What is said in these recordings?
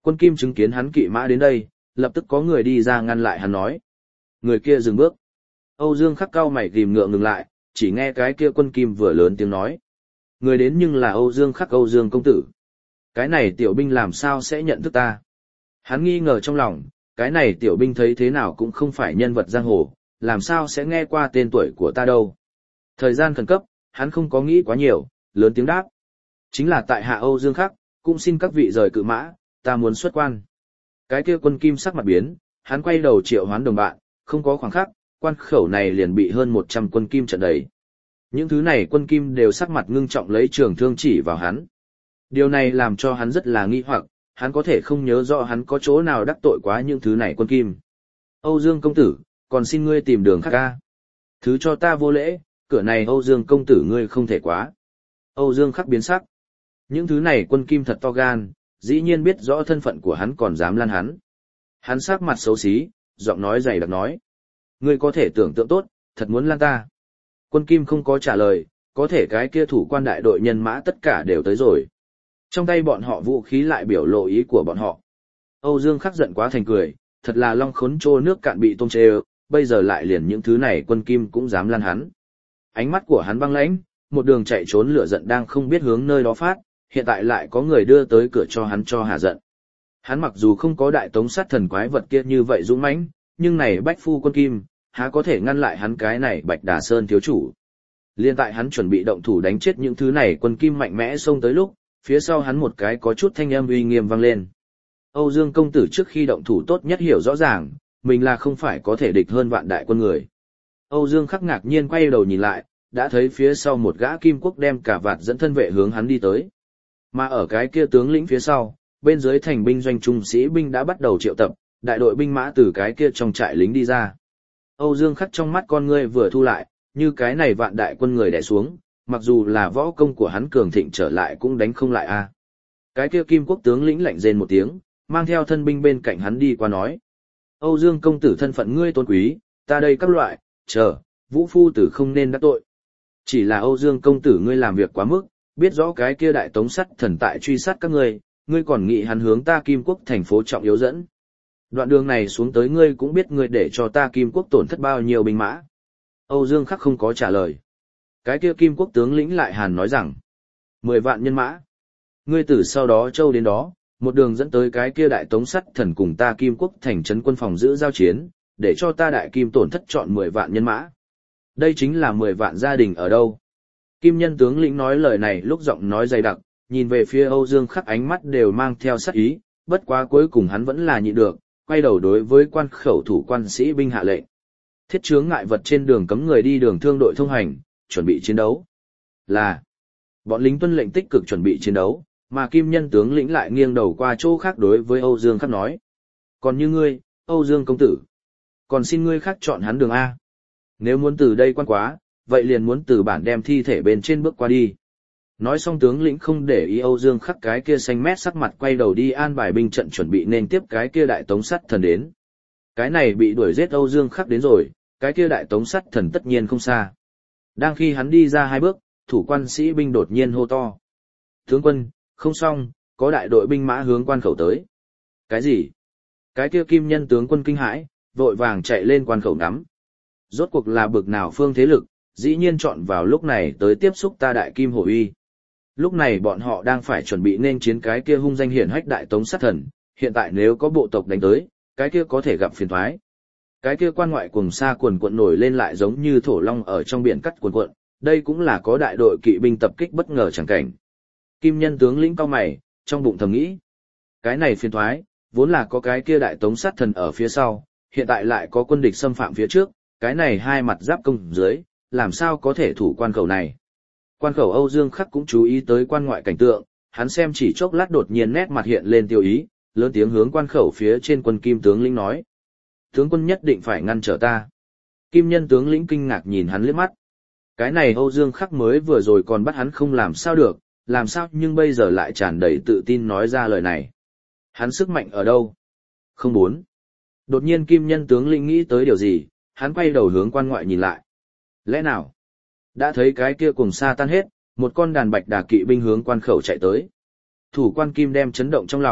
Quân Kim chứng kiến hắn kỵ mã đến đây, lập tức có người đi ra ngăn lại hắn nói. Người kia dừng bước. Âu Dương Khắc cau mày ghim ngượng ngừng lại, chỉ nghe cái kia Quân Kim vừa lớn tiếng nói. Người đến nhưng là Âu Dương Khắc, Âu Dương công tử. Cái này tiểu binh làm sao sẽ nhận thức ta? Hắn nghi ngờ trong lòng, cái này tiểu binh thấy thế nào cũng không phải nhân vật giang hồ, làm sao sẽ nghe qua tên tuổi của ta đâu. Thời gian khẩn cấp, hắn không có nghĩ quá nhiều, lớn tiếng đáp. Chính là tại hạ Âu Dương Khắc, cũng xin các vị rời cự mã, ta muốn xuất quan. Cái kia Quân Kim sắc mặt biến, hắn quay đầu triệu hoán đồng bạn, không có khoảng khắc, quan khẩu này liền bị hơn 100 quân kim trận đầy. Những thứ này quân kim đều sắc mặt ngưng trọng lấy trường thương chỉ vào hắn. Điều này làm cho hắn rất là nghi hoặc, hắn có thể không nhớ rõ hắn có chỗ nào đắc tội quá những thứ này quân kim. Âu Dương công tử, còn xin ngươi tìm đường khác ca. Thứ cho ta vô lễ, cửa này Âu Dương công tử ngươi không thể quá. Âu Dương Khắc biến sắc. Những thứ này quân kim thật to gan, dĩ nhiên biết rõ thân phận của hắn còn dám lan hắn. Hắn sắc mặt xấu xí, giọng nói dày đặc nói. Ngươi có thể tưởng tượng tốt, thật muốn lan ta. Quân kim không có trả lời, có thể cái kia thủ quan đại đội nhân mã tất cả đều tới rồi. Trong tay bọn họ vũ khí lại biểu lộ ý của bọn họ. Âu Dương Khắc giận quá thành cười, thật là long khốn trô nước cạn bị tôm chê, bây giờ lại liền những thứ này quân kim cũng dám lan hắn. Ánh mắt của hắn băng lãnh, một đường chạy trốn lửa giận đang không biết hướng nơi đó phát, hiện tại lại có người đưa tới cửa cho hắn cho hạ giận. Hắn mặc dù không có đại tống sát thần quái vật kia như vậy dũng mãnh, nhưng này bách phu quân kim, há có thể ngăn lại hắn cái này Bạch Đà Sơn thiếu chủ. Liên tại hắn chuẩn bị động thủ đánh chết những thứ này quân kim mạnh mẽ xông tới lúc, phía sau hắn một cái có chút thanh âm uy nghiêm vang lên. Âu Dương công tử trước khi động thủ tốt nhất hiểu rõ ràng, mình là không phải có thể địch hơn vạn đại quân người. Âu Dương Khắc ngạc nhiên quay đầu nhìn lại, đã thấy phía sau một gã kim quốc đem cả vạt dẫn thân vệ hướng hắn đi tới. Mà ở cái kia tướng lĩnh phía sau, bên dưới thành binh doanh trung sĩ binh đã bắt đầu triệu tập, đại đội binh mã từ cái kia trong trại lính đi ra. Âu Dương Khắc trong mắt con ngươi vừa thu lại, như cái này vạn đại quân người đè xuống, mặc dù là võ công của hắn cường thịnh trở lại cũng đánh không lại a. Cái kia kim quốc tướng lĩnh lạnh rên một tiếng, mang theo thân binh bên cạnh hắn đi qua nói. Âu Dương công tử thân phận ngươi tôn quý, ta đây các loại, chờ, vũ phu tử không nên đắc tội. Chỉ là Âu Dương công tử ngươi làm việc quá mức, biết rõ cái kia đại tống sắt thần tại truy sát các ngươi còn nghĩ hắn hướng ta kim quốc thành phố trọng yếu dẫn. Đoạn đường này xuống tới ngươi cũng biết ngươi để cho ta kim quốc tổn thất bao nhiêu binh mã. Âu Dương Khắc không có trả lời. Cái kia kim quốc tướng lĩnh lại hàn nói rằng, 10 vạn nhân mã. Ngươi từ sau đó châu đến đó, một đường dẫn tới cái kia đại tống sắt thần cùng ta kim quốc thành trấn quân phòng giữ giao chiến, để cho ta đại kim tổn thất chọn 10 vạn nhân mã. Đây chính là 10 vạn gia đình ở đâu. Kim nhân tướng lĩnh nói lời này lúc giọng nói dày đặc, nhìn về phía Âu Dương Khắc ánh mắt đều mang theo sát ý, bất quá cuối cùng hắn vẫn là nhịn được, quay đầu đối với quan khẩu thủ quan sĩ binh hạ lệnh. Thiết chướng ngại vật trên đường cấm người đi đường thương đội thông hành, chuẩn bị chiến đấu. Là, bọn lính tuân lệnh tích cực chuẩn bị chiến đấu, mà kim nhân tướng lĩnh lại nghiêng đầu qua chỗ khác đối với Âu Dương Khắc nói. Còn như ngươi, Âu Dương công tử, còn xin ngươi khác chọn hắn đường A. Nếu muốn từ đây quan quá, vậy liền muốn từ bản đem thi thể bên trên bước qua đi. Nói xong tướng lĩnh không để ý Âu Dương Khắc cái kia xanh mét sắc mặt quay đầu đi an bài binh trận chuẩn bị nên tiếp cái kia đại tống sắt thần đến. Cái này bị đuổi giết Âu Dương Khắc đến rồi, cái kia đại tống sắt thần tất nhiên không xa. Đang khi hắn đi ra 2 bước, thủ quan sĩ binh đột nhiên hô to. Tướng quân, không xong, có đại đội binh mã hướng quan khẩu tới. Cái gì? Cái kia kim nhân tướng quân kinh hãi, vội vàng chạy lên quan khẩu ngắm. Rốt cuộc là bực nào phương thế lực, dĩ nhiên chọn vào lúc này tới tiếp xúc ta đại kim hổ uy. Lúc này bọn họ đang phải chuẩn bị nên chiến cái kia hung danh hiển hách đại tống sát thần, hiện tại nếu có bộ tộc đánh tới, cái kia có thể gặp phiền toái. Cái kia quan ngoại cùng xa cuồn cuộn nổi lên lại giống như thổ long ở trong biển cắt cuồn cuộn, đây cũng là có đại đội kỵ binh tập kích bất ngờ chẳng cảnh. Kim nhân tướng lĩnh cao mày, trong bụng thầm nghĩ. Cái này phiền toái, vốn là có cái kia đại tống sát thần ở phía sau, hiện tại lại có quân địch xâm phạm phía trước, cái này hai mặt giáp công dưới, làm sao có thể thủ quan khẩu này. Quan khẩu Âu Dương Khắc cũng chú ý tới quan ngoại cảnh tượng, hắn xem chỉ chốc lát đột nhiên nét mặt hiện lên tiêu ý, lớn tiếng hướng quan khẩu phía trên quân kim tướng lĩnh nói. Tướng quân nhất định phải ngăn trở ta. Kim nhân tướng lĩnh kinh ngạc nhìn hắn liếc mắt. Cái này Âu Dương Khắc mới vừa rồi còn bắt hắn không làm sao được, làm sao nhưng bây giờ lại tràn đầy tự tin nói ra lời này. Hắn sức mạnh ở đâu? Không muốn. Đột nhiên kim nhân tướng lĩnh nghĩ tới điều gì, hắn quay đầu hướng quan ngoại nhìn lại. Lẽ nào? Đã thấy cái kia cùng xa tan hết, một con đàn bạch đà kỵ binh hướng quan khẩu chạy tới. Thủ quan kim đem chấn động trong lòng,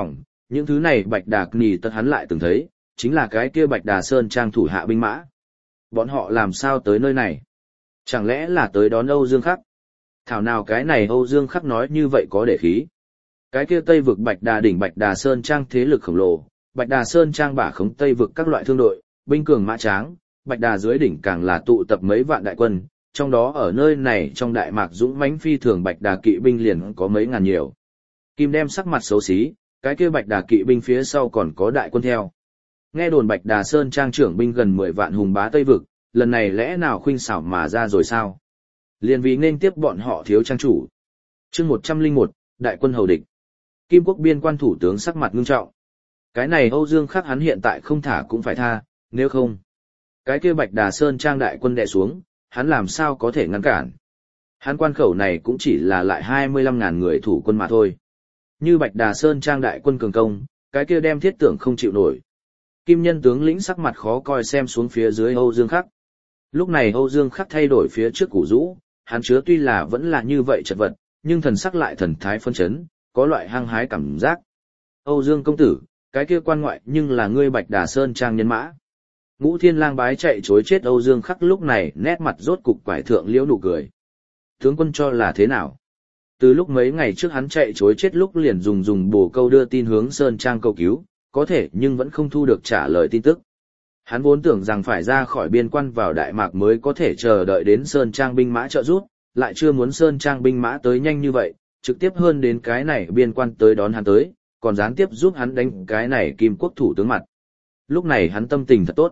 Những thứ này Bạch Đà Nì Tật hắn lại từng thấy, chính là cái kia Bạch Đà Sơn Trang thủ hạ binh mã. Bọn họ làm sao tới nơi này? Chẳng lẽ là tới đón Âu Dương Khắc? Thảo nào cái này Âu Dương Khắc nói như vậy có để khí. Cái kia Tây vực Bạch Đà đỉnh Bạch Đà Sơn Trang thế lực khổng lồ, Bạch Đà Sơn Trang bả khống Tây vực các loại thương đội, binh cường mã tráng, Bạch Đà dưới đỉnh càng là tụ tập mấy vạn đại quân, trong đó ở nơi này trong Đại Mạc dũng mãnh phi thường Bạch Đà kỵ binh liền có mấy ngàn nhiều. Kim đem sắc mặt xấu xí, cái kia Bạch Đà kỵ binh phía sau còn có đại quân theo. Nghe đồn Bạch Đà Sơn Trang trưởng binh gần 10 vạn hùng bá Tây vực, lần này lẽ nào khuynh xảo mà ra rồi sao? Liền vì nên tiếp bọn họ thiếu trang chủ. Chương 101, đại quân hầu địch. Kim quốc biên quan thủ tướng sắc mặt ngưng trọng. Cái này Âu Dương Khắc hắn hiện tại không thả cũng phải tha, nếu không, cái kia Bạch Đà Sơn Trang đại quân đè xuống, hắn làm sao có thể ngăn cản? Hắn quan khẩu này cũng chỉ là lại 25.000 người thủ quân mà thôi. Như Bạch Đà Sơn Trang đại quân cường công, cái kia đem thiết tưởng không chịu nổi. Kim nhân tướng lĩnh sắc mặt khó coi xem xuống phía dưới Âu Dương Khắc. Lúc này Âu Dương Khắc thay đổi phía trước củ rũ, hắn chứa tuy là vẫn là như vậy chật vật, nhưng thần sắc lại thần thái phân chấn, có loại hăng hái cảm giác. Âu Dương công tử, cái kia quan ngoại nhưng là ngươi Bạch Đà Sơn Trang nhân mã. Ngũ Thiên Lang bái chạy chối chết Âu Dương Khắc lúc này nét mặt rốt cục quải thượng liễu nụ cười. Tướng quân cho là thế nào? Từ lúc mấy ngày trước hắn chạy chối chết lúc liền dùng bổ câu đưa tin hướng Sơn Trang cầu cứu, có thể nhưng vẫn không thu được trả lời tin tức. Hắn vốn tưởng rằng phải ra khỏi biên quan vào Đại Mạc mới có thể chờ đợi đến Sơn Trang binh mã trợ giúp, lại chưa muốn Sơn Trang binh mã tới nhanh như vậy, trực tiếp hơn đến cái này biên quan tới đón hắn tới, còn gián tiếp giúp hắn đánh cái này Kim quốc thủ tướng mặt. Lúc này hắn tâm tình thật tốt.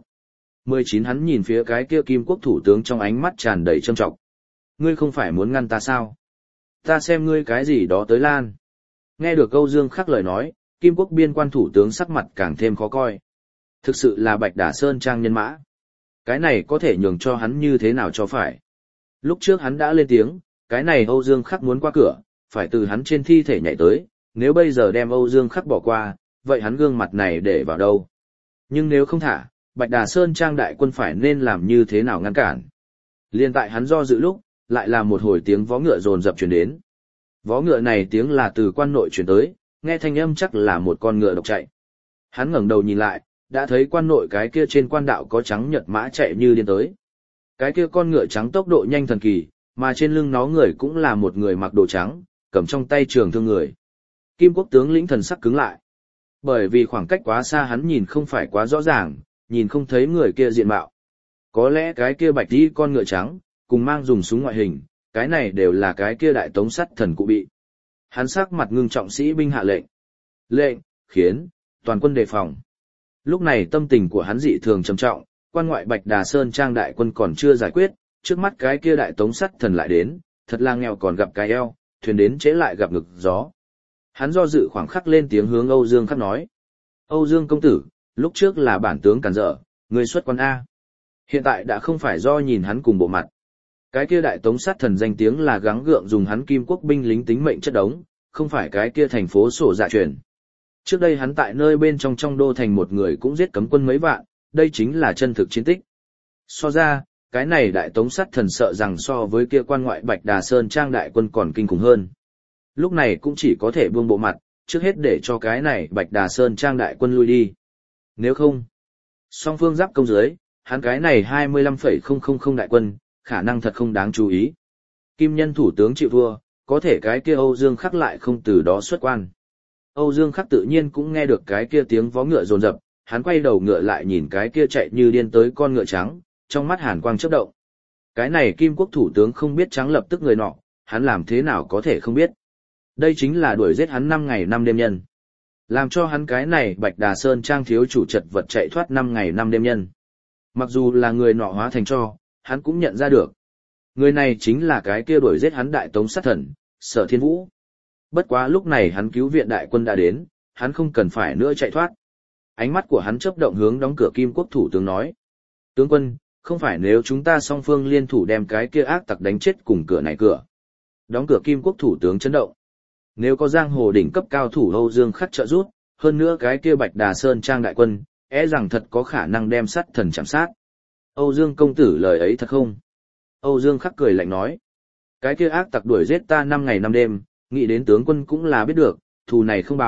19 hắn nhìn phía cái kia Kim quốc thủ tướng trong ánh mắt tràn đầy trâm trọng. Ngươi không phải muốn ngăn ta sao? Ta xem ngươi cái gì đó tới lan. Nghe được Âu Dương Khắc lời nói, Kim quốc biên quan thủ tướng sắc mặt càng thêm khó coi. Thực sự là Bạch Đà Sơn Trang nhân mã. Cái này có thể nhường cho hắn như thế nào cho phải. Lúc trước hắn đã lên tiếng, cái này Âu Dương Khắc muốn qua cửa, phải từ hắn trên thi thể nhảy tới, nếu bây giờ đem Âu Dương Khắc bỏ qua, vậy hắn gương mặt này để vào đâu? Nhưng nếu không thả, Bạch Đà Sơn Trang đại quân phải nên làm như thế nào ngăn cản? Liên tại hắn do dự lúc, lại là một hồi tiếng vó ngựa rồn rập truyền đến. Vó ngựa này tiếng là từ quan nội truyền tới, nghe thanh âm chắc là một con ngựa độc chạy. Hắn ngẩng đầu nhìn lại, đã thấy quan nội cái kia trên quan đạo có trắng nhật mã chạy như điên tới. Cái kia con ngựa trắng tốc độ nhanh thần kỳ, mà trên lưng nó người cũng là một người mặc đồ trắng, cầm trong tay trường thương người. Kim quốc tướng lĩnh thần sắc cứng lại. Bởi vì khoảng cách quá xa hắn nhìn không phải quá rõ ràng, nhìn không thấy người kia diện mạo. Có lẽ cái kia bạch đi con ngựa trắng, cùng mang dùng súng ngoại hình, cái này đều là cái kia đại tống sắt thần cụ bị. Hắn sắc mặt ngưng trọng sĩ binh hạ lệnh. Lệnh, khiến, toàn quân đề phòng. Lúc này tâm tình của hắn dị thường trầm trọng, quan ngoại Bạch Đà Sơn Trang đại quân còn chưa giải quyết, trước mắt cái kia đại tống sắt thần lại đến, thật là nghèo còn gặp cái eo, thuyền đến trễ lại gặp ngực gió. Hắn do dự khoảng khắc lên tiếng hướng Âu Dương Khắc nói. Âu Dương công tử, lúc trước là bản tướng cản dở, người xuất quan A. Hiện tại đã không phải do nhìn hắn cùng bộ mặt. Cái kia đại tống sát thần danh tiếng là gắng gượng dùng hắn Kim quốc binh lính tính mệnh chất đống, không phải cái kia thành phố sổ dạ truyền. Trước đây hắn tại nơi bên trong đô thành một người cũng giết cấm quân mấy vạn, đây chính là chân thực chiến tích. So ra, cái này đại tống sát thần sợ rằng so với kia quan ngoại Bạch Đà Sơn Trang đại quân còn kinh khủng hơn. Lúc này cũng chỉ có thể buông bộ mặt, trước hết để cho cái này Bạch Đà Sơn Trang đại quân lui đi. Nếu không, song phương giáp công dưới, hắn cái này 25,000 đại quân, khả năng thật không đáng chú ý. Kim nhân thủ tướng chịu thua, có thể cái kia Âu Dương Khắc lại không từ đó xuất quan. Âu Dương Khắc tự nhiên cũng nghe được cái kia tiếng vó ngựa rồn rập, hắn quay đầu ngựa lại nhìn cái kia chạy như điên tới con ngựa trắng, trong mắt hàn quang chớp động. Cái này Kim quốc thủ tướng không biết trắng lập tức người nọ, hắn làm thế nào có thể không biết. Đây chính là đuổi giết hắn 5 ngày 5 đêm nhân. Làm cho hắn cái này Bạch Đà Sơn Trang thiếu chủ chật vật chạy thoát 5 ngày 5 đêm nhân. Mặc dù là người nọ hóa thành tro, hắn cũng nhận ra được. Người này chính là cái kia đuổi giết hắn đại tống sát thần, Sở Thiên Vũ. Bất quá lúc này hắn cứu viện đại quân đã đến, hắn không cần phải nữa chạy thoát. Ánh mắt của hắn chớp động hướng đóng cửa Kim quốc thủ tướng nói. Tướng quân, không phải nếu chúng ta song phương liên thủ đem cái kia ác tặc đánh chết cùng cửa này cửa. Đóng cửa Kim quốc thủ tướng chấn động. Nếu có giang hồ đỉnh cấp cao thủ Âu Dương Khắc trợ giúp, hơn nữa cái kia Bạch Đà Sơn Trang đại quân, rằng thật có khả năng đem sát thần chạm sát. Âu Dương công tử lời ấy thật không? Âu Dương Khắc cười lạnh nói. Cái kia ác tặc đuổi giết ta 5 ngày 5 đêm, nghĩ đến tướng quân cũng là biết được, thù này không báo,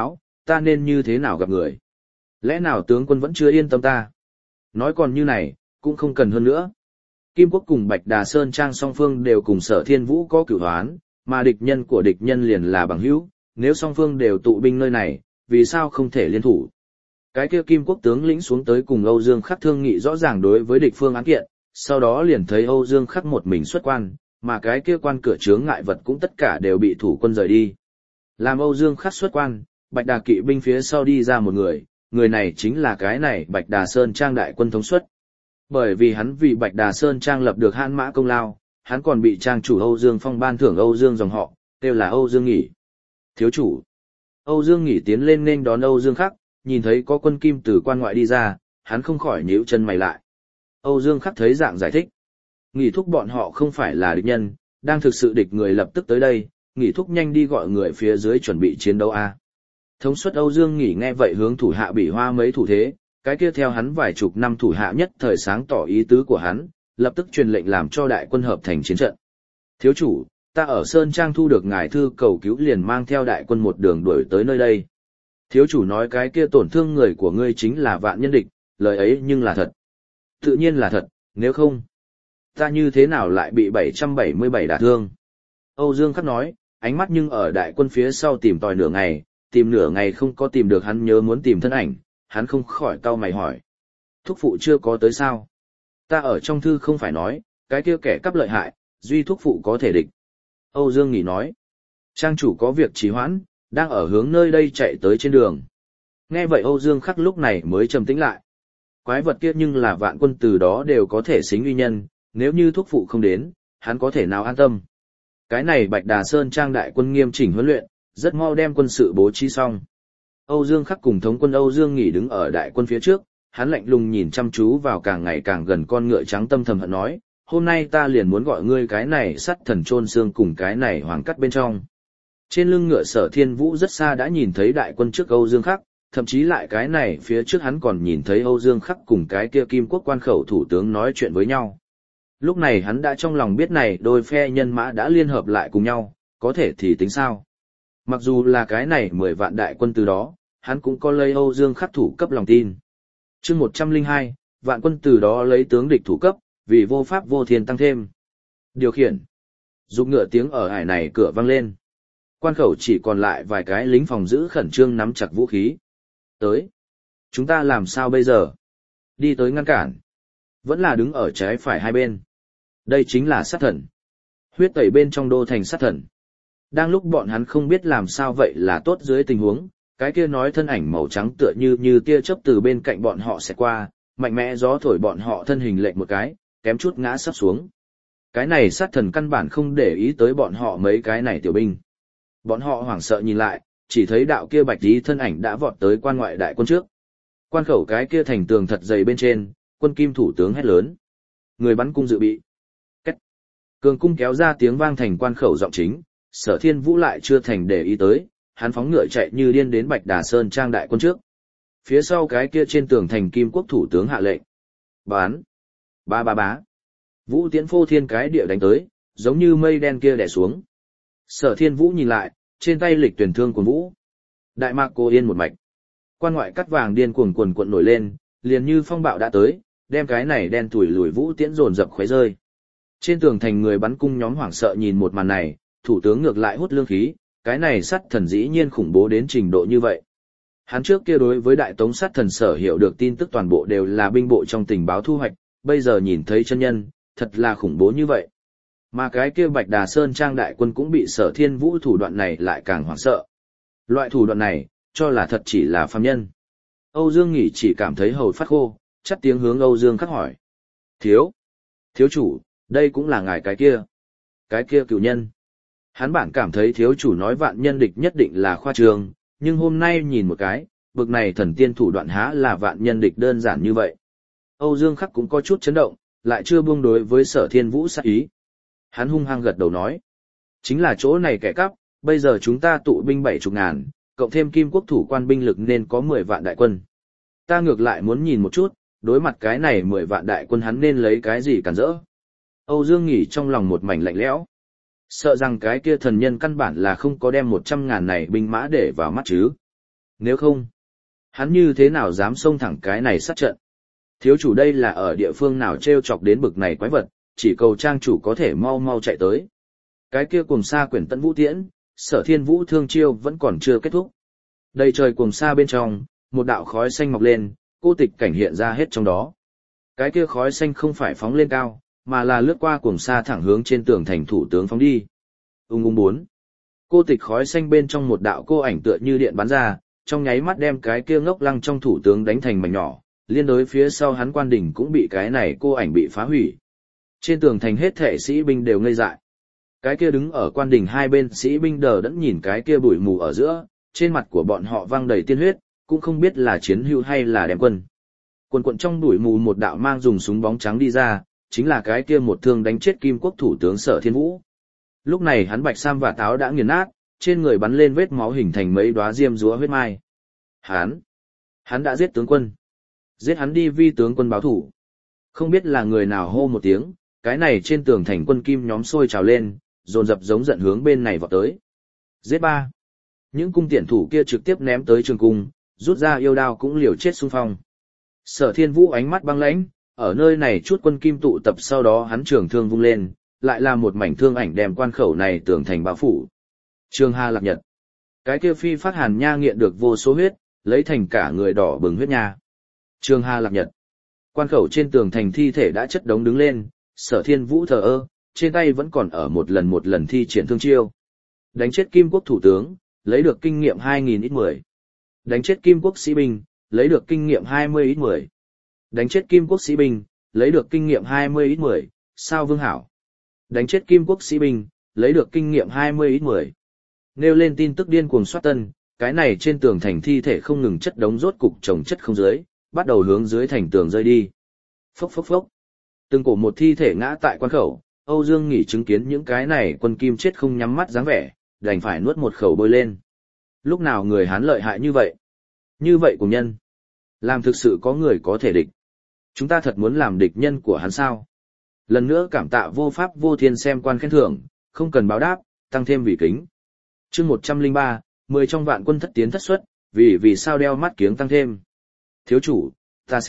ta nên như thế nào gặp người? Lẽ nào tướng quân vẫn chưa yên tâm ta? Nói còn như này, cũng không cần hơn nữa. Kim Quốc cùng Bạch Đà Sơn Trang song phương đều cùng Sở Thiên Vũ có cửu hoán, mà địch nhân của địch nhân liền là bằng hữu, nếu song phương đều tụ binh nơi này, vì sao không thể liên thủ? Cái kia Kim Quốc tướng lĩnh xuống tới cùng Âu Dương Khắc thương nghị rõ ràng đối với địch phương án kiện, sau đó liền thấy Âu Dương Khắc một mình xuất quan, mà cái kia quan cửa chướng ngại vật cũng tất cả đều bị thủ quân rời đi. Làm Âu Dương Khắc xuất quan, Bạch Đà kỵ binh phía sau đi ra một người này chính là cái này Bạch Đà Sơn Trang đại quân thống suất. Bởi vì hắn vì Bạch Đà Sơn Trang lập được hãn mã công lao, hắn còn bị trang chủ Âu Dương Phong ban thưởng Âu Dương dòng họ, kêu là Âu Dương Nghỉ. Thiếu chủ. Âu Dương Nghỉ tiến lên nên đón Âu Dương Khắc, nhìn thấy có quân kim từ quan ngoại đi ra, hắn không khỏi nhíu chân mày lại. Âu Dương Khắc thấy dạng giải thích. Nghỉ thúc bọn họ không phải là địch nhân, đang thực sự địch người lập tức tới đây, Nghỉ thúc nhanh đi gọi người phía dưới chuẩn bị chiến đấu a. Thống suất Âu Dương Nghỉ nghe vậy hướng thủ hạ bị hoa mấy thủ thế, cái kia theo hắn vài chục năm thủ hạ nhất thời sáng tỏ ý tứ của hắn, lập tức truyền lệnh làm cho đại quân hợp thành chiến trận. Thiếu chủ, ta ở Sơn Trang thu được ngài thư cầu cứu liền mang theo đại quân một đường đuổi tới nơi đây. Thiếu chủ nói cái kia tổn thương người của ngươi chính là vạn nhân địch, lời ấy nhưng là thật. Tự nhiên là thật, nếu không, ta như thế nào lại bị 777 đả thương? Âu Dương Khắc nói, ánh mắt nhưng ở đại quân phía sau tìm tòi nửa ngày không có tìm được hắn nhớ muốn tìm thân ảnh, hắn không khỏi cau mày hỏi. Thúc phụ chưa có tới sao? Ta ở trong thư không phải nói, cái kia kẻ cắp lợi hại, duy thúc phụ có thể địch. Âu Dương Nghỉ nói, trang chủ có việc trì hoãn, đang ở hướng nơi đây chạy tới trên đường. Nghe vậy Âu Dương Khắc lúc này mới trầm tĩnh lại. Quái vật kia nhưng là vạn quân từ đó đều có thể xính uy nhân, nếu như thúc phụ không đến, hắn có thể nào an tâm. Cái này Bạch Đà Sơn Trang đại quân nghiêm chỉnh huấn luyện, rất mau đem quân sự bố trí xong. Âu Dương Khắc cùng thống quân Âu Dương Nghỉ đứng ở đại quân phía trước, hắn lạnh lùng nhìn chăm chú vào càng ngày càng gần con ngựa trắng tâm thầm hận nói, hôm nay ta liền muốn gọi ngươi cái này sắt thần chôn xương cùng cái này hoàng cắt bên trong. Trên lưng ngựa Sở Thiên Vũ rất xa đã nhìn thấy đại quân trước Âu Dương Khắc, thậm chí lại cái này phía trước hắn còn nhìn thấy Âu Dương Khắc cùng cái kia Kim Quốc quan khẩu thủ tướng nói chuyện với nhau. Lúc này hắn đã trong lòng biết này đôi phe nhân mã đã liên hợp lại cùng nhau, có thể thì tính sao. Mặc dù là cái này 10 vạn đại quân từ đó, hắn cũng có lấy Âu Dương Khắc thủ cấp lòng tin. Chương 102, vạn quân từ đó lấy tướng địch thủ cấp, vì vô pháp vô thiên tăng thêm. Điều khiển. Dục ngựa tiếng ở hải này cửa vang lên. Quan khẩu chỉ còn lại vài cái lính phòng giữ khẩn trương nắm chặt vũ khí. Tới. Chúng ta làm sao bây giờ? Đi tới ngăn cản. Vẫn là đứng ở trái phải hai bên. Đây chính là sát thần. Huyết tẩy bên trong đô thành sát thần. Đang lúc bọn hắn không biết làm sao vậy là tốt dưới tình huống, cái kia nói thân ảnh màu trắng tựa như tia chớp từ bên cạnh bọn họ sẽ qua, mạnh mẽ gió thổi bọn họ thân hình lệch một cái, kém chút ngã sắp xuống. Cái này sát thần căn bản không để ý tới bọn họ mấy cái này tiểu binh. Bọn họ hoảng sợ nhìn lại, chỉ thấy đạo kia bạch tí thân ảnh đã vọt tới quan ngoại đại quân trước. Quan khẩu cái kia thành tường thật dày bên trên, quân kim thủ tướng hét lớn. Người bắn cung dự bị. Cách. Cường cung kéo ra tiếng vang thành quan khẩu giọng chính, Sở Thiên Vũ lại chưa thành để ý tới, hắn phóng ngựa chạy như điên đến Bạch Đà Sơn Trang đại quân trước. Phía sau cái kia trên tường thành Kim Quốc thủ tướng hạ lệnh. Bán. Ba ba bá. Vũ tiễn phô thiên cái địa đánh tới, giống như mây đen kia đè xuống. Sở Thiên Vũ nhìn lại, trên tay lịch tuyển thương của Vũ. Đại mạc cô yên một mạch. Quan ngoại cắt vàng điên cuồng cuồn cuộn nổi lên, liền như phong bạo đã tới, đem cái này đen tủi lùi Vũ tiễn dồn dập khuấy rơi. Trên tường thành người bắn cung nhóm hoảng sợ nhìn một màn này, thủ tướng ngược lại hút lương khí, cái này sát thần dĩ nhiên khủng bố đến trình độ như vậy. Hắn trước kia đối với đại tống sát thần sở hiểu được tin tức toàn bộ đều là binh bộ trong tình báo thu hoạch, bây giờ nhìn thấy chân nhân, thật là khủng bố như vậy. Mà cái kia Bạch Đà Sơn Trang đại quân cũng bị Sở Thiên Vũ thủ đoạn này lại càng hoảng sợ. Loại thủ đoạn này, cho là thật chỉ là phàm nhân. Âu Dương Nghỉ chỉ cảm thấy hầu phát khô, chắt tiếng hướng Âu Dương Khắc hỏi. Thiếu chủ, đây cũng là ngài cái kia cựu nhân. Hắn bản cảm thấy thiếu chủ nói vạn nhân địch nhất định là khoa trương, nhưng hôm nay nhìn một cái, bực này thần tiên thủ đoạn há là vạn nhân địch đơn giản như vậy. Âu Dương Khắc cũng có chút chấn động, lại chưa buông đối với Sở Thiên Vũ sát ý. Hắn hung hăng gật đầu nói. Chính là chỗ này kẻ cắp, bây giờ chúng ta tụ binh 70 ngàn, cộng thêm Kim Quốc thủ quan binh lực nên có 10 vạn đại quân. Ta ngược lại muốn nhìn một chút, đối mặt cái này 10 vạn đại quân hắn nên lấy cái gì cản rỡ. Âu Dương Nghỉ trong lòng một mảnh lạnh lẽo. Sợ rằng cái kia thần nhân căn bản là không có đem 100 ngàn này binh mã để vào mắt chứ. Nếu không, hắn như thế nào dám xông thẳng cái này sát trận? Thiếu chủ đây là ở địa phương nào treo chọc đến bực này quái vật, chỉ cầu trang chủ có thể mau mau chạy tới. Cái kia cuồng sa quyển tận vũ tiễn, Sở Thiên Vũ thương chiêu vẫn còn chưa kết thúc. Đầy trời cuồng sa bên trong, một đạo khói xanh mọc lên, cô tịch cảnh hiện ra hết trong đó. Cái kia khói xanh không phải phóng lên cao, mà là lướt qua cuồng sa thẳng hướng trên tường thành thủ tướng phóng đi. Ung ung bốn. Cô tịch khói xanh bên trong một đạo cô ảnh tựa như điện bắn ra, trong nháy mắt đem cái kia ngốc lăng trong thủ tướng đánh thành mảnh nhỏ, liên đối phía sau hắn quan đỉnh cũng bị cái này cô ảnh bị phá hủy. Trên tường thành hết thệ sĩ binh đều ngây dại. Cái kia đứng ở quan đỉnh hai bên sĩ binh đờ đẫn nhìn cái kia bụi mù ở giữa, trên mặt của bọn họ văng đầy tiên huyết, cũng không biết là chiến hữu hay là đem quân. Quần quận trong bụi mù một đạo mang dùng súng bóng trắng đi ra, chính là cái kia một thương đánh chết Kim Quốc thủ tướng Sở Thiên Vũ. Lúc này hắn bạch sam và táo đã nghiền nát, trên người bắn lên vết máu hình thành mấy đóa diêm dúa huyết mai. Hắn đã giết tướng quân. Giết hắn đi vi tướng quân báo thủ. Không biết là người nào hô một tiếng, cái này trên tường thành quân kim nhóm sôi trào lên, dồn dập giống giận hướng bên này vọt tới. Giết ba. Những cung tiễn thủ kia trực tiếp ném tới trường cung, rút ra yêu đao cũng liều chết xung phong. Sở Thiên Vũ ánh mắt băng lãnh, ở nơi này chút quân kim tụ tập, sau đó hắn trường thương vung lên, lại là một mảnh thương ảnh đem quan khẩu này tường thành bao phủ. Trường Hà Lạc Nhật. Cái kia phi phát hàn nha nghiện được vô số huyết, lấy thành cả người đỏ bừng huyết nha. Trường Hà Lạc Nhật. Quan khẩu trên tường thành thi thể đã chất đống đứng lên, Sở Thiên Vũ thờ ơ, trên tay vẫn còn ở một lần thi triển thương chiêu. Đánh chết Kim Quốc thủ tướng, lấy được kinh nghiệm 2000x10. Đánh chết Kim Quốc sĩ binh, lấy được kinh nghiệm 20x10. Đánh chết Kim Quốc sĩ binh, lấy được kinh nghiệm 20x10, sao Vương Hảo. Đánh chết Kim Quốc sĩ binh, lấy được kinh nghiệm 20x10. Nêu lên tin tức điên cuồng soát tân, cái này trên tường thành thi thể không ngừng chất đống rốt cục chồng chất không dưới, bắt đầu hướng dưới thành tường rơi đi. Phốc phốc phốc. Từng cổ một thi thể ngã tại quan khẩu, Âu Dương Nghỉ chứng kiến những cái này quân kim chết không nhắm mắt dáng vẻ, đành phải nuốt một khẩu bôi lên. Lúc nào người Hán lợi hại như vậy? Như vậy cùng nhân. Làm thực sự có người có thể địch. Chúng ta thật muốn làm địch nhân của hắn sao? Lần nữa cảm tạ vô pháp vô thiên xem quan khen thưởng, không cần báo đáp, tăng thêm vì kính. Chương 103, 10 trong vạn quân thất tiến thất xuất, vì sao đeo mắt kiếng tăng thêm. Thiếu chủ, ta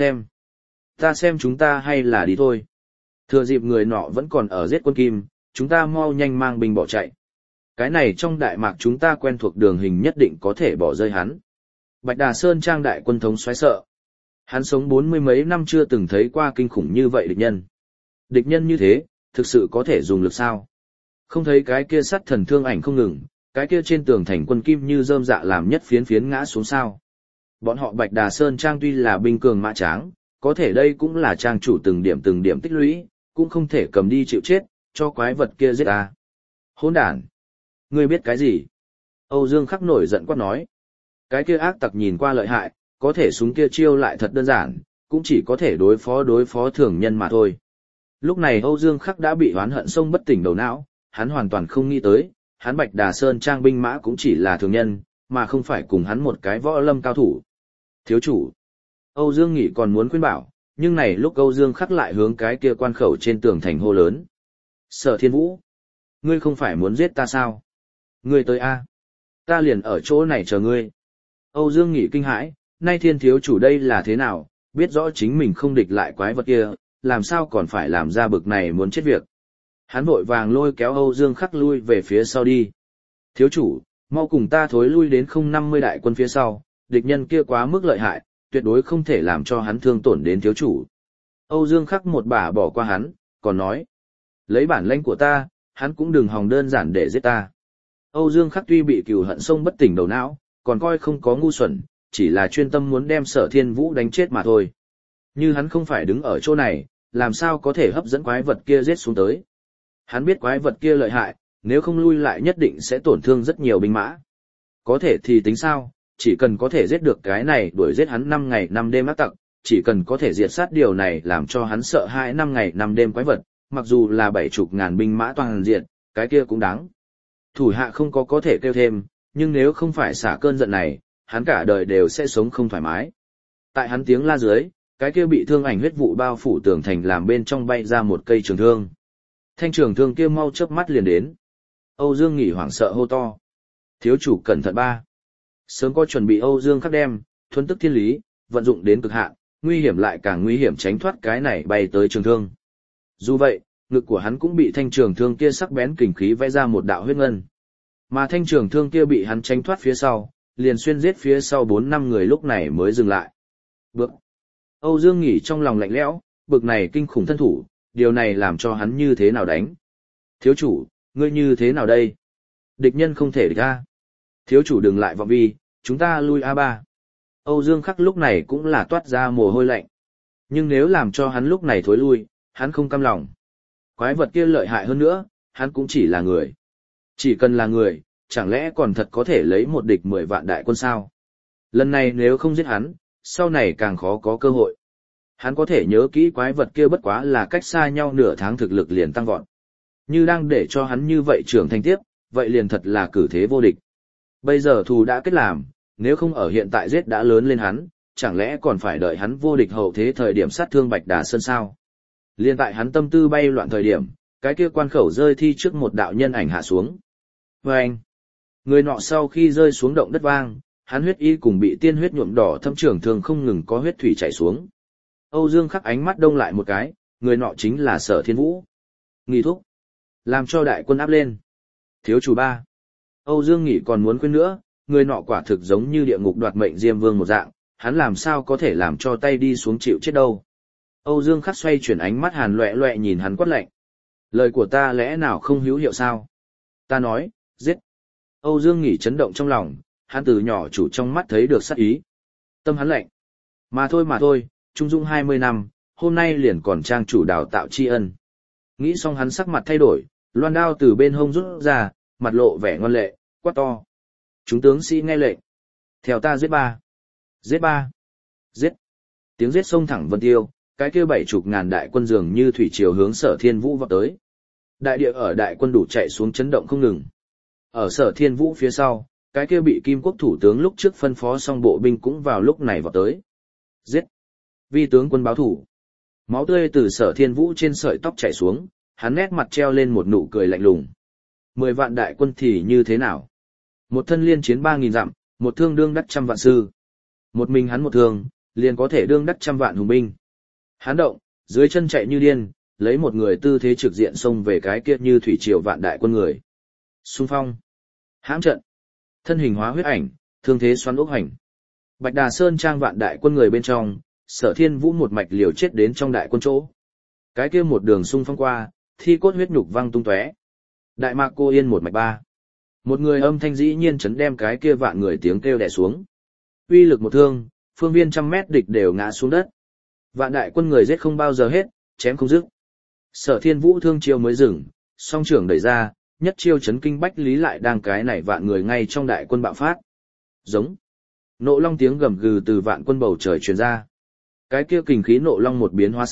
xem chúng ta hay là đi thôi. Thừa dịp người nọ vẫn còn ở giết quân kim, chúng ta mau nhanh mang binh bỏ chạy. Cái này trong Đại Mạc chúng ta quen thuộc đường hình nhất định có thể bỏ rơi hắn. Bạch Đà Sơn Trang đại quân thống xoáy sợ. Hắn sống 40 mấy năm chưa từng thấy qua kinh khủng như vậy địch nhân. Địch nhân như thế, thực sự có thể dùng lực sao? Không thấy cái kia sắt thần thương ảnh không ngừng, cái kia trên tường thành quân kim như rơm dạ làm nhất phiến phiến ngã xuống sao. Bọn họ Bạch Đà Sơn Trang tuy là binh cường mã tráng, có thể đây cũng là trang chủ từng điểm tích lũy, cũng không thể cầm đi chịu chết, cho quái vật kia giết ta. Hỗn đản! Ngươi biết cái gì? Âu Dương Khắc nổi giận quát nói. Cái kia ác tặc nhìn qua lợi hại, có thể súng kia chiêu lại thật đơn giản, cũng chỉ có thể đối phó thường nhân mà thôi. Lúc này Âu Dương Khắc đã bị oán hận sông bất tỉnh đầu não, hắn hoàn toàn không nghĩ tới, hắn Bạch Đà Sơn Trang binh mã cũng chỉ là thường nhân, mà không phải cùng hắn một cái võ lâm cao thủ. Thiếu chủ! Âu Dương Nghị còn muốn khuyên bảo, nhưng này lúc Âu Dương Khắc lại hướng cái kia quan khẩu trên tường thành hô lớn. Sở Thiên Vũ! Ngươi không phải muốn giết ta sao? Ngươi tới a, ta liền ở chỗ này chờ ngươi. Âu Dương Nghị kinh hãi, nay Thiên thiếu chủ đây là thế nào, biết rõ chính mình không địch lại quái vật kia, làm sao còn phải làm ra bực này muốn chết việc. Hắn vội vàng lôi kéo Âu Dương Khắc lui về phía sau đi. Thiếu chủ, mau cùng ta thối lui đến 050 đại quân phía sau, địch nhân kia quá mức lợi hại, tuyệt đối không thể làm cho hắn thương tổn đến thiếu chủ. Âu Dương Khắc một bà bỏ qua hắn, còn nói, lấy bản lĩnh của ta, hắn cũng đừng hòng đơn giản để giết ta. Âu Dương Khắc tuy bị cừu hận sông bất tỉnh đầu não, còn coi không có ngu xuẩn, chỉ là chuyên tâm muốn đem Sở Thiên Vũ đánh chết mà thôi. Như hắn không phải đứng ở chỗ này, làm sao có thể hấp dẫn quái vật kia giết xuống tới. Hắn biết quái vật kia lợi hại, nếu không lui lại nhất định sẽ tổn thương rất nhiều binh mã. Có thể thì tính sao, chỉ cần có thể giết được cái này đuổi giết hắn 5 ngày 5 đêm ác tặc, chỉ cần có thể diệt sát điều này làm cho hắn sợ hãi 5 ngày 5 đêm quái vật, mặc dù là 70.000 binh mã toàn diện, cái kia cũng đáng. Thủ hạ không có thể kêu thêm, nhưng nếu không phải xả cơn giận này, hắn cả đời đều sẽ sống không thoải mái. Tại hắn tiếng la dưới, cái kia bị thương ảnh huyết vụ bao phủ tường thành làm bên trong bay ra một cây trường thương. Thanh trường thương kia mau chớp mắt liền đến. Âu Dương Nghỉ hoảng sợ hô to. Thiếu chủ cẩn thận ba. Sớm có chuẩn bị Âu Dương Khắc đem, thuần tức thiên lý, vận dụng đến cực hạn, nguy hiểm lại càng nguy hiểm tránh thoát cái này bay tới trường thương. Dù vậy, ngực của hắn cũng bị thanh trường thương kia sắc bén kình khí vẽ ra một đạo huyết ngân. Mà thanh trường thương kia bị hắn tránh thoát phía sau, liền xuyên giết phía sau 4-5 người lúc này mới dừng lại. Bước. Âu Dương Nghỉ trong lòng lạnh lẽo, bực này kinh khủng thân thủ, điều này làm cho hắn như thế nào đánh. Thiếu chủ, ngươi như thế nào đây? Địch nhân không thể địch a. Thiếu chủ đừng lại vọng vi, chúng ta lui A3. Âu Dương Khắc lúc này cũng là toát ra mồ hôi lạnh. Nhưng nếu làm cho hắn lúc này thối lui, hắn không cam lòng. Quái vật kia lợi hại hơn nữa, hắn cũng chỉ là người. Chỉ cần là người, chẳng lẽ còn thật có thể lấy một địch 10 vạn đại quân sao? Lần này nếu không giết hắn, sau này càng khó có cơ hội. Hắn có thể nhớ kỹ quái vật kia bất quá là cách xa nhau nửa tháng thực lực liền tăng vọt. Như đang để cho hắn như vậy trưởng thành tiếp, vậy liền thật là cử thế vô địch. Bây giờ thù đã kết làm, nếu không ở hiện tại giết đã lớn lên hắn, chẳng lẽ còn phải đợi hắn vô địch hậu thế thời điểm sát thương Bạch Đà Sơn sao? Liên tại hắn tâm tư bay loạn thời điểm, cái kia quan khẩu rơi thi trước một đạo nhân ảnh hạ xuống. Và anh, người nọ sau khi rơi xuống động đất vang, hắn huyết y cùng bị tiên huyết nhuộm đỏ thâm trưởng thường không ngừng có huyết thủy chảy xuống. Âu Dương Khắc ánh mắt đông lại một cái, người nọ chính là Sở Thiên Vũ. Nghi thúc, làm cho đại quân áp lên. Thiếu chủ ba. Âu Dương Nghị còn muốn khuyên nữa, người nọ quả thực giống như địa ngục đoạt mệnh Diêm Vương một dạng, hắn làm sao có thể làm cho tay đi xuống chịu chết đâu. Âu Dương Khắc xoay chuyển ánh mắt hàn loẹ loẹ nhìn hắn quát lạnh. Lời của ta lẽ nào không hữu hiệu sao? Ta nói, giết. Âu Dương Nghị chấn động trong lòng, hắn từ nhỏ chủ trong mắt thấy được sát ý. Tâm hắn lạnh. Mà thôi, trung dung 20 năm, hôm nay liền còn trang chủ đào tạo tri ân. Nghĩ xong hắn sắc mặt thay đổi, loan đao từ bên hông rút ra, mặt lộ vẻ ngoan lệ, quát to. Chúng tướng sĩ nghe lệnh. Theo ta giết ba. Giết ba. Giết. Tiếng giết sông thẳng vân tiêu, cái kia 70.000 đại quân dường như thủy triều hướng Sở Thiên Vũ vọt tới. Đại địa ở đại quân đủ chạy xuống chấn động không ngừng. Ở Sở Thiên Vũ phía sau, cái kia bị Kim Quốc thủ tướng lúc trước phân phó xong bộ binh cũng vào lúc này vọt tới. Giết. Vi tướng quân báo thủ. Máu tươi từ Sở Thiên Vũ trên sợi tóc chảy xuống, hắn nét mặt treo lên một nụ cười lạnh lùng. 10 vạn đại quân thì như thế nào? Một thân liên chiến 3.000 dặm, một thương đương đắc 100 vạn sư. Một mình hắn một thương, liền có thể đương đắc 100 vạn hùng binh. Hắn động, dưới chân chạy như điên, lấy một người tư thế trực diện xông về cái kia như thủy triều vạn đại quân người. Xung phong. Hãm trận. Thân hình hóa huyết ảnh, thương thế xoắn ốc hành. Bạch Đà Sơn trang vạn đại quân người bên trong, Sở Thiên Vũ một mạch liều chết đến trong đại quân chỗ. Cái kia một đường xung phong qua, thi cốt huyết nhục văng tung tóe. Đại Mạc Cô Yên một mạch ba. Một người âm thanh dĩ nhiên chấn đem cái kia vạn người tiếng kêu đè xuống. Uy lực một thương, phương viên 100 mét địch đều ngã xuống đất. Vạn đại quân người giết không bao giờ hết, chém không dứt. Sở Thiên Vũ thương chiêu mới dừng, song trưởng đẩy ra, nhất chiêu chấn kinh bách lý lại đang cái này vạn người ngay trong đại quân bạo phát. Giống. Nộ long tiếng gầm gừ từ vạn quân bầu trời truyền ra. Cái kia kình khí nộ long một biến hóa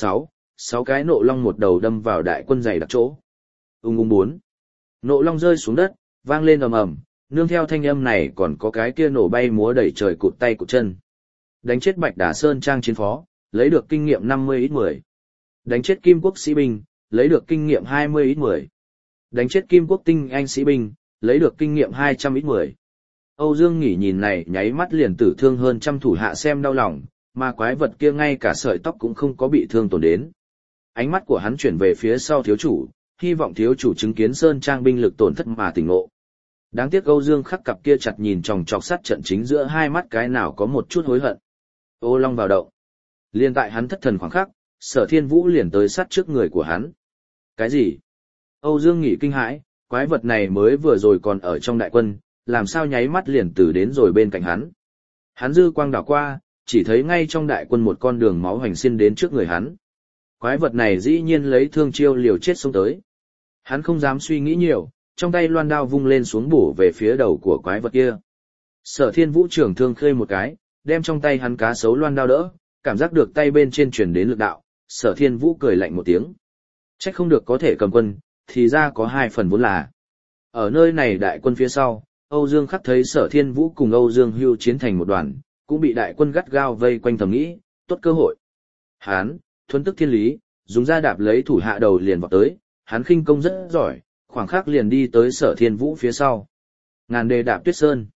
6 cái nộ long một đầu đâm vào đại quân dày đặc chỗ. Ung 4. Nộ long rơi xuống đất, vang lên ầm ầm, nương theo thanh âm này còn có cái kia nổ bay múa đẩy trời cụt tay cụt chân. Đánh chết Bạch Đà Sơn trang chiến phó, lấy được kinh nghiệm 50x10. Đánh chết Kim Quốc sĩ binh, lấy được kinh nghiệm 20x10. Đánh chết Kim Quốc tinh anh sĩ binh, lấy được kinh nghiệm 200x10. Âu Dương Nghỉ nhìn này nháy mắt liền tử thương hơn trăm thủ hạ xem đau lòng, mà quái vật kia ngay cả sợi tóc cũng không có bị thương tổn đến. Ánh mắt của hắn chuyển về phía sau thiếu chủ, hy vọng thiếu chủ chứng kiến Sơn trang binh lực tổn thất mà tỉnh ngộ. Đáng tiếc Âu Dương Khắc cặp kia chặt nhìn chòng chọc sát trận chính giữa hai mắt cái nào có một chút hối hận. Ô Long vào động. Liên tại hắn thất thần khoảng khắc, Sở Thiên Vũ liền tới sát trước người của hắn. Cái gì? Âu Dương Nghỉ kinh hãi, quái vật này mới vừa rồi còn ở trong đại quân, làm sao nháy mắt liền từ đến rồi bên cạnh hắn. Hắn dư quang đảo qua, chỉ thấy ngay trong đại quân một con đường máu hoành xiên đến trước người hắn. Quái vật này dĩ nhiên lấy thương chiêu liều chết xông tới. Hắn không dám suy nghĩ nhiều, trong tay loan đao vung lên xuống bổ về phía đầu của quái vật kia. Sở Thiên Vũ trưởng thương khơi một cái, đem trong tay hắn cá sấu loan đao đỡ, cảm giác được tay bên trên truyền đến lực đạo, Sở Thiên Vũ cười lạnh một tiếng. Trách không được có thể cầm quân, thì ra có 2 phần vốn là. Ở nơi này đại quân phía sau, Âu Dương Khắc thấy Sở Thiên Vũ cùng Âu Dương Hưu chiến thành một đoàn, cũng bị đại quân gắt gao vây quanh thầm nghĩ, tốt cơ hội. Hán, thuần tức thiên lý, dùng ra đạp lấy thủ hạ đầu liền vào tới, hắn khinh công rất giỏi, khoảng khắc liền đi tới Sở Thiên Vũ phía sau. Ngàn đề đạp tuyết sơn.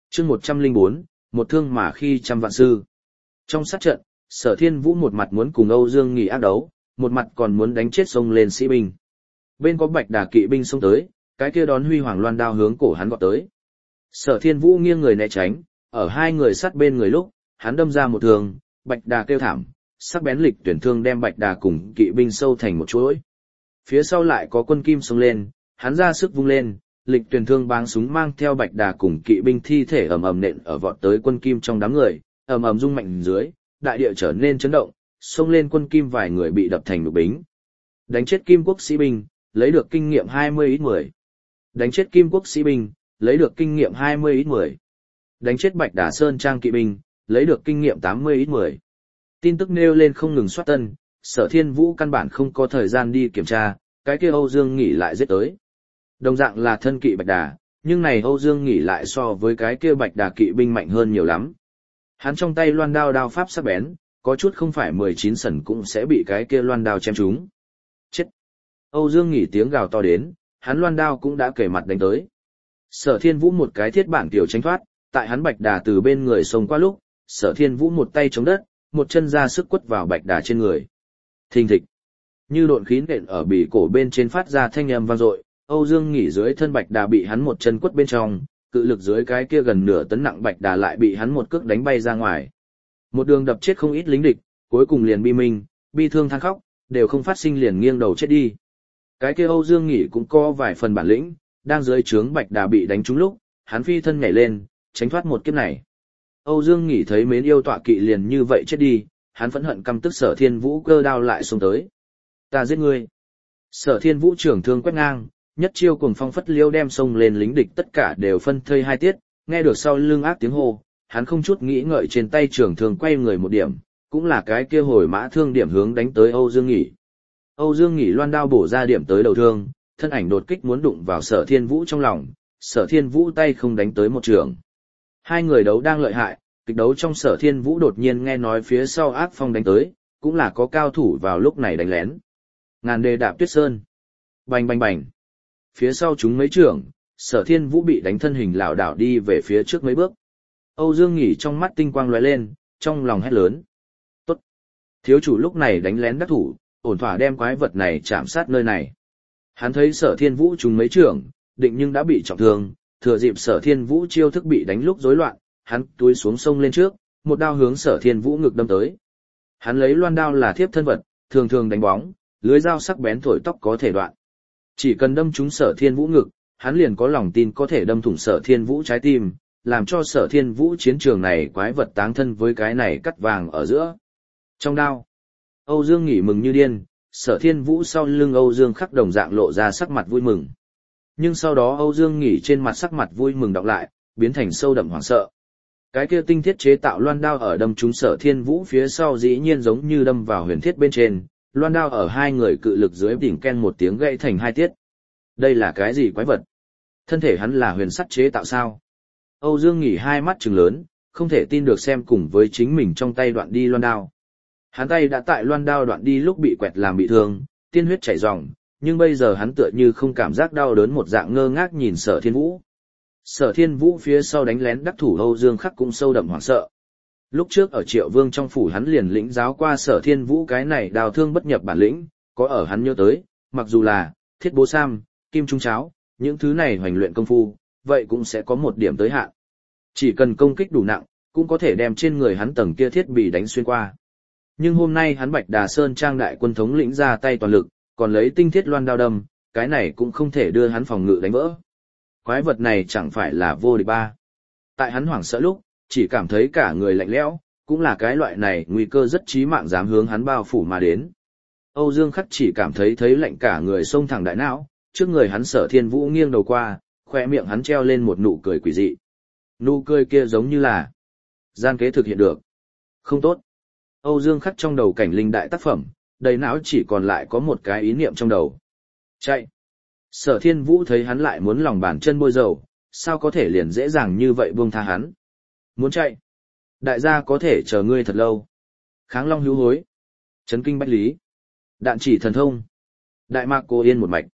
chương 104, một thương mà khi trăm vạn sư. Trong sát trận, Sở Thiên Vũ một mặt muốn cùng Âu Dương Nghị ác đấu, một mặt còn muốn đánh chết xông lên sĩ binh. Bên có Bạch Đà kỵ binh xông tới, cái kia đón huy hoàng loan đao hướng cổ hắn gọt tới. Sở Thiên Vũ nghiêng người né tránh, ở hai người sát bên người lúc, hắn đâm ra một thương, Bạch Đà kêu thảm, sắc bén lịch tuyển thương đem Bạch Đà cùng kỵ binh sâu thành một chuỗi. Phía sau lại có quân kim xông lên, hắn ra sức vung lên, lịch tuyển thương báng súng mang theo Bạch Đà cùng kỵ binh thi thể ầm ầm nện ở vọt tới quân kim trong đám người, ầm ầm rung mạnh dưới, đại địa trở nên chấn động, xông lên quân kim vài người bị đập thành nhục bính. Đánh chết Kim Quốc sĩ binh, lấy được kinh nghiệm 20x10. Đánh chết Kim Quốc sĩ binh, lấy được kinh nghiệm 20x10. Đánh chết Bạch Đà Sơn Trang kỵ binh, lấy được kinh nghiệm 80x10. Tin tức nêu lên không ngừng soát tân, Sở Thiên Vũ căn bản không có thời gian đi kiểm tra, cái kia Âu Dương Nghị lại giết tới. Đồng dạng là thân kỵ Bạch Đà, nhưng này Âu Dương Nghị lại so với cái kia Bạch Đà kỵ binh mạnh hơn nhiều lắm. Hắn trong tay loan đao đao pháp sắc bén, có chút không phải 19 sẩn cũng sẽ bị cái kia loan đao chém trúng. Chết! Âu Dương Nghị tiếng gào to đến, hắn loan đao cũng đã kề mặt đánh tới. Sở Thiên Vũ một cái thiết bản tiểu tránh thoát, tại hắn Bạch Đà từ bên người xông qua lúc, Sở Thiên Vũ một tay chống đất, một chân ra sức quất vào Bạch Đà trên người. Thình thịch! Như độn khí nện ở bì cổ bên trên phát ra thanh âm vang dội, Âu Dương Nghị dưới thân Bạch Đà bị hắn một chân quất bên trong, cự lực dưới cái kia gần nửa tấn nặng Bạch Đà lại bị hắn một cước đánh bay ra ngoài. Một đường đập chết không ít lính địch, cuối cùng liền bi minh, bi thương than khóc, đều không phát sinh liền nghiêng đầu chết đi. Cái kia Âu Dương Nghị cũng có vài phần bản lĩnh, đang dưới trướng Bạch Đà bị đánh trúng lúc, hắn phi thân nhảy lên, tránh thoát một kiếp này. Âu Dương Nghị thấy mến yêu tọa kỵ liền như vậy chết đi, hắn phẫn hận căm tức Sở Thiên Vũ cơ đao lại xông tới. Ta giết ngươi. Sở Thiên Vũ trưởng thương quét ngang, nhất chiêu cùng phong phất liêu đem xông lên lính địch tất cả đều phân thây hai tiết, nghe được sau lưng ác tiếng hô, hắn không chút nghĩ ngợi trên tay trưởng thương quay người một điểm, cũng là cái kia hồi mã thương điểm hướng đánh tới Âu Dương Nghị. Âu Dương Nghị loan đao bổ ra điểm tới đầu thương, thân ảnh đột kích muốn đụng vào Sở Thiên Vũ trong lòng, Sở Thiên Vũ tay không đánh tới một trường. Hai người đấu đang lợi hại, kịch đấu trong Sở Thiên Vũ đột nhiên nghe nói phía sau ác phong đánh tới, cũng là có cao thủ vào lúc này đánh lén. Ngàn đề đạp tuyết sơn. Bành bành bành. Phía sau chúng mấy trưởng, Sở Thiên Vũ bị đánh thân hình lảo đảo đi về phía trước mấy bước. Âu Dương Nghị trong mắt tinh quang lóe lên, trong lòng hét lớn. Tốt. Thiếu chủ lúc này đánh lén đắc thủ, ổn thỏa đem quái vật này chạm sát nơi này. Hắn thấy Sở Thiên Vũ trúng mấy trưởng, định nhưng đã bị trọng thương, thừa dịp Sở Thiên Vũ chiêu thức bị đánh lúc rối loạn, hắn túi xuống sông lên trước, một đao hướng Sở Thiên Vũ ngực đâm tới. Hắn lấy loan đao là thiếp thân vật, thường thường đánh bóng, lưới dao sắc bén thổi tóc có thể đoạn. Chỉ cần đâm trúng Sở Thiên Vũ ngực, hắn liền có lòng tin có thể đâm thủng Sở Thiên Vũ trái tim, làm cho Sở Thiên Vũ chiến trường này quái vật táng thân với cái này cắt vàng ở giữa. Trong đao, Âu Dương Nghị mừng như điên, Sở Thiên Vũ sau lưng Âu Dương Khắc đồng dạng lộ ra sắc mặt vui mừng. Nhưng sau đó Âu Dương Nghị trên mặt sắc mặt vui mừng đọc lại, biến thành sâu đậm hoảng sợ. Cái kia tinh thiết chế tạo loan đao ở đâm trúng Sở Thiên Vũ phía sau dĩ nhiên giống như đâm vào huyền thiết bên trên, loan đao ở hai người cự lực dưới đỉnh ken một tiếng gãy thành hai tiết. Đây là cái gì quái vật? Thân thể hắn là huyền sắt chế tạo sao? Âu Dương Nghị hai mắt trừng lớn, không thể tin được xem cùng với chính mình trong tay đoạn đi loan đao. Hắn tay đã tại loan đao đoạn đi lúc bị quẹt làm bị thương, tiên huyết chảy ròng, nhưng bây giờ hắn tựa như không cảm giác đau đớn một dạng ngơ ngác nhìn Sở Thiên Vũ. Sở Thiên Vũ phía sau đánh lén đắc thủ Âu Dương Khắc cũng sâu đậm hoảng sợ. Lúc trước ở Triệu Vương trong phủ hắn liền lĩnh giáo qua Sở Thiên Vũ cái này đào thương bất nhập bản lĩnh, có ở hắn nhớ tới, mặc dù là thiết bố sam, kim trung cháo, những thứ này hoành luyện công phu, vậy cũng sẽ có một điểm tới hạn. Chỉ cần công kích đủ nặng, cũng có thể đem trên người hắn tầng kia thiết bị đánh xuyên qua. Nhưng hôm nay hắn Bạch Đà Sơn Trang đại quân thống lĩnh ra tay toàn lực, còn lấy tinh thiết loan đao đâm, cái này cũng không thể đưa hắn phòng ngự đánh vỡ. Quái vật này chẳng phải là vô địch ba. Tại hắn hoảng sợ lúc, chỉ cảm thấy cả người lạnh lẽo, cũng là cái loại này nguy cơ rất chí mạng dám hướng hắn bao phủ mà đến. Âu Dương Khắc chỉ cảm thấy lạnh cả người xông thẳng đại não, trước người hắn Sở Thiên Vũ nghiêng đầu qua, khoe miệng hắn treo lên một nụ cười quỷ dị. Nụ cười kia giống như là gian kế thực hiện được. Không tốt. Âu Dương Khắc trong đầu cảnh linh đại tác phẩm, đầy não chỉ còn lại có một cái ý niệm trong đầu. Chạy. Sở Thiên Vũ thấy hắn lại muốn lòng bàn chân bôi dầu, sao có thể liền dễ dàng như vậy buông tha hắn. Muốn chạy. Đại gia có thể chờ ngươi thật lâu. Kháng Long hữu hối. Chấn kinh bách lý. Đạn chỉ thần thông. Đại mạc cô yên một mạch.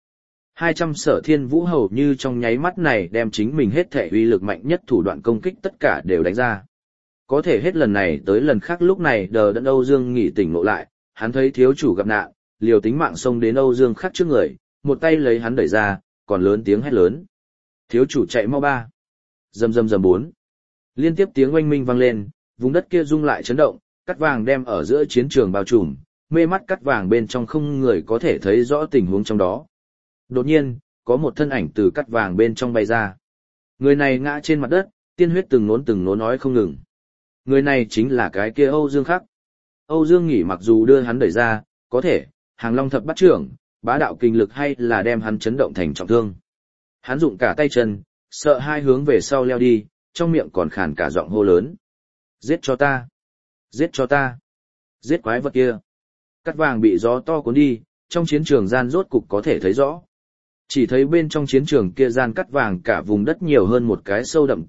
200 Sở Thiên Vũ hầu như trong nháy mắt này đem chính mình hết thể uy lực mạnh nhất thủ đoạn công kích tất cả đều đánh ra. Có thể hết lần này tới lần khác lúc này đờ đẫn Âu Dương Nghị tỉnh ngộ lại, hắn thấy thiếu chủ gặp nạn, liều tính mạng xông đến Âu Dương Khắc trước người, một tay lấy hắn đẩy ra, còn lớn tiếng hét lớn. Thiếu chủ chạy mau ba. Rầm rầm rầm bốn. Liên tiếp tiếng oanh minh vang lên, vùng đất kia rung lại chấn động, cắt vàng đem ở giữa chiến trường bao trùm, mê mắt cắt vàng bên trong không người có thể thấy rõ tình huống trong đó. Đột nhiên, có một thân ảnh từ cắt vàng bên trong bay ra. Người này ngã trên mặt đất, tiên huyết từng nốn nói không ngừng. Người này chính là cái kia Âu Dương Khắc. Âu Dương Nghỉ mặc dù đưa hắn đẩy ra, có thể, Hàng Long thập bắt trưởng, bá đạo kinh lực hay là đem hắn chấn động thành trọng thương. Hắn dụng cả tay chân, sợ hai hướng về sau leo đi, trong miệng còn khàn cả giọng hô lớn. Giết cho ta! Giết cho ta! Giết quái vật kia! Cắt vàng bị gió to cuốn đi, trong chiến trường gian rốt cục có thể thấy rõ. Chỉ thấy bên trong chiến trường kia gian cắt vàng cả vùng đất nhiều hơn một cái sâu đậm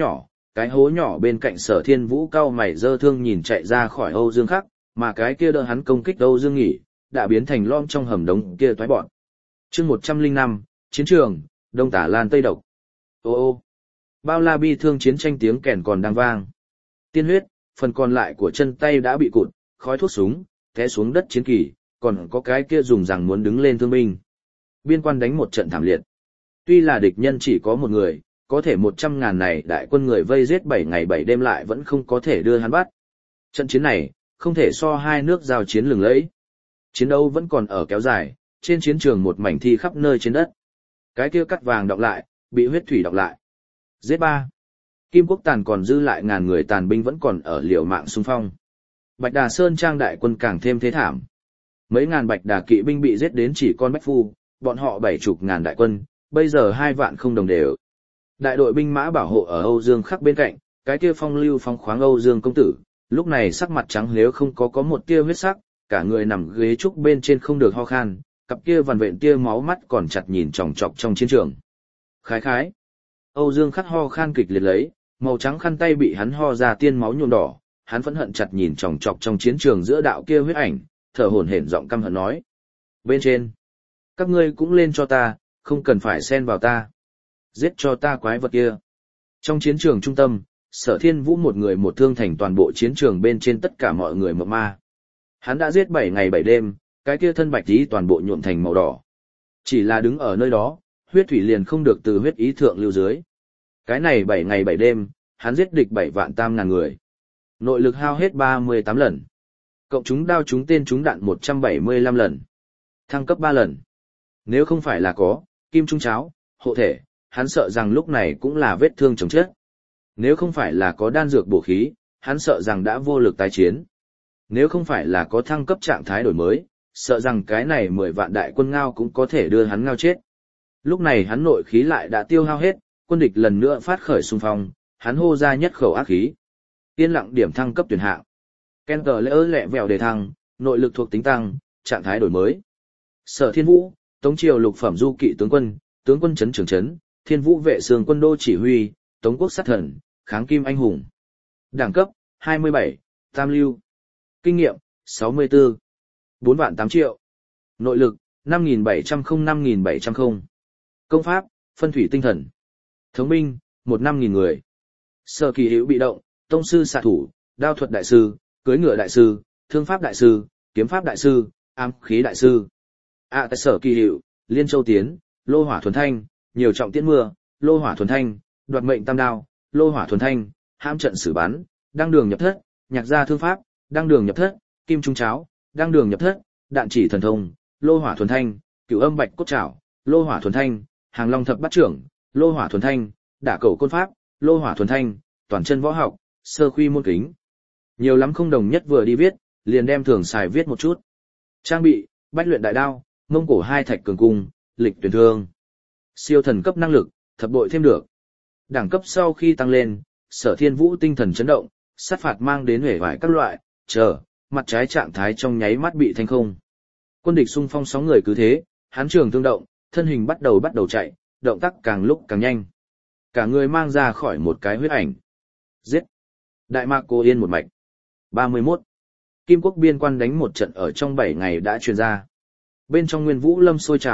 cái hố nhỏ bên cạnh Sở Thiên Vũ cao mày dơ thương nhìn chạy ra khỏi Âu Dương Khắc, mà cái kia đỡ hắn công kích Âu Dương Nghỉ, đã biến thành lom trong hầm đống kia toái bọn. Chương 105, chiến trường, Đông Tả Lan Tây Độc. Ô ô, bao la bi thương chiến tranh tiếng kèn còn đang vang. Tiên huyết, phần còn lại của chân tay đã bị cụt, khói thuốc súng, té xuống đất chiến kỳ, còn có cái kia dùng rằng muốn đứng lên thương binh. Biên quan đánh một trận thảm liệt. Tuy là địch nhân chỉ có một người, có thể 100.000 này đại quân người vây giết 7 ngày 7 đêm lại vẫn không có thể đưa hắn bắt. Trận chiến này, không thể so hai nước giao chiến lừng lẫy. Chiến đấu vẫn còn ở kéo dài, trên chiến trường một mảnh thi khắp nơi trên đất. Cái kia cắt vàng đọng lại, bị huyết thủy đọng lại. Giết ba. Kim Quốc Tàn còn dư lại ngàn người tàn binh vẫn còn ở liều mạng xung phong. Bạch Đà Sơn Trang đại quân càng thêm thế thảm. Mấy ngàn Bạch Đà kỵ binh bị giết đến chỉ con bách phu, bọn họ 70.000 đại quân, bây giờ 2 vạn không đồng đều. Đại đội binh mã bảo hộ ở Âu Dương Khắc bên cạnh, cái kia phong lưu phong khoáng Âu Dương công tử, lúc này sắc mặt trắng nếu không có một tia huyết sắc, cả người nằm ghế trúc bên trên không được ho khan, cặp kia vằn vện tia máu mắt còn chặt nhìn chòng chọc trong chiến trường. Khái khái. Âu Dương Khắc ho khan kịch liệt lấy, màu trắng khăn tay bị hắn ho ra tiên máu nhuộm đỏ, hắn phẫn hận chặt nhìn chòng chọc trong chiến trường giữa đạo kia huyết ảnh, thở hổn hển giọng căm hận nói: "Bên trên, các ngươi cũng lên cho ta, không cần phải xen vào ta. Giết cho ta quái vật kia." Trong chiến trường trung tâm, Sở Thiên Vũ một người một thương thành toàn bộ chiến trường bên trên tất cả mọi người mộng ma. Hắn đã giết 7 ngày 7 đêm, cái kia thân bạch tí toàn bộ nhuộm thành màu đỏ. Chỉ là đứng ở nơi đó, huyết thủy liền không được từ huyết ý thượng lưu dưới. Cái này 7 ngày 7 đêm, hắn giết địch 7.300.000 người. Nội lực hao hết 38 lần. Cộng chúng đao chúng tên chúng đạn 175 lần. Thăng cấp 3 lần. Nếu không phải là có kim trung cháo, hộ thể, hắn sợ rằng lúc này cũng là vết thương chồng chết. Nếu không phải là có đan dược bổ khí, hắn sợ rằng đã vô lực tái chiến. Nếu không phải là có thăng cấp trạng thái đổi mới, sợ rằng cái này 10 vạn đại quân ngao cũng có thể đưa hắn ngao chết. Lúc này hắn nội khí lại đã tiêu hao hết, quân địch lần nữa phát khởi xung phong, hắn hô ra nhất khẩu ác khí. Yên lặng điểm thăng cấp tuyển hạng. Ken tờ lỡ lẹ vèo đề thăng, nội lực thuộc tính tăng, trạng thái đổi mới. Sở Thiên Vũ, Tống Triều lục phẩm du kỵ tướng quân trấn trưởng trấn, Thiên Vũ vệ sương quân đô chỉ huy, Tống quốc sát thần, kháng kim anh hùng. Đẳng cấp, 27, tam lưu. Kinh nghiệm, 64. 4 vạn 8 triệu. Nội lực, 5.700. Công pháp, phân thủy tinh thần. Thống binh, 1-5.000 người. Sở kỳ hữu bị động, tông sư xạ thủ, đao thuật đại sư, cưỡi ngựa đại sư, thương pháp đại sư, kiếm pháp đại sư, ám khí đại sư. Tại sở kỳ hữu, liên châu tiến, lô hỏa thuần thanh, nhiều trọng tiễn mưa, lô hỏa thuần thanh, đoạt mệnh tam đao, lô hỏa thuần thanh, hãm trận xử bắn, đăng đường nhập thất, nhạc gia thương pháp, đăng đường nhập thất, kim trung cháo, đăng đường nhập thất, đạn chỉ thần thông, lô hỏa thuần thanh, cửu âm bạch cốt trảo, lô hỏa thuần thanh, hàng long thập bát trưởng, lô hỏa thuần thanh, đả cầu côn pháp, lô hỏa thuần thanh, toàn chân võ học, sơ khuy môn kính. Nhiều lắm không đồng nhất vừa đi viết, liền đem thường xài viết một chút. Trang bị, bách luyện đại đao, mông cổ 2 thạch cường cung, lịch tuyển thương. Siêu thần cấp năng lực, thập bội thêm được. Đẳng cấp sau khi tăng lên, Sở Thiên Vũ tinh thần chấn động, sát phạt mang đến huệ vải các loại, mặt trái trạng thái trong nháy mắt bị thanh không. Quân địch xung phong 6 người cứ thế, hắn trường thương động, thân hình bắt đầu chạy, động tác càng lúc càng nhanh. Cả người mang ra khỏi một cái huyết ảnh. Giết! Đại mạc cô yên một mạch. 31. Kim quốc biên quan đánh một trận ở trong 7 ngày đã truyền ra. Bên trong Nguyên Vũ Lâm sôi trào,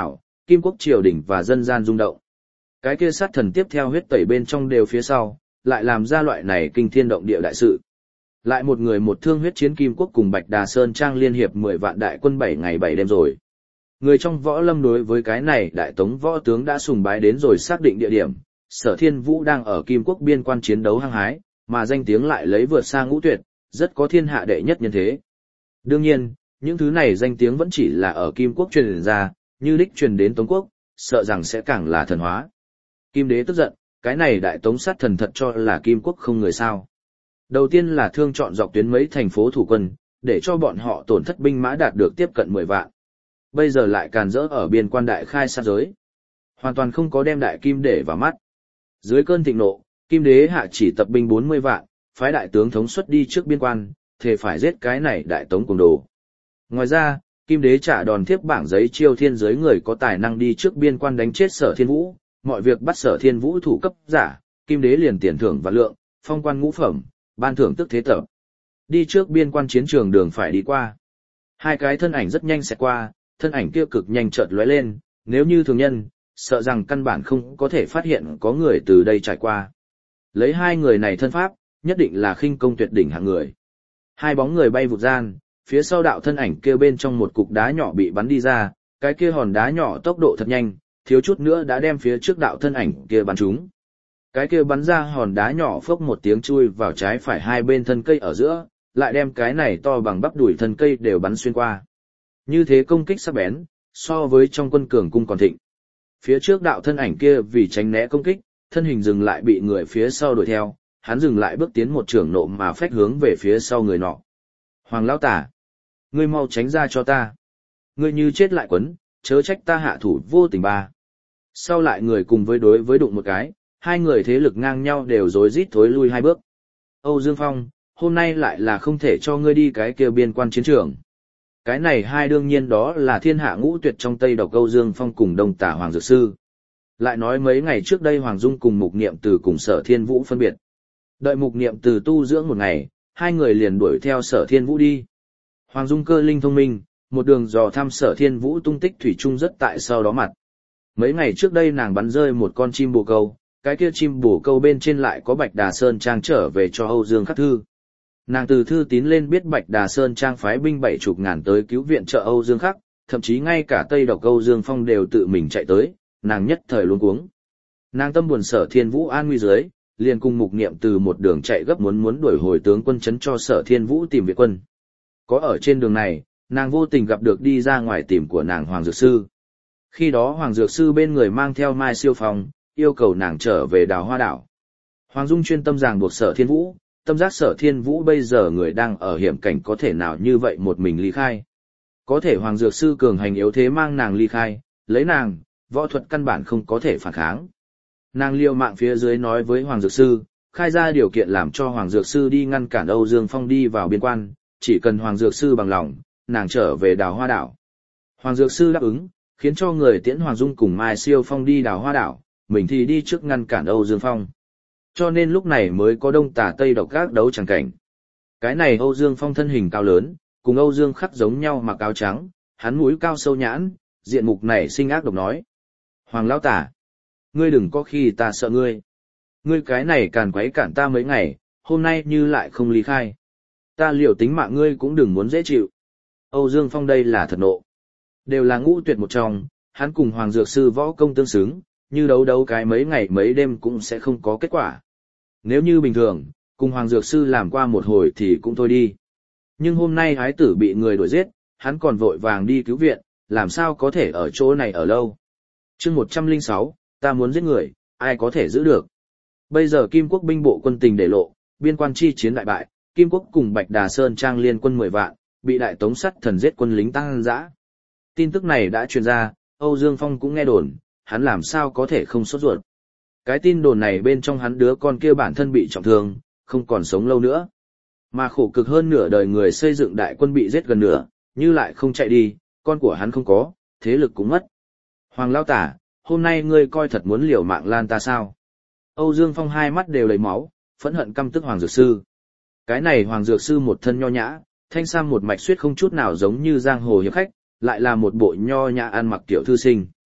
Kim Quốc triều đình và dân gian rung động. Cái kia sát thần tiếp theo huyết tẩy bên trong đều phía sau, lại làm ra loại này kinh thiên động địa đại sự. Lại một người một thương huyết chiến Kim Quốc cùng Bạch Đà Sơn Trang liên hiệp 10 vạn đại quân 7 ngày 7 đêm rồi. Người trong võ lâm đối với cái này đại tống võ tướng đã sùng bái đến rồi xác định địa điểm, Sở Thiên Vũ đang ở Kim Quốc biên quan chiến đấu hăng hái, mà danh tiếng lại lấy vượt xa Ngũ Tuyệt, rất có thiên hạ đệ nhất nhân thế. Đương nhiên, những thứ này danh tiếng vẫn chỉ là ở Kim Quốc truyền ra, như đích truyền đến Tống Quốc, sợ rằng sẽ càng là thần hóa. Kim Đế tức giận, cái này đại tống sát thần thật cho là Kim Quốc không người sao. Đầu tiên là thương chọn dọc tuyến mấy thành phố thủ quân, để cho bọn họ tổn thất binh mã đạt được tiếp cận 10 vạn. Bây giờ lại càn rỡ ở biên quan đại khai sát giới. Hoàn toàn không có đem đại kim để vào mắt. Dưới cơn thịnh nộ, Kim Đế hạ chỉ tập binh 40 vạn, phái đại tướng thống suất đi trước biên quan, thề phải giết cái này đại tống cùng đồ. Ngoài ra, Kim Đế trả đòn thiếp bảng giấy chiêu thiên giới người có tài năng đi trước biên quan đánh chết Sở Thiên Vũ, mọi việc bắt Sở Thiên Vũ thủ cấp giả, Kim Đế liền tiền thưởng và lượng, phong quan ngũ phẩm, ban thưởng tức thế tập. Đi trước biên quan chiến trường đường phải đi qua. Hai cái thân ảnh rất nhanh sẽ qua, thân ảnh kia cực nhanh chợt lóe lên, nếu như thường nhân, sợ rằng căn bản không có thể phát hiện có người từ đây trải qua. Lấy hai người này thân pháp, nhất định là khinh công tuyệt đỉnh hạng người. Hai bóng người bay vụt gian, phía sau đạo thân ảnh kia bên trong một cục đá nhỏ bị bắn đi ra, cái kia hòn đá nhỏ tốc độ thật nhanh, thiếu chút nữa đã đem phía trước đạo thân ảnh kia bắn trúng. Cái kia bắn ra hòn đá nhỏ phốc một tiếng chui vào trái phải hai bên thân cây ở giữa, lại đem cái này to bằng bắp đùi thân cây đều bắn xuyên qua. Như thế công kích sắc bén, so với trong quân cường cung còn thịnh. Phía trước đạo thân ảnh kia vì tránh né công kích, thân hình dừng lại bị người phía sau đuổi theo, hắn dừng lại bước tiến một trường nộ mà phách hướng về phía sau người nọ. Hoàng lão tả, ngươi mau tránh ra cho ta. Ngươi như chết lại quấn, chớ trách ta hạ thủ vô tình ba. Sau lại người cùng với đối với đụng một cái, hai người thế lực ngang nhau đều rối rít thối lui hai bước. Âu Dương Phong, hôm nay lại là không thể cho ngươi đi cái kia biên quan chiến trường. Cái này hai đương nhiên đó là thiên hạ ngũ tuyệt trong Tây Độc Âu Dương Phong cùng Đông Tả Hoàng Dược Sư. Lại nói mấy ngày trước đây Hoàng Dung cùng Mục Niệm Từ cùng Sở Thiên Vũ phân biệt. Đợi Mục Niệm Từ tu dưỡng một ngày, hai người liền đuổi theo Sở Thiên Vũ đi. Hoàng Dung cơ linh thông minh, một đường dò thăm Sở Thiên Vũ tung tích thủy chung rất tại sau đó mặt. Mấy ngày trước đây nàng bắn rơi một con chim bồ câu, cái kia chim bồ câu bên trên lại có Bạch Đà Sơn Trang trở về cho Âu Dương Khắc Thư. Nàng từ thư tín lên biết Bạch Đà Sơn Trang phái binh 70 ngàn tới cứu viện trợ Âu Dương Khắc, thậm chí ngay cả Tây Độc Âu Dương Phong đều tự mình chạy tới, nàng nhất thời luống cuống. Nàng tâm buồn Sở Thiên Vũ an nguy dưới, liền cùng Mục Niệm Từ một đường chạy gấp muốn đuổi hồi tướng quân trấn cho Sở Thiên Vũ tìm viện quân. Có ở trên đường này, nàng vô tình gặp được đi ra ngoài tìm của nàng Hoàng Dược Sư. Khi đó Hoàng Dược Sư bên người mang theo Mai Siêu Phong, yêu cầu nàng trở về Đào Hoa Đảo. Hoàng Dung chuyên tâm ràng buộc Sở Thiên Vũ, tâm giác Sở Thiên Vũ bây giờ người đang ở hiểm cảnh có thể nào như vậy một mình ly khai. Có thể Hoàng Dược Sư cường hành yếu thế mang nàng ly khai, lấy nàng, võ thuật căn bản không có thể phản kháng. Nàng liều mạng phía dưới nói với Hoàng Dược Sư, khai ra điều kiện làm cho Hoàng Dược Sư đi ngăn cản Âu Dương Phong đi vào biên quan, chỉ cần Hoàng Dược Sư bằng lòng, nàng trở về Đào Hoa Đảo. Hoàng Dược Sư đáp ứng, khiến cho người tiễn Hoàng Dung cùng Mai Siêu Phong đi Đào Hoa Đảo, mình thì đi trước ngăn cản Âu Dương Phong. Cho nên lúc này mới có Đông Tả Tây Độc gác đấu chẳng cảnh. Cái này Âu Dương Phong thân hình cao lớn, cùng Âu Dương Khắc giống nhau mặc áo trắng, hắn mũi cao sâu nhãn, diện mục này sinh ác độc nói. Hoàng lão tả, ngươi đừng có khi ta sợ ngươi. Ngươi cái này càn quấy cản ta mấy ngày, hôm nay như lại không ly khai. Ta liều tính mạng ngươi cũng đừng muốn dễ chịu. Âu Dương Phong đây là thật nộ. Đều là ngũ tuyệt một trong, hắn cùng Hoàng Dược Sư võ công tương xứng, như đấu cái mấy ngày mấy đêm cũng sẽ không có kết quả. Nếu như bình thường, cùng Hoàng Dược Sư làm qua một hồi thì cũng thôi đi. Nhưng hôm nay hái tử bị người đuổi giết, hắn còn vội vàng đi cứu viện, làm sao có thể ở chỗ này ở lâu. Chương 106, ta muốn giết người, ai có thể giữ được. Bây giờ Kim Quốc binh bộ quân tình để lộ, biên quan chi chiến đại bại, Kim Quốc cùng Bạch Đà Sơn Trang liên quân 10 vạn, bị đại tống sắt thần giết quân lính tăng dã. Tin tức này đã truyền ra, Âu Dương Phong cũng nghe đồn, hắn làm sao có thể không sốt ruột. Cái tin đồn này bên trong hắn đứa con kia bản thân bị trọng thương, không còn sống lâu nữa. Mà khổ cực hơn nửa đời người xây dựng đại quân bị giết gần nửa, như lại không chạy đi, con của hắn không có, thế lực cũng mất. Hoàng lão tả, hôm nay ngươi coi thật muốn liều mạng lan ta sao? Âu Dương Phong hai mắt đều đầy máu, phẫn hận căm tức Hoàng Dược Sư. Cái này Hoàng Dược Sư một thân nho nhã, thanh sam một mạch xuyết không chút nào giống như giang hồ hiệp khách, lại là một bộ nho nhã ăn mặc tiểu thư sinh.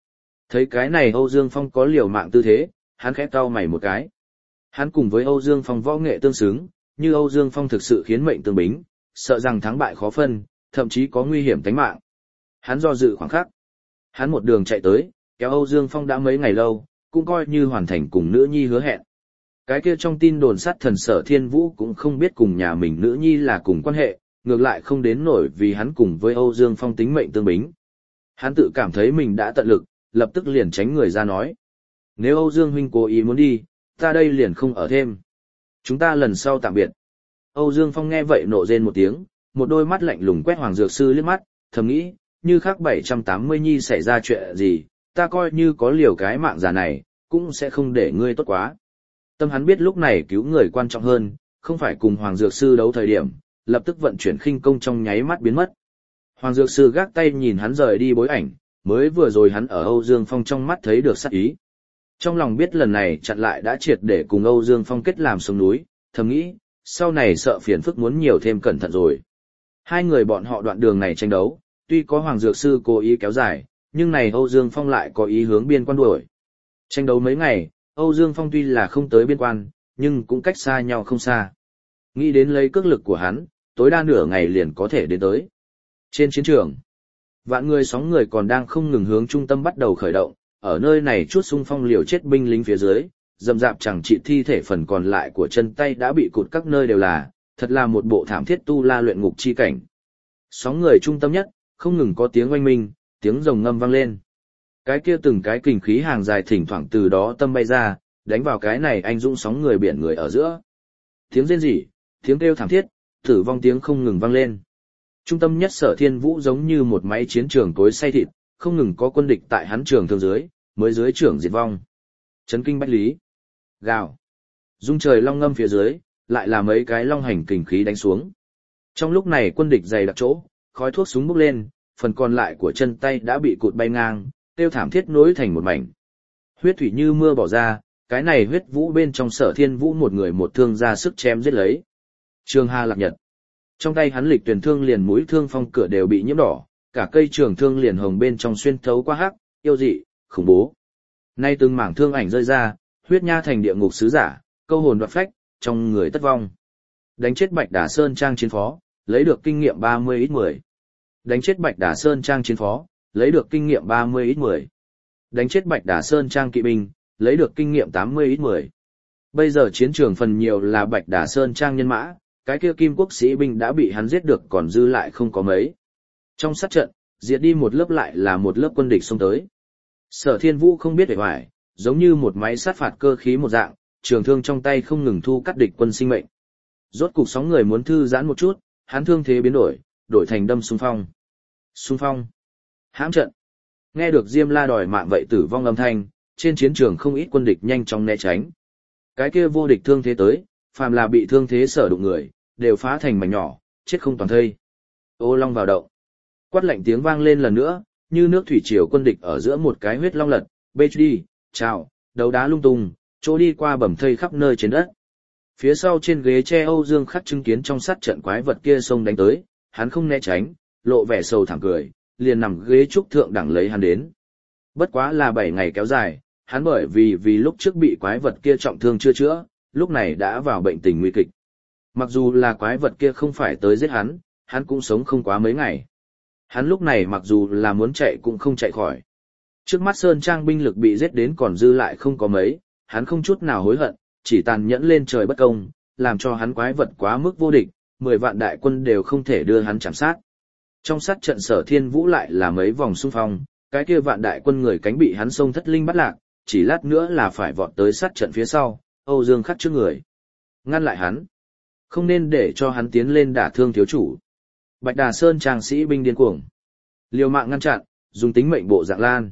Thấy cái này Âu Dương Phong có liều mạng tư thế, hắn khẽ cau mày một cái. Hắn cùng với Âu Dương Phong võ nghệ tương xứng, như Âu Dương Phong thực sự khiến mệnh tương bính, sợ rằng thắng bại khó phân, thậm chí có nguy hiểm tính mạng. Hắn do dự khoảng khắc. Hắn một đường chạy tới, kéo Âu Dương Phong đã mấy ngày lâu, cũng coi như hoàn thành cùng nữ nhi hứa hẹn. Cái kia trong tin đồn sát thần Sở Thiên Vũ cũng không biết cùng nhà mình nữ nhi là cùng quan hệ, ngược lại không đến nổi vì hắn cùng với Âu Dương Phong tính mệnh tương bính. Hắn tự cảm thấy mình đã tận lực, lập tức liền tránh người ra nói. Nếu Âu Dương huynh cố ý muốn đi, ta đây liền không ở thêm. Chúng ta lần sau tạm biệt. Âu Dương Phong nghe vậy nộ rên một tiếng, một đôi mắt lạnh lùng quét Hoàng Dược Sư liếc mắt, thầm nghĩ, như khác 780 nhi xảy ra chuyện gì, ta coi như có liều cái mạng già này, cũng sẽ không để ngươi tốt quá. Tâm hắn biết lúc này cứu người quan trọng hơn, không phải cùng Hoàng Dược Sư đấu thời điểm, lập tức vận chuyển khinh công trong nháy mắt biến mất. Hoàng Dược Sư gác tay nhìn hắn rời đi bối ảnh, mới vừa rồi hắn ở Âu Dương Phong trong mắt thấy được sát ý. Trong lòng biết lần này chặn lại đã triệt để cùng Âu Dương Phong kết làm sống núi, thầm nghĩ, sau này sợ phiền phức muốn nhiều thêm cẩn thận rồi. Hai người bọn họ đoạn đường này tranh đấu, tuy có Hoàng Dược Sư cố ý kéo dài, nhưng này Âu Dương Phong lại có ý hướng biên quan đuổi. Tranh đấu mấy ngày, Âu Dương Phong tuy là không tới biên quan, nhưng cũng cách xa nhau không xa. Nghĩ đến lấy cước lực của hắn, tối đa nửa ngày liền có thể đến tới. Trên chiến trường, vạn người sóng người còn đang không ngừng hướng trung tâm bắt đầu khởi động, ở nơi này chút xung phong liều chết binh lính phía dưới, dầm dạp chẳng trị thi thể phần còn lại của chân tay đã bị cụt các nơi đều là, thật là một bộ thảm thiết tu la luyện ngục chi cảnh. Sóng người trung tâm nhất, không ngừng có tiếng oanh minh, tiếng rồng ngâm vang lên. Cái kia từng cái kình khí hàng dài thỉnh thoảng từ đó tâm bay ra, đánh vào cái này anh dũng sóng người biển người ở giữa. Tiếng rên rỉ, tiếng kêu thảm thiết, tử vong tiếng không ngừng vang lên. Trung tâm nhất Sở Thiên Vũ giống như một máy chiến trường tối say thịt, không ngừng có quân địch tại hắn trường thương dưới, mới dưới trưởng diệt vong. Chấn kinh bách lý. Gào. Dung trời long ngâm phía dưới, lại là mấy cái long hành kình khí đánh xuống. Trong lúc này quân địch dày đặc chỗ, khói thuốc súng bốc lên, phần còn lại của chân tay đã bị cụt bay ngang, tiêu thảm thiết nối thành một mảnh. Huyết thủy như mưa bỏ ra, cái này huyết vũ bên trong Sở Thiên Vũ một người một thương ra sức chém giết lấy. Trường Hà Lạc Nhật. Trong tay hắn lịch tuyển thương liền mũi thương phong cửa đều bị nhiễm đỏ, cả cây trường thương liền hồng bên trong xuyên thấu qua hắc, yêu dị, khủng bố. Nay từng mảng thương ảnh rơi ra, huyết nha thành địa ngục sứ giả, câu hồn đoạt phách, trong người tất vong. Đánh chết Bạch Đà Sơn Trang chiến phó, lấy được kinh nghiệm 30x10. Đánh chết Bạch Đà Sơn Trang chiến phó, lấy được kinh nghiệm 30x10. Đánh chết Bạch Đà Sơn Trang kỵ binh, lấy được kinh nghiệm 80x10. Bây giờ chiến trường phần nhiều là Bạch Đà Sơn Trang nhân mã, cái kia Kim Quốc sĩ binh đã bị hắn giết được còn dư lại không có mấy. Trong sát trận, diệt đi một lớp lại là một lớp quân địch xông tới. Sở Thiên Vũ không biết vẻ hoài, giống như một máy sát phạt cơ khí một dạng, trường thương trong tay không ngừng thu cắt địch quân sinh mệnh. Rốt cục sóng người muốn thư giãn một chút, hắn thương thế biến đổi thành đâm xung phong. Xung phong. Hãm trận. Nghe được Diêm La đòi mạng vậy tử vong âm thanh, trên chiến trường không ít quân địch nhanh chóng né tránh. Cái kia vô địch thương thế tới, phàm là bị thương thế sở đụng người, đều phá thành mảnh nhỏ, chết không toàn thây. Ô long vào động. Quát lạnh tiếng vang lên lần nữa, như nước thủy triều quân địch ở giữa một cái huyết long lật, bê đi, chào, đấu đá lung tung, chỗ đi qua bầm thây khắp nơi trên đất. Phía sau trên ghế tre Âu Dương Khắc chứng kiến trong sát trận quái vật kia xông đánh tới, hắn không né tránh, lộ vẻ sầu thảm cười, liền nằm ghế trúc thượng đẳng lấy hắn đến. Bất quá là 7 ngày kéo dài, hắn bởi vì lúc trước bị quái vật kia trọng thương chưa chữa, lúc này đã vào bệnh tình nguy kịch. Mặc dù là quái vật kia không phải tới giết hắn cũng sống không quá mấy ngày. Hắn lúc này mặc dù là muốn chạy cũng không chạy khỏi. Trước mắt Sơn Trang binh lực bị giết đến còn dư lại không có mấy, hắn không chút nào hối hận, chỉ tàn nhẫn lên trời bất công, làm cho hắn quái vật quá mức vô địch, 10 vạn đại quân đều không thể đưa hắn chạm sát. Trong sát trận Sở Thiên Vũ lại là mấy vòng xung phong, cái kia vạn đại quân người cánh bị hắn xông thất linh bắt lạc, chỉ lát nữa là phải vọt tới sát trận phía sau, Âu Dương Khắc trước người. Ngăn lại hắn. Không nên để cho hắn tiến lên đả thương thiếu chủ. Bạch Đà Sơn Trang sĩ binh điên cuồng. Liều mạng ngăn chặn, dùng tính mệnh bộ dạng lan.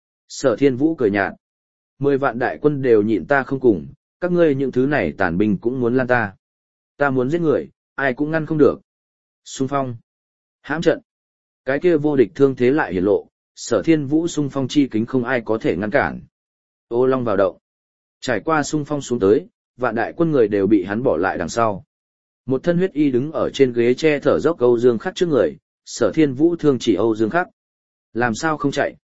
Sở Thiên Vũ cười nhạt. 10 vạn đại quân đều nhịn ta không cùng, các ngươi những thứ này tàn binh cũng muốn lan ta. Ta muốn giết người, ai cũng ngăn không được. Xung phong. Hãm trận. Cái kia vô địch thương thế lại hiển lộ, Sở Thiên Vũ xung phong chi kính không ai có thể ngăn cản. Ô long vào động. Trải qua xung phong xuống tới, vạn đại quân người đều bị hắn bỏ lại đằng sau. Một thân huyết y đứng ở trên ghế che thở dốc Âu Dương Khắc trước người, Sở Thiên Vũ thương chỉ Âu Dương Khắc. Làm sao không chạy?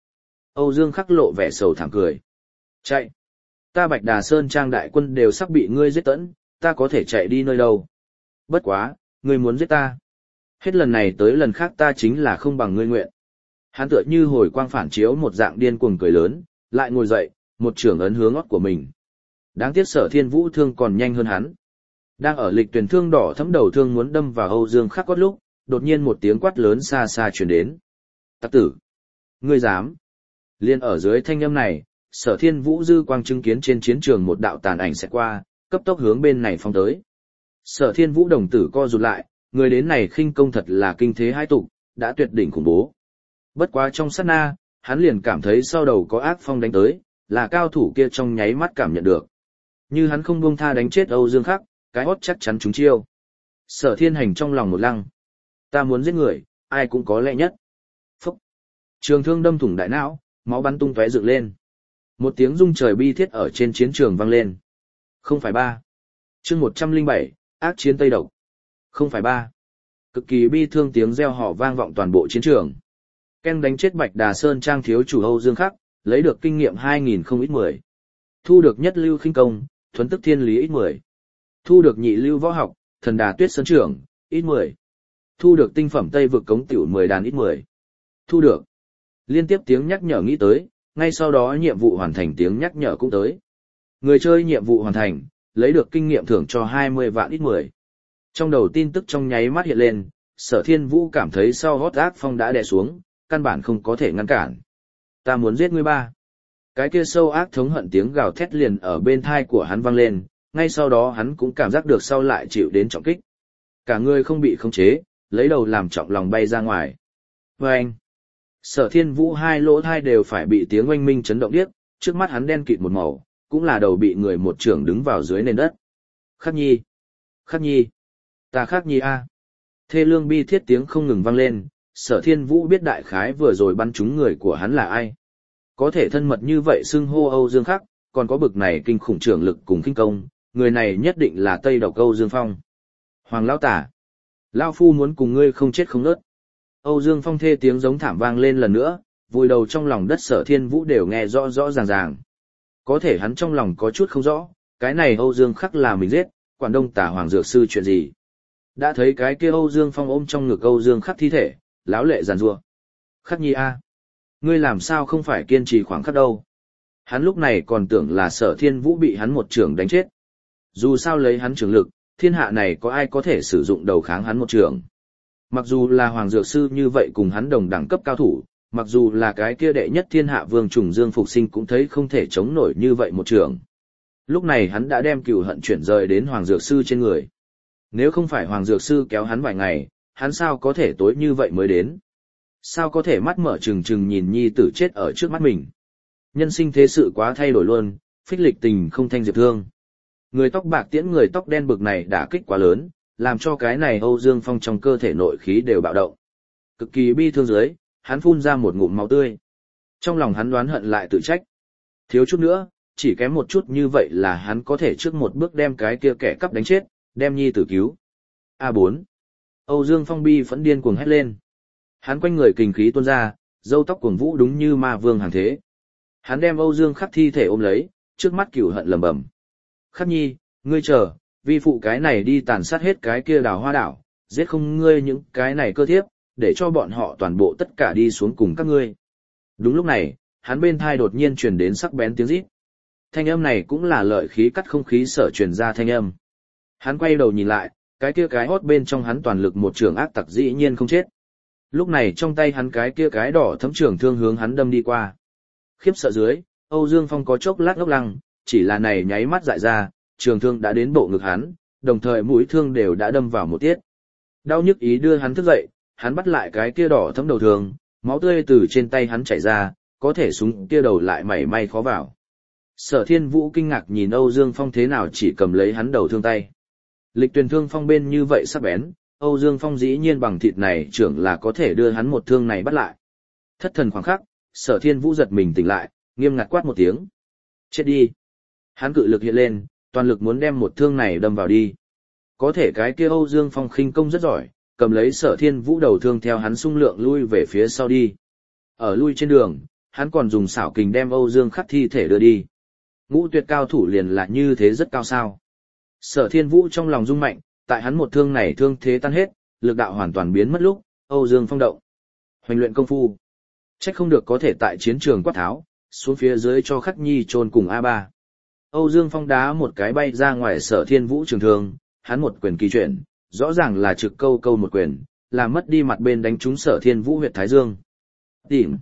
Âu Dương Khắc lộ vẻ sầu thảm cười. Chạy! Ta Bạch Đà Sơn Trang đại quân đều sắp bị ngươi giết tẫn, ta có thể chạy đi nơi đâu. Bất quá, ngươi muốn giết ta. Hết lần này tới lần khác ta chính là không bằng ngươi nguyện. Hắn tựa như hồi quang phản chiếu một dạng điên cuồng cười lớn, lại ngồi dậy, một trưởng ấn hướng óc của mình. Đáng tiếc Sở Thiên Vũ thương còn nhanh hơn hắn. Đang ở lịch tuyển thương đỏ thấm đầu thương muốn đâm vào Âu Dương Khắc cốt lúc, đột nhiên một tiếng quát lớn xa xa truyền đến. Tặc tử! Ngươi dám! Liên ở dưới thanh âm này, Sở Thiên Vũ dư quang chứng kiến trên chiến trường một đạo tàn ảnh sẽ qua, cấp tốc hướng bên này phong tới. Sở Thiên Vũ đồng tử co rụt lại, người đến này khinh công thật là kinh thế hai tục, đã tuyệt đỉnh khủng bố. Bất quá trong sát na, hắn liền cảm thấy sau đầu có ác phong đánh tới, là cao thủ kia trong nháy mắt cảm nhận được. Như hắn không buông tha đánh chết Âu Dương Khắc, cái hốt chắc chắn trúng chiêu. Sở Thiên Hành trong lòng một lăng. Ta muốn giết người, ai cũng có lẽ nhất. Phúc! Trường thương đâm thủng đại não, máu bắn tung tóe dựng lên. Một tiếng rung trời bi thiết ở trên chiến trường vang lên. Không phải ba. Chương 107, ác chiến Tây Độc. Không phải ba. Cực kỳ bi thương tiếng reo hò vang vọng toàn bộ chiến trường. Ken đánh chết Bạch Đà Sơn Trang thiếu chủ Âu Dương Khắc, lấy được kinh nghiệm 2000 không ít 10. Thu được nhất lưu khinh công, thuấn tức thiên lý ít 10. Thu được nhị lưu võ học, thần đà tuyết sơn trưởng, ít 10. Thu được tinh phẩm Tây vực cống tiểu 10 đàn ít 10. Thu được. Liên tiếp tiếng nhắc nhở nghĩ tới, ngay sau đó nhiệm vụ hoàn thành tiếng nhắc nhở cũng tới. Người chơi nhiệm vụ hoàn thành, lấy được kinh nghiệm thưởng cho 20 vạn ít 10. Trong đầu tin tức trong nháy mắt hiện lên, Sở Thiên Vũ cảm thấy sau hót ác phong đã đè xuống, căn bản không có thể ngăn cản. Ta muốn giết ngươi ba. Cái kia sâu ác thống hận tiếng gào thét liền ở bên thai của hắn vang lên, ngay sau đó hắn cũng cảm giác được sau lại chịu đến trọng kích. Cả người không bị khống chế, lấy đầu làm trọng lòng bay ra ngoài. Vâng! Sở Thiên Vũ hai lỗ thai đều phải bị tiếng oanh minh chấn động điếc, trước mắt hắn đen kịt một màu, cũng là đầu bị người một trưởng đứng vào dưới nền đất. Khắc Nhi! Khắc Nhi! Ta Khắc Nhi a! Thê lương bi thiết tiếng không ngừng vang lên, Sở Thiên Vũ biết đại khái vừa rồi bắn trúng người của hắn là ai. Có thể thân mật như vậy xưng hô Âu Dương Khắc, còn có bực này kinh khủng trưởng lực cùng kinh công, người này nhất định là Tây Độc Âu Dương Phong. Hoàng lão tả! Lão phu muốn cùng ngươi không chết không nớt. Âu Dương Phong thê tiếng giống thảm vang lên lần nữa, vùi đầu trong lòng đất Sở Thiên Vũ đều nghe rõ rõ ràng ràng. Có thể hắn trong lòng có chút không rõ, cái này Âu Dương Khắc là mình giết, Quản Đông Tả Hoàng Dược Sư chuyện gì. Đã thấy cái kia Âu Dương Phong ôm trong ngực Âu Dương Khắc thi thể, lão lệ giàn giụa. Khắc Nhi a, ngươi làm sao không phải kiên trì khoảng khắc đâu. Hắn lúc này còn tưởng là Sở Thiên Vũ bị hắn một trưởng đánh chết. Dù sao lấy hắn trưởng lực, thiên hạ này có ai có thể sử dụng đầu kháng hắn một trưởng. Mặc dù là Hoàng Dược Sư như vậy cùng hắn đồng đẳng cấp cao thủ, mặc dù là cái kia đệ nhất thiên hạ vương trùng Dương Phục Sinh cũng thấy không thể chống nổi như vậy một trưởng. Lúc này hắn đã đem cừu hận chuyển rời đến Hoàng Dược Sư trên người. Nếu không phải Hoàng Dược Sư kéo hắn vài ngày, hắn sao có thể tối như vậy mới đến? Sao có thể mắt mở trừng trừng nhìn nhi tử chết ở trước mắt mình? Nhân sinh thế sự quá thay đổi luôn, phích lịch tình không thanh diệp thương. Người tóc bạc tiễn người tóc đen bực này đã kích quá lớn, làm cho cái này Âu Dương Phong trong cơ thể nội khí đều bạo động. Cực kỳ bi thương dưới, hắn phun ra một ngụm máu tươi. Trong lòng hắn đoán hận lại tự trách. Thiếu chút nữa, chỉ kém một chút như vậy là hắn có thể trước một bước đem cái kia kẻ cắp đánh chết, đem nhi tử cứu. A4. Âu Dương Phong bi phẫn điên cuồng hét lên. Hắn quanh người kình khí tuôn ra, râu tóc cuồng vũ đúng như ma vương hàng thế. Hắn đem Âu Dương Khắc thi thể ôm lấy, trước mắt cửu hận lẩm bẩm. Khắc Nhi, ngươi chờ, vi phụ cái này đi tàn sát hết cái kia Đào Hoa đảo, giết không ngươi những cái này cơ thiếp, để cho bọn họ toàn bộ tất cả đi xuống cùng các ngươi. Đúng lúc này, hắn bên thai đột nhiên truyền đến sắc bén tiếng rít. Thanh âm này cũng là lợi khí cắt không khí sở truyền ra thanh âm. Hắn quay đầu nhìn lại, cái kia cái hót bên trong hắn toàn lực một trường ác tặc dĩ nhiên không chết. Lúc này trong tay hắn cái kia cái đỏ thấm trường thương hướng hắn đâm đi qua. Khiếp sợ dưới, Âu Dương Phong có chốc lát ngốc lăng, chỉ là này nháy mắt dại ra, trường thương đã đến bộ ngực hắn, đồng thời mũi thương đều đã đâm vào một tiết. Đau nhức ý đưa hắn thức dậy, hắn bắt lại cái kia đỏ thấm đầu thương, máu tươi từ trên tay hắn chảy ra, có thể súng kia đầu lại mảy may khó vào. Sở Thiên Vũ kinh ngạc nhìn Âu Dương Phong thế nào chỉ cầm lấy hắn đầu thương tay. Lịch Tuyền thương phong bên như vậy sắc bén, Âu Dương Phong dĩ nhiên bằng thịt này trưởng là có thể đưa hắn một thương này bắt lại. Thất thần khoảng khắc, Sở Thiên Vũ giật mình tỉnh lại, nghiêm ngặt quát một tiếng. Chết đi. Hắn cự lực hiện lên, toàn lực muốn đem một thương này đâm vào đi. Có thể cái kia Âu Dương Phong khinh công rất giỏi, cầm lấy Sở Thiên Vũ đầu thương theo hắn xung lượng lui về phía sau đi. Ở lui trên đường, hắn còn dùng xảo kình đem Âu Dương Khắc thi thể đưa đi. Ngũ tuyệt cao thủ liền là như thế rất cao sao. Sở Thiên Vũ trong lòng rung mạnh, tại hắn một thương này thương thế tan hết, lực đạo hoàn toàn biến mất lúc, Âu Dương Phong động. Hoành luyện công phu. Trách không được có thể tại chiến trường quát tháo, xuống phía dưới cho Khắc Nhi chôn cùng A3. Âu Dương Phong đá một cái bay ra ngoài Sở Thiên Vũ trường thương, hắn một quyền kỳ chuyển, rõ ràng là trực câu câu một quyền, làm mất đi mặt bên đánh trúng Sở Thiên Vũ huyệt thái dương. Tìm.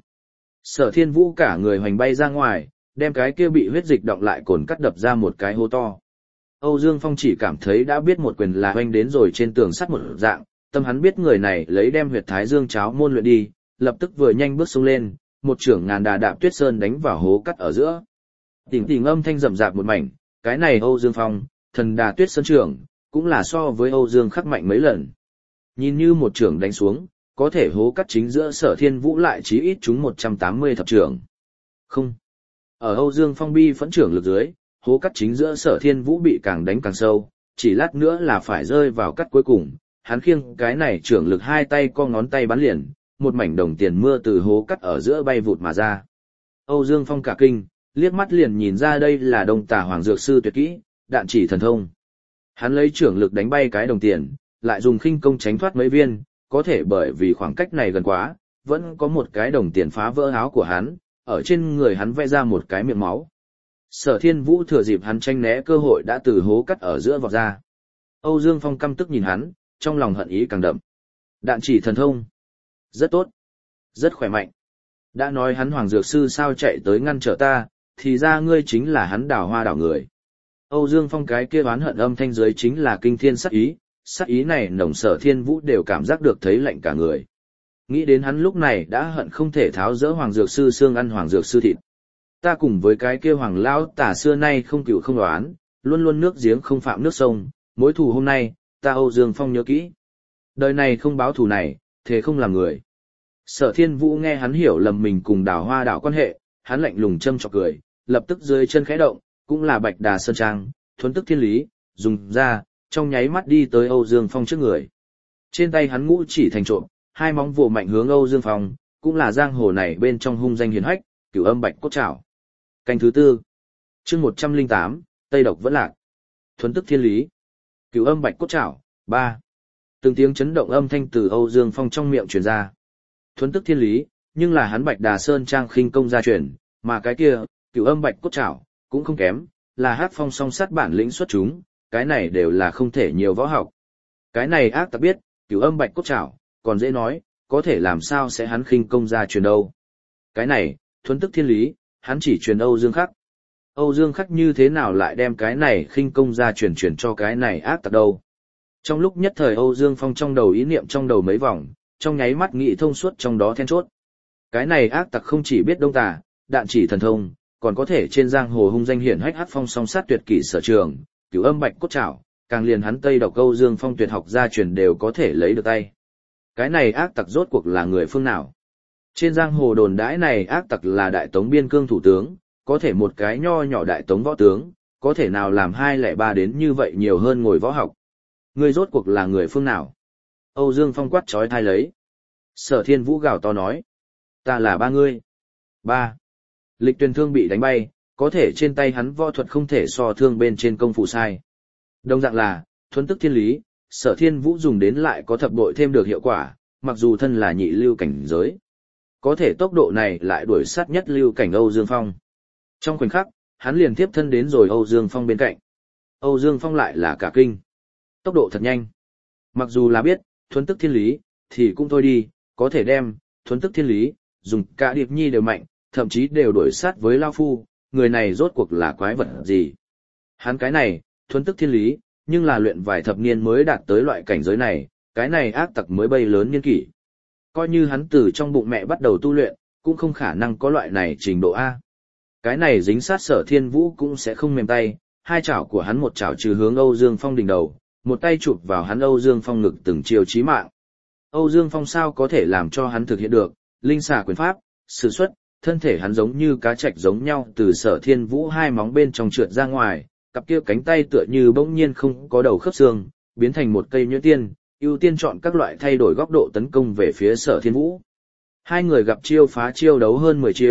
Sở Thiên Vũ cả người hoành bay ra ngoài, đem cái kia bị huyết dịch động lại cồn cắt đập ra một cái hố to. Âu Dương Phong chỉ cảm thấy đã biết một quyền là hoành đến rồi trên tường sắt một dạng, tâm hắn biết người này lấy đem huyệt thái dương cháo môn luyện đi, lập tức vừa nhanh bước xông lên, một trưởng ngàn đà đạp tuyết sơn đánh vào hố cắt ở giữa. Tỉnh tỉnh âm thanh rầm rạp một mảnh, cái này Âu Dương Phong, thần đà tuyết sơn trưởng, cũng là so với Âu Dương Khắc mạnh mấy lần. Nhìn như một trưởng đánh xuống, có thể hố cắt chính giữa Sở Thiên Vũ lại chí ít trúng 180 thập trưởng. Không. Ở Âu Dương Phong bi phẫn trưởng lực dưới, hố cắt chính giữa Sở Thiên Vũ bị càng đánh càng sâu, chỉ lát nữa là phải rơi vào cắt cuối cùng, hắn khiêng cái này trưởng lực hai tay co ngón tay bắn liền, một mảnh đồng tiền mưa từ hố cắt ở giữa bay vụt mà ra. Âu Dương Phong cả kinh, liếc mắt liền nhìn ra đây là Đông Tà Hoàng Dược Sư tuyệt kỹ, đạn chỉ thần thông. Hắn lấy trưởng lực đánh bay cái đồng tiền, lại dùng khinh công tránh thoát mấy viên, có thể bởi vì khoảng cách này gần quá, vẫn có một cái đồng tiền phá vỡ áo của hắn, ở trên người hắn vẽ ra một cái miệng máu. Sở Thiên Vũ thừa dịp hắn tranh né cơ hội đã từ hố cắt ở giữa vọt ra. Âu Dương Phong căm tức nhìn hắn, trong lòng hận ý càng đậm. Đạn chỉ thần thông. Rất tốt. Rất khỏe mạnh. Đã nói hắn Hoàng Dược Sư sao chạy tới ngăn trở ta, thì ra ngươi chính là hắn Đào Hoa đảo người. Âu Dương Phong cái kia oán hận âm thanh dưới chính là kinh thiên sát ý này nồng Sở Thiên Vũ đều cảm giác được thấy lạnh cả người. Nghĩ đến hắn lúc này đã hận không thể tháo dỡ Hoàng Dược Sư xương ăn Hoàng Dược Sư thịt. Ta cùng với cái kia Hoàng Lão Tả xưa nay không cựu không đoán, luôn luôn nước giếng không phạm nước sông, mối thù hôm nay, ta Âu Dương Phong nhớ kỹ. Đời này không báo thù này, thế không làm người. Sở Thiên Vũ nghe hắn hiểu lầm mình cùng Đào Hoa đảo quan hệ, hắn lạnh lùng châm chọc cười, lập tức dưới chân khẽ động, cũng là Bạch Đà Sơn Trang, thuấn tức thiên lý, dùng ra, trong nháy mắt đi tới Âu Dương Phong trước người. Trên tay hắn ngũ chỉ thành trộm, hai móng vồ mạnh hướng Âu Dương Phong, cũng là giang hồ này bên trong hung danh hiển hách, Cửu Âm Bạch Cốt Trảo. Canh thứ tư. Chương 108, Tây Độc vẫn lạc. Thuấn tức thiên lý. Cửu Âm Bạch Cốt Trảo, 3. Từng tiếng chấn động âm thanh từ Âu Dương Phong trong miệng truyền ra. Thuấn tức thiên lý, nhưng là hắn Bạch Đà Sơn Trang khinh công gia truyền, mà cái kia, Cửu Âm Bạch Cốt Trảo, cũng không kém, là Hát Phong song sát bản lĩnh xuất chúng, cái này đều là không thể nhiều võ học. Cái này ác tặc biết, Cửu Âm Bạch Cốt Trảo, còn dễ nói, có thể làm sao sẽ hắn khinh công gia truyền đâu. Cái này, thuấn tức thiên lý, hắn chỉ truyền Âu Dương Khắc. Âu Dương Khắc như thế nào lại đem cái này khinh công gia truyền cho cái này ác tặc đâu. Trong lúc nhất thời Âu Dương Phong trong đầu ý niệm trong đầu mấy vòng, trong nháy mắt nghĩ thông suốt trong đó then chốt. Cái này ác tặc không chỉ biết Đông Tà, đạn chỉ thần thông, còn có thể trên giang hồ hung danh hiển hách Hát Phong song sát tuyệt kỹ sở trường, Cửu Âm Bạch Cốt Trảo, càng liền hắn Tây Độc Âu Dương Phong tuyệt học gia truyền đều có thể lấy được tay. Cái này ác tặc rốt cuộc là người phương nào? Trên giang hồ đồn đãi này ác tặc là Đại Tống biên cương thủ tướng, có thể một cái nho nhỏ Đại Tống võ tướng, có thể nào làm 203 đến như vậy nhiều hơn ngồi võ học. Ngươi rốt cuộc là người phương nào? Âu Dương Phong quát trói thai lấy. Sở Thiên Vũ gào to nói. Ta là ba ngươi. Ba. Lịch Tuyền thương bị đánh bay, có thể trên tay hắn võ thuật không thể so thương bên trên công phu sai. Đồng dạng là, thuấn tức thiên lý, Sở Thiên Vũ dùng đến lại có thập bội thêm được hiệu quả, mặc dù thân là nhị lưu cảnh giới. Có thể tốc độ này lại đuổi sát nhất lưu cảnh Âu Dương Phong. Trong khoảnh khắc, hắn liền tiếp thân đến rồi Âu Dương Phong bên cạnh. Âu Dương Phong lại là cả kinh. Tốc độ thật nhanh. Mặc dù là biết, thuấn tức thiên lý, thì cũng thôi đi, có thể đem, thuấn tức thiên lý, dùng cả điệp nhi đều mạnh, thậm chí đều đuổi sát với Lao Phu, người này rốt cuộc là quái vật gì. Hắn cái này, thuấn tức thiên lý, nhưng là luyện vài thập niên mới đạt tới loại cảnh giới này, cái này ác tặc mới bay lớn niên kỷ. Coi như hắn từ trong bụng mẹ bắt đầu tu luyện, cũng không khả năng có loại này trình độ A. Cái này dính sát Sở Thiên Vũ cũng sẽ không mềm tay, hai chảo của hắn một chảo trừ hướng Âu Dương Phong đỉnh đầu, một tay chụp vào hắn Âu Dương Phong ngực từng chiều chí mạng. Âu Dương Phong sao có thể làm cho hắn thực hiện được, linh xà quyền pháp, sử xuất, thân thể hắn giống như cá trạch giống nhau từ Sở Thiên Vũ hai móng bên trong trượt ra ngoài, cặp kia cánh tay tựa như bỗng nhiên không có đầu khớp xương, biến thành một cây nhuyễn tiên, ưu tiên chọn các loại thay đổi góc độ tấn công về phía Sở Thiên Vũ. Hai người gặp chiêu phá chiêu đấu hơn 10 chiêu,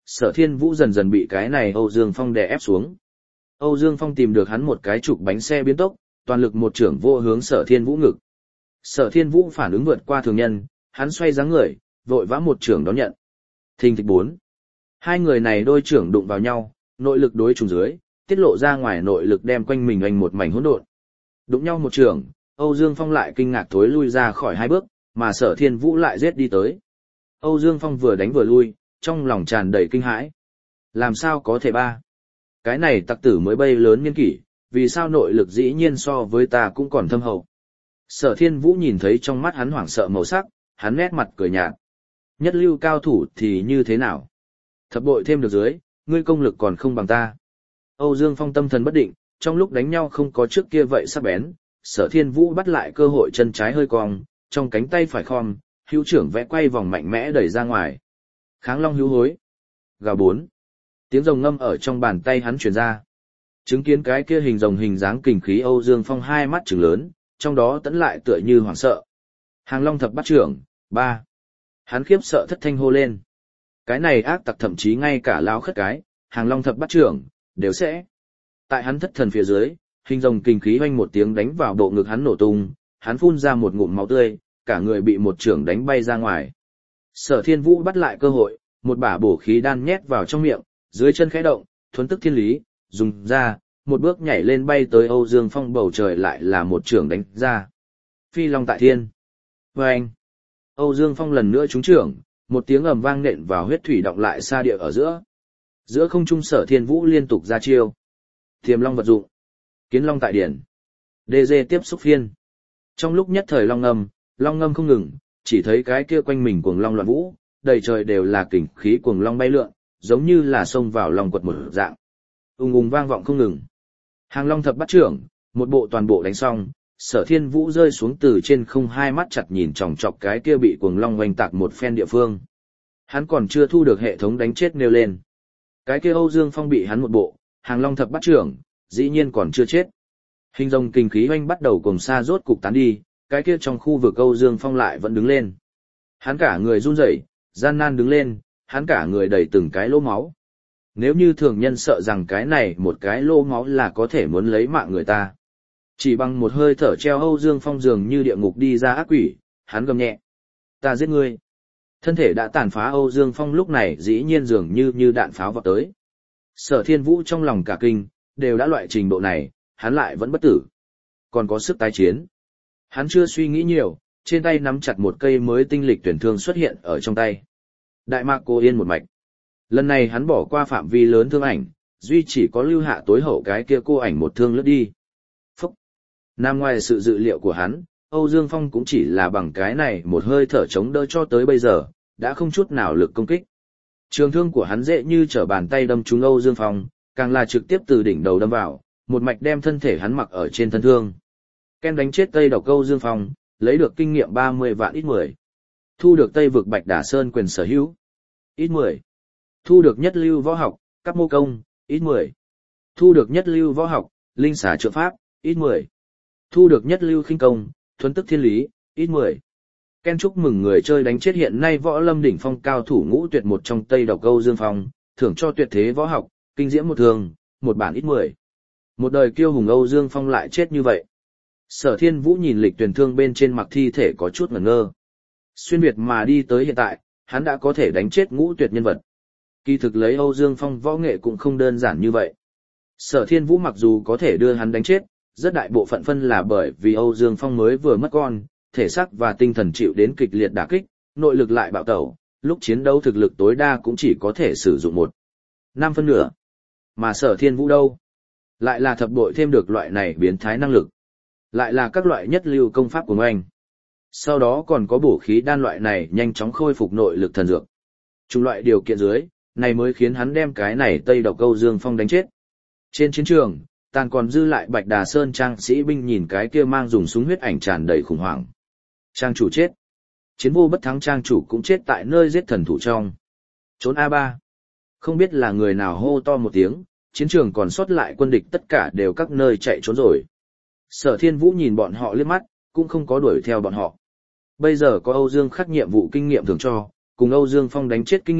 Sở Thiên Vũ dần dần bị cái này Âu Dương Phong đè ép xuống. Âu Dương Phong tìm được hắn một cái trục bánh xe biến tốc, toàn lực một trưởng vô hướng Sở Thiên Vũ ngực. Sở Thiên Vũ phản ứng vượt qua thường nhân, hắn xoay dáng người, vội vã một trưởng đón nhận. Thình thịch 4. Hai người này đôi trưởng đụng vào nhau, nội lực đối trùng dưới, tiết lộ ra ngoài nội lực đem quanh mình anh một mảnh hỗn độn. Đụng nhau một trưởng, Âu Dương Phong lại kinh ngạc thối lui ra khỏi hai bước, mà Sở Thiên Vũ lại giết đi tới. Âu Dương Phong vừa đánh vừa lui, trong lòng tràn đầy kinh hãi. Làm sao có thể ba? Cái này tặc tử mới bay lớn niên kỷ, vì sao nội lực dĩ nhiên so với ta cũng còn thâm hậu. Sở Thiên Vũ nhìn thấy trong mắt hắn hoảng sợ màu sắc, hắn nét mặt cười nhạt. Nhất lưu cao thủ thì như thế nào? Thập bội thêm được dưới, ngươi công lực còn không bằng ta. Âu Dương Phong tâm thần bất định, trong lúc đánh nhau không có trước kia vậy sắc bén, Sở Thiên Vũ bắt lại cơ hội chân trái hơi cong, trong cánh tay phải khom, hữu trưởng vẽ quay vòng mạnh mẽ đẩy ra ngoài. Kháng long hữu hối. Gào 4. Tiếng rồng ngâm ở trong bàn tay hắn truyền ra. Chứng kiến cái kia hình rồng hình dáng kình khí Âu Dương Phong hai mắt trừng lớn, trong đó tẫn lại tựa như hoảng sợ. Hàng long thập bát trưởng, 3. Hắn khiếp sợ thất thanh hô lên. Cái này ác tặc thậm chí ngay cả lao khất cái, hàng long thập bát trưởng, đều sẽ. Tại hắn thất thần phía dưới, hình rồng kình khí hoanh một tiếng đánh vào bộ ngực hắn nổ tung, hắn phun ra một ngụm máu tươi, cả người bị một trưởng đánh bay ra ngoài. Sở Thiên Vũ bắt lại cơ hội, một bả bổ khí đan nhét vào trong miệng, dưới chân khẽ động, thuấn tức thiên lý, dùng ra, một bước nhảy lên bay tới Âu Dương Phong bầu trời lại là một trưởng đánh ra. Phi long tại thiên. Và anh. Âu Dương Phong lần nữa trúng trưởng, một tiếng ầm vang nện vào huyết thủy động lại xa địa ở giữa. Giữa không trung Sở Thiên Vũ liên tục ra chiêu. Thiềm long vật dụng. Kiến long tại điển. DG tiếp xúc phiên. Trong lúc nhất thời long ngâm không ngừng, chỉ thấy cái kia quanh mình cuồng long loạn vũ, đầy trời đều là kình khí cuồng long bay lượn, giống như là xông vào lòng quật một dạng. Ùng ùng vang vọng không ngừng. Hàng long thập bát trưởng, một bộ toàn bộ đánh xong, Sở Thiên Vũ rơi xuống từ trên không, hai mắt chặt nhìn chòng chọc cái kia bị cuồng long oanh tạc một phen địa phương. Hắn còn chưa thu được hệ thống đánh chết nêu lên. Cái kia Âu Dương Phong bị hắn một bộ, hàng long thập bát trưởng, dĩ nhiên còn chưa chết. Hình rồng kình khí oanh bắt đầu cùng xa rốt cục tán đi, cái kia trong khu vực Âu Dương Phong lại vẫn đứng lên. Hắn cả người run rẩy, gian nan đứng lên, hắn cả người đầy từng cái lỗ máu. Nếu như thường nhân sợ rằng cái này một cái lỗ máu là có thể muốn lấy mạng người ta. Chỉ bằng một hơi thở treo Âu Dương Phong dường như địa ngục đi ra ác quỷ, hắn gầm nhẹ. Ta giết ngươi. Thân thể đã tàn phá Âu Dương Phong lúc này dĩ nhiên dường như đạn pháo vọt tới. Sở Thiên Vũ trong lòng cả kinh, đều đã loại trình độ này, hắn lại vẫn bất tử. Còn có sức tái chiến. Hắn chưa suy nghĩ nhiều, trên tay nắm chặt một cây mới tinh lịch tuyển thương xuất hiện ở trong tay. Đại mạc cô yên một mạch. Lần này hắn bỏ qua phạm vi lớn thương ảnh, duy chỉ có lưu hạ tối hậu cái kia cô ảnh một thương lướt đi. Phúc! Nằm ngoài sự dự liệu của hắn, Âu Dương Phong cũng chỉ là bằng cái này một hơi thở chống đỡ cho tới bây giờ, đã không chút nào lực công kích. Trường thương của hắn dễ như trở bàn tay đâm trúng Âu Dương Phong, càng là trực tiếp từ đỉnh đầu đâm vào, một mạch đem thân thể hắn mặc ở trên thân thương. Ken đánh chết Tây Độc Âu Dương Phong, lấy được kinh nghiệm 30 vạn ít 10. Thu được Tây vực Bạch Đà Sơn quyền sở hữu. Ít 10. Thu được nhất lưu võ học, cấp mô công, ít 10. Thu được nhất lưu võ học, linh xả trượng pháp, ít 10. Thu được nhất lưu khinh công, thuấn tức thiên lý, ít 10. Ken chúc mừng người chơi đánh chết hiện nay võ lâm đỉnh phong cao thủ ngũ tuyệt một trong Tây Độc Âu Dương Phong, thưởng cho tuyệt thế võ học, kinh diễm một thường, một bản ít 10. Một đời kiêu hùng Âu Dương Phong lại chết như vậy. Sở Thiên Vũ nhìn lịch tuyển thương bên trên mặc thi thể có chút ngẩn ngơ. Xuyên Việt mà đi tới hiện tại, hắn đã có thể đánh chết ngũ tuyệt nhân vật. Kỳ thực lấy Âu Dương Phong võ nghệ cũng không đơn giản như vậy. Sở Thiên Vũ mặc dù có thể đưa hắn đánh chết, rất đại bộ phận phân là bởi vì Âu Dương Phong mới vừa mất con, thể xác và tinh thần chịu đến kịch liệt đả kích, nội lực lại bạo tẩu, lúc chiến đấu thực lực tối đa cũng chỉ có thể sử dụng 1/5 phân nửa. Mà Sở Thiên Vũ đâu? Lại là thập bội thêm được loại này biến thái năng lực. Lại là các loại nhất lưu công pháp của anh. Sau đó còn có bổ khí đan loại này nhanh chóng khôi phục nội lực thần dược. Chung loại điều kiện dưới, này mới khiến hắn đem cái này Tây Độc Âu Dương Phong đánh chết. Trên chiến trường, tàn còn dư lại Bạch Đà Sơn trang sĩ binh nhìn cái kia mang dùng súng huyết ảnh tràn đầy khủng hoảng. Trang chủ chết. Chiến vô bất thắng trang chủ cũng chết tại nơi giết thần thủ trong. Trốn A3. Không biết là người nào hô to một tiếng, chiến trường còn sót lại quân địch tất cả đều các nơi chạy trốn rồi. Sở Thiên Vũ nhìn bọn họ liếc mắt, cũng không có đuổi theo bọn họ. Bây giờ có Âu Dương Khắc nhiệm vụ kinh nghiệm thưởng cho, cùng Âu Dương Phong đánh chết kinh nghiệm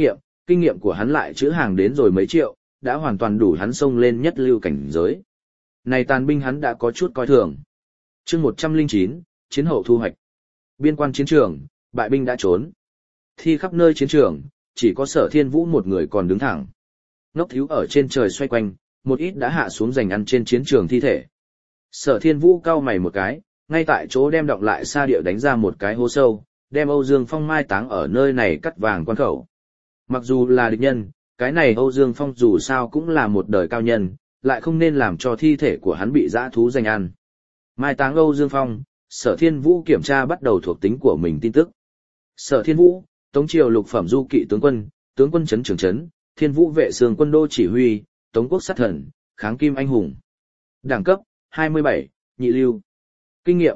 kinh nghiệm của hắn lại chữ hàng đến rồi mấy triệu, đã hoàn toàn đủ hắn xông lên nhất lưu cảnh giới. Này tàn binh hắn đã có chút coi thường. Chương 109, chiến hậu thu hoạch. Biên quan chiến trường, bại binh đã trốn. Thi khắp nơi chiến trường, chỉ có Sở Thiên Vũ một người còn đứng thẳng. Ngốc thiếu ở trên trời xoay quanh, một ít đã hạ xuống giành ăn trên chiến trường thi thể. Sở Thiên Vũ cau mày một cái, ngay tại chỗ đem đọng lại xa địa đánh ra một cái hố sâu, đem Âu Dương Phong mai táng ở nơi này cắt vàng quan khẩu. Mặc dù là địch nhân, cái này Âu Dương Phong dù sao cũng là một đời cao nhân, lại không nên làm cho thi thể của hắn bị dã thú giành ăn. Mai táng Âu Dương Phong, Sở Thiên Vũ kiểm tra bắt đầu thuộc tính của mình tin tức. Sở Thiên Vũ, Tống Triều lục phẩm du kỵ tướng quân trấn trưởng trấn, Thiên Vũ vệ sương quân đô chỉ huy, Tống quốc sát thần, kháng kim anh hùng. Đẳng cấp, 27, nhị lưu. Kinh nghiệm,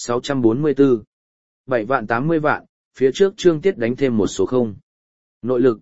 644. 7 vạn 80 vạn, phía trước chương tiết đánh thêm một số không. Nội lực,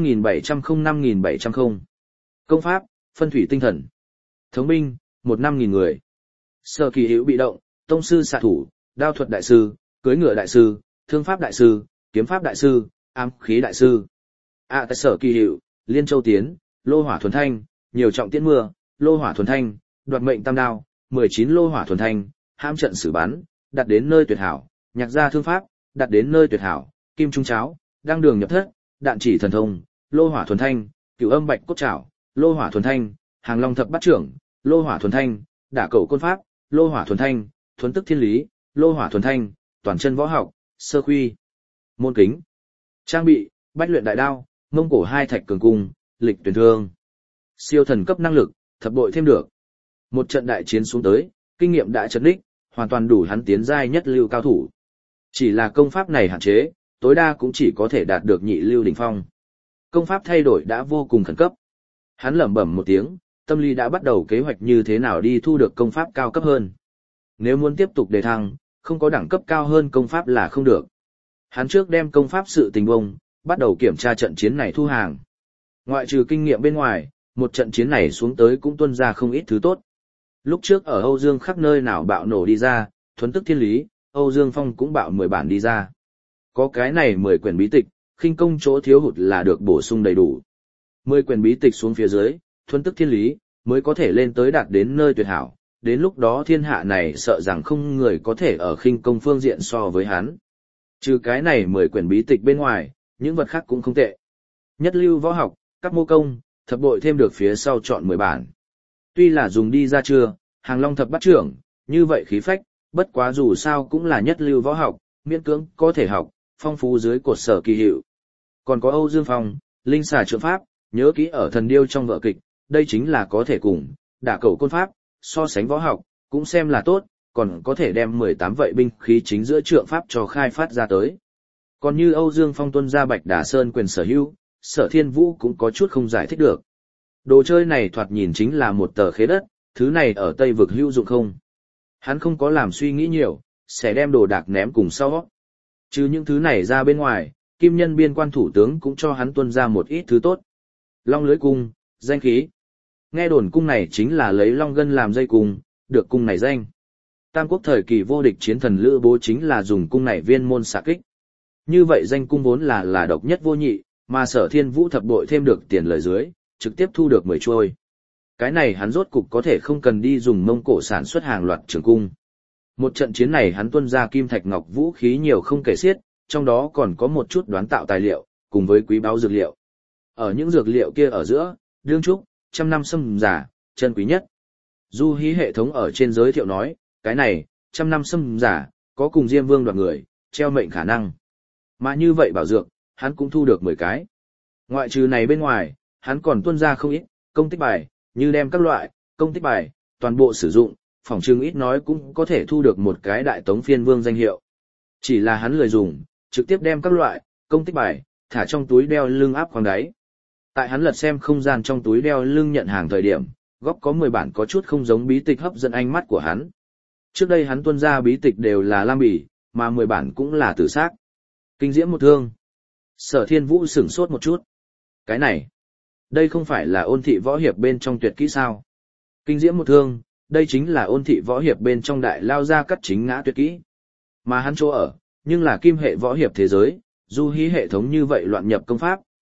5.700-5.700. Công pháp, phân thủy tinh thần. Thống binh, 1-5.000 người. Sở kỳ hữu bị động, tông sư xạ thủ, đao thuật đại sư, cưỡi ngựa đại sư, thương pháp đại sư, kiếm pháp đại sư, ám khí đại sư. Tại Sở kỳ hữu, Liên Châu Tiến, lô hỏa thuần thanh, nhiều trọng tiễn mưa, lô hỏa thuần thanh, đoạt mệnh tam đao, 19 lô hỏa thuần thanh, hãm trận xử bắn, đặt đến nơi tuyệt hảo, nhạc gia thương pháp, đặt đến nơi tuyệt hảo, kim trung cháo, đăng đường nhập thất, đạn chỉ thần thông, lô hỏa thuần thanh, cửu âm bạch cốt trảo, lô hỏa thuần thanh, hàng long thập bát trưởng, lô hỏa thuần thanh, đả cầu côn pháp, lô hỏa thuần thanh, thuấn tức thiên lý, lô hỏa thuần thanh, toàn chân võ học, sơ khuy. Môn kính. Trang bị, bách luyện đại đao, mông cổ hai thạch cường cung, lịch tuyển thương. Siêu thần cấp năng lực, thập bội thêm được. Một trận đại chiến xuống tới, kinh nghiệm đã chấn đích, hoàn toàn đủ hắn tiến giai nhất lưu cao thủ. Chỉ là công pháp này hạn chế, tối đa cũng chỉ có thể đạt được nhị lưu đỉnh phong. Công pháp thay đổi đã vô cùng khẩn cấp. Hắn lẩm bẩm một tiếng, tâm lý đã bắt đầu kế hoạch như thế nào đi thu được công pháp cao cấp hơn. Nếu muốn tiếp tục đề thăng, không có đẳng cấp cao hơn công pháp là không được. Hắn trước đem công pháp sự tình bông, bắt đầu kiểm tra trận chiến này thu hàng. Ngoại trừ kinh nghiệm bên ngoài, một trận chiến này xuống tới cũng tuân ra không ít thứ tốt. Lúc trước ở Âu Dương khắp nơi nào bạo nổ đi ra, thuấn tức thiên lý, Âu Dương Phong cũng bạo 10 bản đi ra. Có cái này 10 quyển bí tịch, khinh công chỗ thiếu hụt là được bổ sung đầy đủ. 10 quyển bí tịch xuống phía dưới, thuấn tức thiên lý, mới có thể lên tới đạt đến nơi tuyệt hảo. Đến lúc đó thiên hạ này sợ rằng không người có thể ở khinh công phương diện so với hắn. Trừ cái này 10 quyển bí tịch bên ngoài, những vật khác cũng không tệ. Nhất lưu võ học, các mô công, thập bội thêm được phía sau chọn 10 bản. Tuy là dùng đi ra chưa, hàng long thập bát trưởng, như vậy khí phách, bất quá dù sao cũng là nhất lưu võ học, miễn cưỡng có thể học, phong phú dưới cột Sở kỳ hiệu. Còn có Âu Dương Phong, linh xà trượng pháp, nhớ kỹ ở thần điêu trong vở kịch, đây chính là có thể cùng, đả cầu côn pháp, so sánh võ học, cũng xem là tốt, còn có thể đem 18 vậy binh khí chính giữa trượng pháp cho khai phát ra tới. Còn như Âu Dương Phong tuân ra Bạch Đà Sơn quyền sở hữu, Sở Thiên Vũ cũng có chút không giải thích được. Đồ chơi này thoạt nhìn chính là một tờ khế đất, thứ này ở Tây vực hữu dụng không? Hắn không có làm suy nghĩ nhiều, sẽ đem đồ đạc ném cùng sau. Chứ những thứ này ra bên ngoài, Kim Nhân biên quan thủ tướng cũng cho hắn tuân ra một ít thứ tốt. Long lưới cung, danh khí. Nghe đồn cung này chính là lấy long gân làm dây cung, được cung này danh. Tam quốc thời kỳ vô địch chiến thần Lữ Bố chính là dùng cung này viên môn xạ kích. Như vậy danh cung vốn là độc nhất vô nhị, mà Sở Thiên Vũ thập bội thêm được tiền lời dưới, trực tiếp thu được 10 chuôi. Cái này hắn rốt cục có thể không cần đi dùng Mông Cổ sản xuất hàng loạt trường cung. Một trận chiến này hắn tuân ra kim thạch ngọc vũ khí nhiều không kể xiết, trong đó còn có một chút đoán tạo tài liệu, cùng với quý báu dược liệu. Ở những dược liệu kia ở giữa, đương trúc, trăm năm sâm giả, chân quý nhất. Du Hí hệ thống ở trên giới thiệu nói, cái này, trăm năm sâm giả, có cùng Diêm Vương đoạt người, treo mệnh khả năng. Mà như vậy bảo dược, hắn cũng thu được 10 cái. Ngoại trừ này bên ngoài, hắn còn tuân ra không ít, công tích bài, như đem các loại, công tích bài, toàn bộ sử dụng, phỏng chừng ít nói cũng có thể thu được một cái Đại Tống Phiên Vương danh hiệu. Chỉ là hắn lười dùng, trực tiếp đem các loại, công tích bài, thả trong túi đeo lưng áp khoang đáy. Tại hắn lật xem không gian trong túi đeo lưng nhận hàng thời điểm, góc có 10 bản có chút không giống bí tịch hấp dẫn ánh mắt của hắn. Trước đây hắn tuân ra bí tịch đều là lam bỉ, mà 10 bản cũng là tử xác. Kinh diễm một thương. Sở Thiên Vũ sửng sốt một chút. Cái này, đây không phải là ôn thị võ hiệp bên trong tuyệt kỹ sao? Kinh diễm một thương, đây chính là ôn thị võ hiệp bên trong đại lao ra cắt chính ngã tuyệt kỹ. Mà hắn chỗ ở, nhưng là kim hệ võ hiệp thế giới, Du Hí hệ thống như vậy loạn nhập công pháp,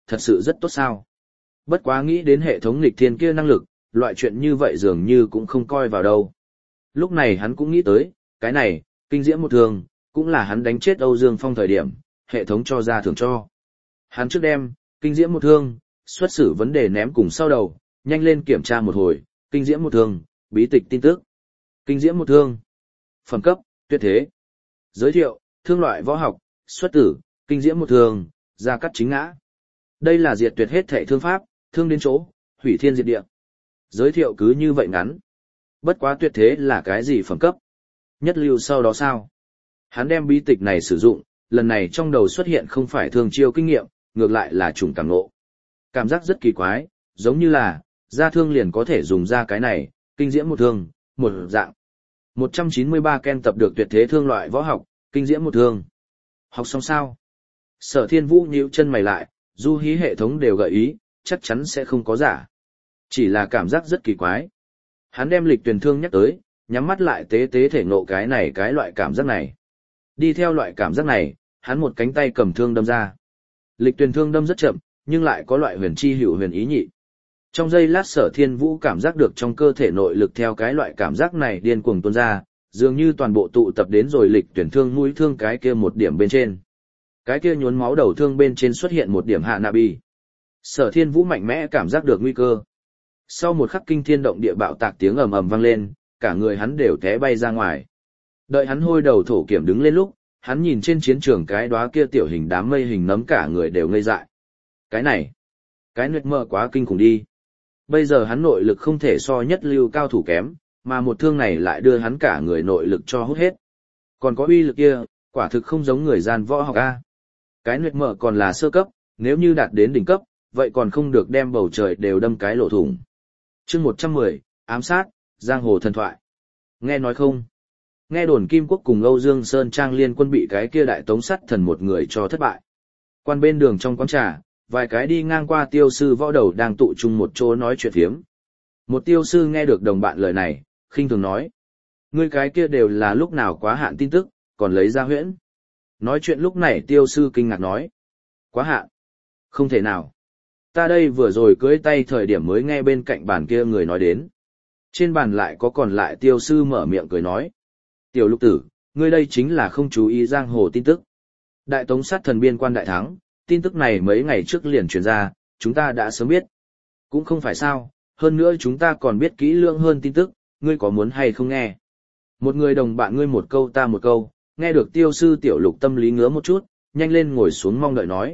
thật sự rất tốt sao. Bất quá nghĩ đến hệ thống nghịch thiên kia năng lực, loại chuyện như vậy dường như cũng không coi vào đâu. Lúc này hắn cũng nghĩ tới, cái này, kinh diễm một thường, cũng là hắn đánh chết Âu Dương Phong thời điểm, hệ thống cho ra thưởng cho. Hắn trước đem, kinh diễm một thương, xuất xử vấn đề ném cùng sau đầu, nhanh lên kiểm tra một hồi, kinh diễm một thương, bí tịch tin tức. Kinh diễm một thương, phẩm cấp, tuyệt thế. Giới thiệu, thương loại võ học, xuất tử, kinh diễm một thương, gia cắt chính ngã. Đây là diệt tuyệt hết thệ thương pháp, thương đến chỗ, hủy thiên diệt địa. Giới thiệu cứ như vậy ngắn. Bất quá tuyệt thế là cái gì phẩm cấp? Nhất lưu sau đó sao? Hắn đem bí tịch này sử dụng, lần này trong đầu xuất hiện không phải thường chiêu kinh nghiệm, ngược lại là trùng cảm ngộ. Cảm giác rất kỳ quái, giống như là, ra thương liền có thể dùng ra cái này, kinh diễm một thương, một dạng. 193 Ken tập được tuyệt thế thương loại võ học, kinh diễm một thương. Học xong sao? Sở Thiên Vũ nhíu chân mày lại, du hí hệ thống đều gợi ý, chắc chắn sẽ không có giả. Chỉ là cảm giác rất kỳ quái. Hắn đem lịch tuyển thương nhắc tới, nhắm mắt lại tế tế thể ngộ cái loại cảm giác này. Đi theo loại cảm giác này, hắn một cánh tay cầm thương đâm ra. Lịch tuyển thương đâm rất chậm, nhưng lại có loại huyền chi hữu huyền ý nhị. Trong giây lát Sở Thiên Vũ cảm giác được trong cơ thể nội lực theo cái loại cảm giác này điên cuồng tuôn ra, dường như toàn bộ tụ tập đến rồi lịch tuyển thương mũi thương cái kia một điểm bên trên. Cái kia nhuốm máu đầu thương bên trên xuất hiện một điểm hạ nạ bi. Sở Thiên Vũ mạnh mẽ cảm giác được nguy cơ. Sau một khắc kinh thiên động địa bạo tạc tiếng ầm ầm vang lên, cả người hắn đều té bay ra ngoài. Đợi hắn hôi đầu thổ kiểm đứng lên lúc, hắn nhìn trên chiến trường cái đóa kia tiểu hình đám mây hình nấm cả người đều ngây dại. Cái này, cái nguyệt mơ quá kinh khủng đi. Bây giờ hắn nội lực không thể so nhất lưu cao thủ kém, mà một thương này lại đưa hắn cả người nội lực cho hút hết. Còn có uy lực kia, quả thực không giống người gian võ học a. Cái nguyệt mơ còn là sơ cấp, nếu như đạt đến đỉnh cấp, vậy còn không được đem bầu trời đều đâm cái lỗ thủng. Chương 110, ám sát, giang hồ thần thoại. Nghe nói không? Nghe đồn Kim Quốc cùng Âu Dương Sơn Trang liên quân bị cái kia đại tống sắt thần một người cho thất bại. Quan bên đường trong quán trà, vài cái đi ngang qua tiêu sư võ đầu đang tụ chung một chỗ nói chuyện phiếm. Một tiêu sư nghe được đồng bạn lời này, khinh thường nói. Ngươi cái kia đều là lúc nào quá hạn tin tức, còn lấy ra huyễn. Nói chuyện lúc này tiêu sư kinh ngạc nói. Quá hạn? Không thể nào. Ta đây vừa rồi cưới tay thời điểm mới nghe bên cạnh bàn kia người nói đến. Trên bàn lại có còn lại tiêu sư mở miệng cười nói. Tiểu lục tử, ngươi đây chính là không chú ý giang hồ tin tức. Đại tống sát thần biên quan đại thắng, tin tức này mấy ngày trước liền truyền ra, chúng ta đã sớm biết. Cũng không phải sao, hơn nữa chúng ta còn biết kỹ lưỡng hơn tin tức, ngươi có muốn hay không nghe. Một người đồng bạn ngươi một câu ta một câu, nghe được tiêu sư tiểu lục tâm lý ngứa một chút, nhanh lên ngồi xuống mong đợi nói.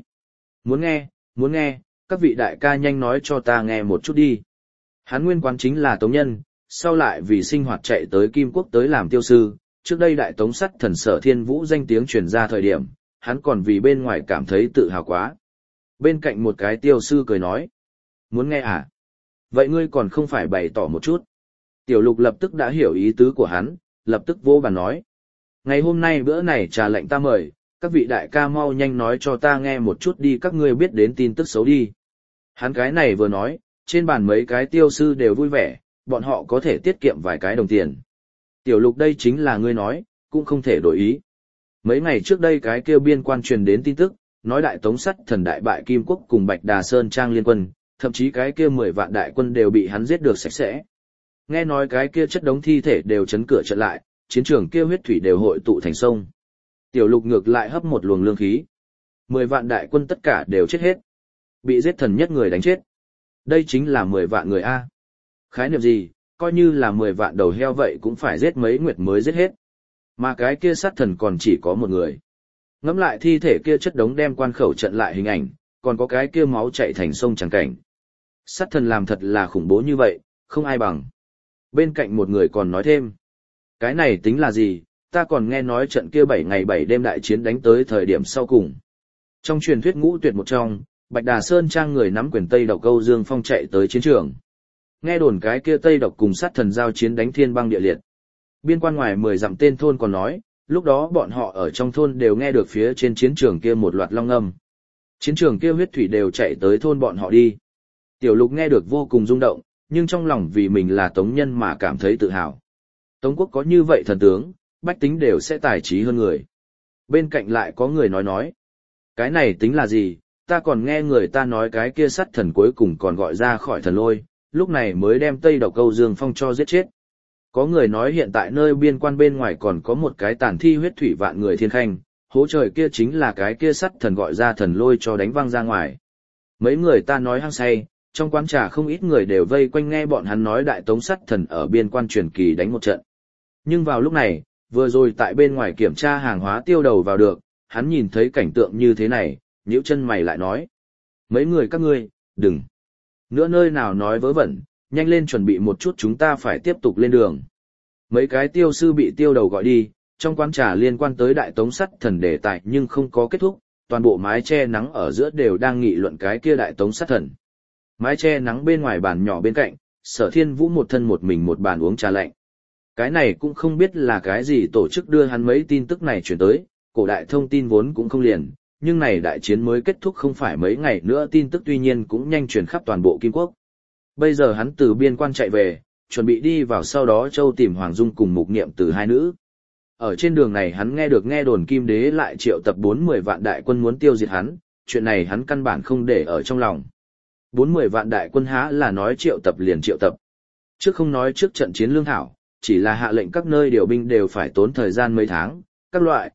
Muốn nghe, các vị đại ca nhanh nói cho ta nghe một chút đi. Hắn nguyên quán chính là tống nhân, sau lại vì sinh hoạt chạy tới Kim Quốc tới làm tiêu sư, trước đây đại tống sắt thần Sở Thiên Vũ danh tiếng truyền ra thời điểm, hắn còn vì bên ngoài cảm thấy tự hào quá. Bên cạnh một cái tiêu sư cười nói, muốn nghe à? Vậy ngươi còn không phải bày tỏ một chút. Tiểu lục lập tức đã hiểu ý tứ của hắn, lập tức vô bàn nói. Ngày hôm nay bữa này trà lệnh ta mời, các vị đại ca mau nhanh nói cho ta nghe một chút đi, các ngươi biết đến tin tức xấu đi. Hắn cái này vừa nói, trên bàn mấy cái tiêu sư đều vui vẻ, bọn họ có thể tiết kiệm vài cái đồng tiền. Tiểu lục đây chính là ngươi nói, cũng không thể đổi ý. Mấy ngày trước đây cái kêu biên quan truyền đến tin tức, nói đại tống sắt thần đại bại Kim Quốc cùng Bạch Đà Sơn Trang liên quân, thậm chí cái kia 10 vạn đại quân đều bị hắn giết được sạch sẽ. Nghe nói cái kia chất đống thi thể đều chấn cửa trận lại, chiến trường kia huyết thủy đều hội tụ thành sông. Tiểu lục ngược lại hấp một luồng lương khí. 10 vạn đại quân tất cả đều chết hết. Bị giết thần nhất người đánh chết. Đây chính là 10 vạn người A. Khái niệm gì, coi như là 10 vạn đầu heo vậy cũng phải giết mấy nguyệt mới giết hết. Mà cái kia sát thần còn chỉ có một người. Ngẫm lại thi thể kia chất đống đem quan khẩu trận lại hình ảnh, còn có cái kia máu chảy thành sông chẳng cảnh. Sát thần làm thật là khủng bố như vậy, không ai bằng. Bên cạnh một người còn nói thêm. Cái này tính là gì, ta còn nghe nói trận kia 7 ngày 7 đêm đại chiến đánh tới thời điểm sau cùng. Trong truyền thuyết ngũ tuyệt một trong, Bạch Đà Sơn Trang người nắm quyền Tây Độc Âu Dương Phong chạy tới chiến trường. Nghe đồn cái kia Tây Độc cùng sát thần giao chiến đánh thiên băng địa liệt. Biên quan ngoài 10 dặm tên thôn còn nói, lúc đó bọn họ ở trong thôn đều nghe được phía trên chiến trường kia một loạt long âm. Chiến trường kia huyết thủy đều chạy tới thôn bọn họ đi. Tiểu lục nghe được vô cùng rung động, nhưng trong lòng vì mình là tống nhân mà cảm thấy tự hào. Tống quốc có như vậy thần tướng, bách tính đều sẽ tài trí hơn người. Bên cạnh lại có người nói. Cái này tính là gì, ta còn nghe người ta nói cái kia sắt thần cuối cùng còn gọi ra khỏi thần lôi, lúc này mới đem Tây Độc Câu Dương Phong cho giết chết. Có người nói hiện tại nơi biên quan bên ngoài còn có một cái tàn thi huyết thủy vạn người thiên khanh, hố trời kia chính là cái kia sắt thần gọi ra thần lôi cho đánh văng ra ngoài. Mấy người ta nói hăng say, trong quán trà không ít người đều vây quanh nghe bọn hắn nói đại tống sắt thần ở biên quan truyền kỳ đánh một trận. Nhưng vào lúc này, vừa rồi tại bên ngoài kiểm tra hàng hóa Tiêu Đầu vào được, hắn nhìn thấy cảnh tượng như thế này, nhíu chân mày lại nói. Mấy người các ngươi, đừng. Nữa nơi nào nói vớ vẩn, nhanh lên chuẩn bị một chút chúng ta phải tiếp tục lên đường. Mấy cái tiêu sư bị Tiêu Đầu gọi đi, trong quán trà liên quan tới đại tống sắt thần đề tài nhưng không có kết thúc, toàn bộ mái che nắng ở giữa đều đang nghị luận cái kia đại tống sắt thần. Mái che nắng bên ngoài bàn nhỏ bên cạnh, Sở Thiên Vũ một thân một mình một bàn uống trà lạnh. Cái này cũng không biết là cái gì tổ chức đưa hắn mấy tin tức này chuyển tới, cổ đại thông tin vốn cũng không liền, nhưng này đại chiến mới kết thúc không phải mấy ngày nữa tin tức tuy nhiên cũng nhanh truyền khắp toàn bộ Kim Quốc. Bây giờ hắn từ biên quan chạy về, chuẩn bị đi vào sau đó châu tìm Hoàng Dung cùng Mục Niệm Từ hai nữ. Ở trên đường này hắn nghe đồn Kim Đế lại triệu tập 40 vạn đại quân muốn tiêu diệt hắn, chuyện này hắn căn bản không để ở trong lòng. 40 vạn đại quân há là nói triệu tập liền triệu tập. Trước không nói trước trận chiến lương thảo, chỉ là hạ lệnh các nơi điều binh đều phải tốn thời gian mấy tháng, các loại,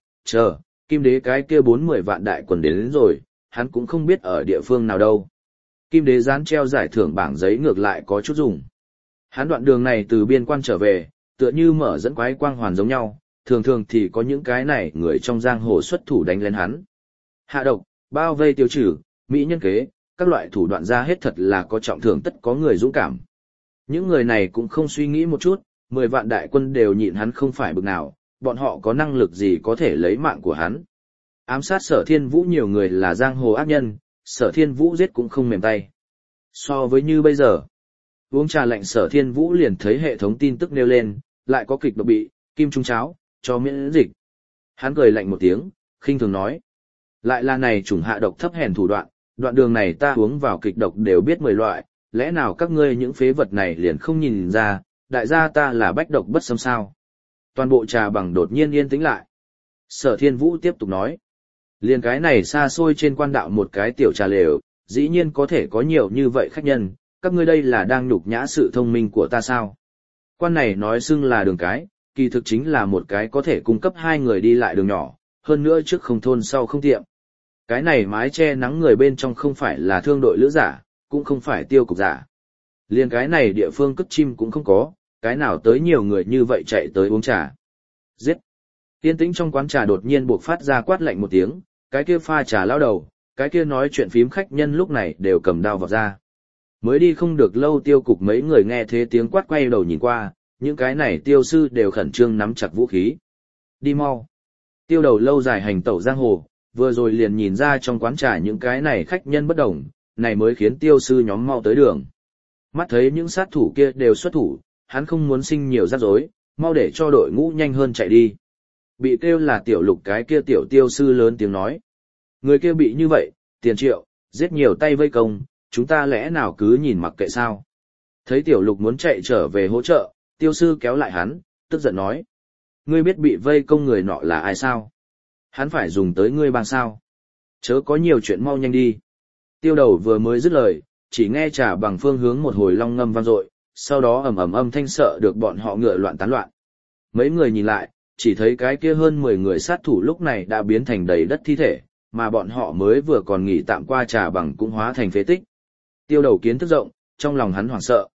Kim Đế cái kia 40 vạn đại quân đến rồi, hắn cũng không biết ở địa phương nào đâu. Kim Đế dán treo giải thưởng bảng giấy ngược lại có chút dùng. Hắn đoạn đường này từ biên quan trở về, tựa như mở dẫn quái quang hoàn giống nhau, thường thường thì có những cái này người trong giang hồ xuất thủ đánh lên hắn. Hạ độc, bao vây tiêu trừ, mỹ nhân kế, các loại thủ đoạn ra hết thật là có trọng thưởng tất có người dũng cảm. Những người này cũng không suy nghĩ một chút, 10 vạn đại quân đều nhịn hắn không phải bực nào, bọn họ có năng lực gì có thể lấy mạng của hắn. Ám sát Sở Thiên Vũ nhiều người là giang hồ ác nhân, Sở Thiên Vũ giết cũng không mềm tay. So với như bây giờ, uống trà lạnh Sở Thiên Vũ liền thấy hệ thống tin tức nêu lên, lại có kịch độc bị, kim trung cháo, cho miễn dịch. Hắn cười lạnh một tiếng, khinh thường nói. Lại là này chủng hạ độc thấp hèn thủ đoạn, đoạn đường này ta uống vào kịch độc đều biết 10 loại, lẽ nào các ngươi những phế vật này liền không nhìn ra, đại gia ta là bách độc bất xâm sao. Toàn bộ trà bằng đột nhiên yên tĩnh lại. Sở Thiên Vũ tiếp tục nói. Liền cái này xa xôi trên quan đạo một cái tiểu trà lều, dĩ nhiên có thể có nhiều như vậy khách nhân, các ngươi đây là đang nhục nhã sự thông minh của ta sao. Quan này nói xưng là đường cái, kỳ thực chính là một cái có thể cung cấp hai người đi lại đường nhỏ, hơn nữa trước không thôn sau không tiệm. Cái này mái che nắng người bên trong không phải là thương đội lữ giả, cũng không phải tiêu cục giả. Liền cái này địa phương cất chim cũng không có, cái nào tới nhiều người như vậy chạy tới uống trà. Giết! Yên tĩnh trong quán trà đột nhiên buộc phát ra quát lạnh một tiếng, cái kia pha trà lao đầu, cái kia nói chuyện phím khách nhân lúc này đều cầm đao vào ra. Mới đi không được lâu tiêu cục mấy người nghe thế tiếng quát quay đầu nhìn qua, những cái này tiêu sư đều khẩn trương nắm chặt vũ khí. Đi mau! Tiêu đầu lâu dài hành tẩu giang hồ, vừa rồi liền nhìn ra trong quán trà những cái này khách nhân bất đồng, này mới khiến tiêu sư nhóm mau tới đường. Mắt thấy những sát thủ kia đều xuất thủ, hắn không muốn sinh nhiều rắc rối, mau để cho đội ngũ nhanh hơn chạy đi. Bị kêu là tiểu lục cái kia tiểu tiêu sư lớn tiếng nói. Người kia bị như vậy, tiền triệu, giết nhiều tay vây công, chúng ta lẽ nào cứ nhìn mặc kệ sao. Thấy tiểu lục muốn chạy trở về hỗ trợ, tiêu sư kéo lại hắn, tức giận nói. Ngươi biết bị vây công người nọ là ai sao? Hắn phải dùng tới ngươi bằng sao? Chớ có nhiều chuyện mau nhanh đi. Tiêu đầu vừa mới dứt lời, chỉ nghe trà bằng phương hướng một hồi long ngâm vang dội, sau đó ầm ầm âm thanh sợ được bọn họ ngựa loạn tán loạn. Mấy người nhìn lại, chỉ thấy cái kia hơn 10 người sát thủ lúc này đã biến thành đầy đất thi thể, mà bọn họ mới vừa còn nghỉ tạm qua trà bằng cũng hóa thành phế tích. Tiêu đầu kiến thức rộng, trong lòng hắn hoảng sợ.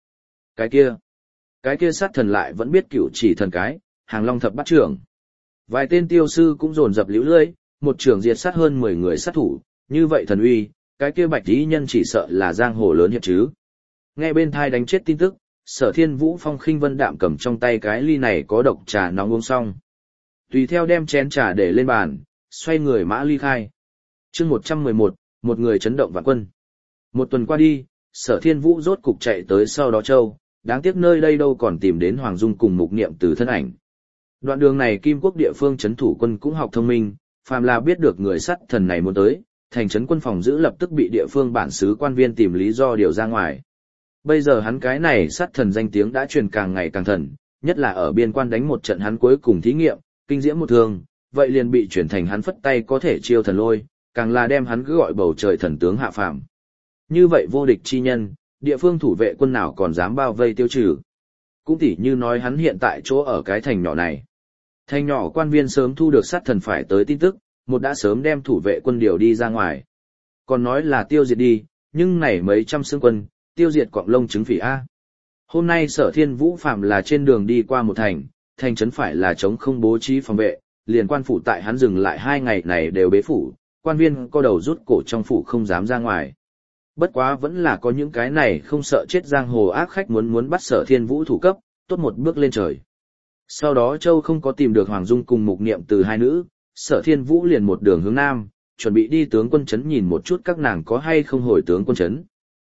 Cái kia sát thần lại vẫn biết cửu chỉ thần cái, hàng long thập bát trưởng. Vài tên tiêu sư cũng dồn dập líu lưỡi, một trưởng diệt sát hơn 10 người sát thủ, như vậy thần uy, cái kia bạch tí nhân chỉ sợ là giang hồ lớn hiệp chứ. Nghe bên thai đánh chết tin tức, Sở Thiên Vũ phong khinh vân đạm cầm trong tay cái ly này có độc trà nóng uống xong. Tùy theo đem chén trà để lên bàn, xoay người mã ly khai. Chương 111, một người chấn động vạn quân. Một tuần qua đi, Sở Thiên Vũ rốt cục chạy tới sau đó châu, đáng tiếc nơi đây đâu còn tìm đến Hoàng Dung cùng Mục Niệm Từ thân ảnh. Đoạn đường này Kim Quốc địa phương trấn thủ quân cũng học thông minh, phàm là biết được người sắt thần này muốn tới, thành trấn quân phòng giữ lập tức bị địa phương bản xứ quan viên tìm lý do điều ra ngoài. Bây giờ hắn cái này sát thần danh tiếng đã truyền càng ngày càng thần, nhất là ở biên quan đánh một trận hắn cuối cùng thí nghiệm, kinh diễm một thương, vậy liền bị chuyển thành hắn phất tay có thể chiêu thần lôi, càng là đem hắn cứ gọi bầu trời thần tướng hạ phàm. Như vậy vô địch chi nhân, địa phương thủ vệ quân nào còn dám bao vây tiêu trừ. Cũng tỉ như nói hắn hiện tại chỗ ở cái thành nhỏ này. Thành nhỏ quan viên sớm thu được sát thần phải tới tin tức, một đã sớm đem thủ vệ quân điều đi ra ngoài. Còn nói là tiêu diệt đi, nhưng này mấy trăm xương quân, tiêu diệt quạng lông trứng phỉ A. Hôm nay Sở Thiên Vũ phạm là trên đường đi qua một thành trấn phải là chống không bố trí phòng vệ, liền quan phủ tại hắn dừng lại 2 ngày này đều bế phủ, quan viên co đầu rút cổ trong phủ không dám ra ngoài. Bất quá vẫn là có những cái này không sợ chết giang hồ ác khách muốn bắt Sở Thiên Vũ thủ cấp, tốt một bước lên trời. Sau đó Châu không có tìm được Hoàng Dung cùng Mục Niệm từ hai nữ, Sở Thiên Vũ liền một đường hướng nam, chuẩn bị đi tướng quân trấn nhìn một chút các nàng có hay không hồi tướng quân trấn.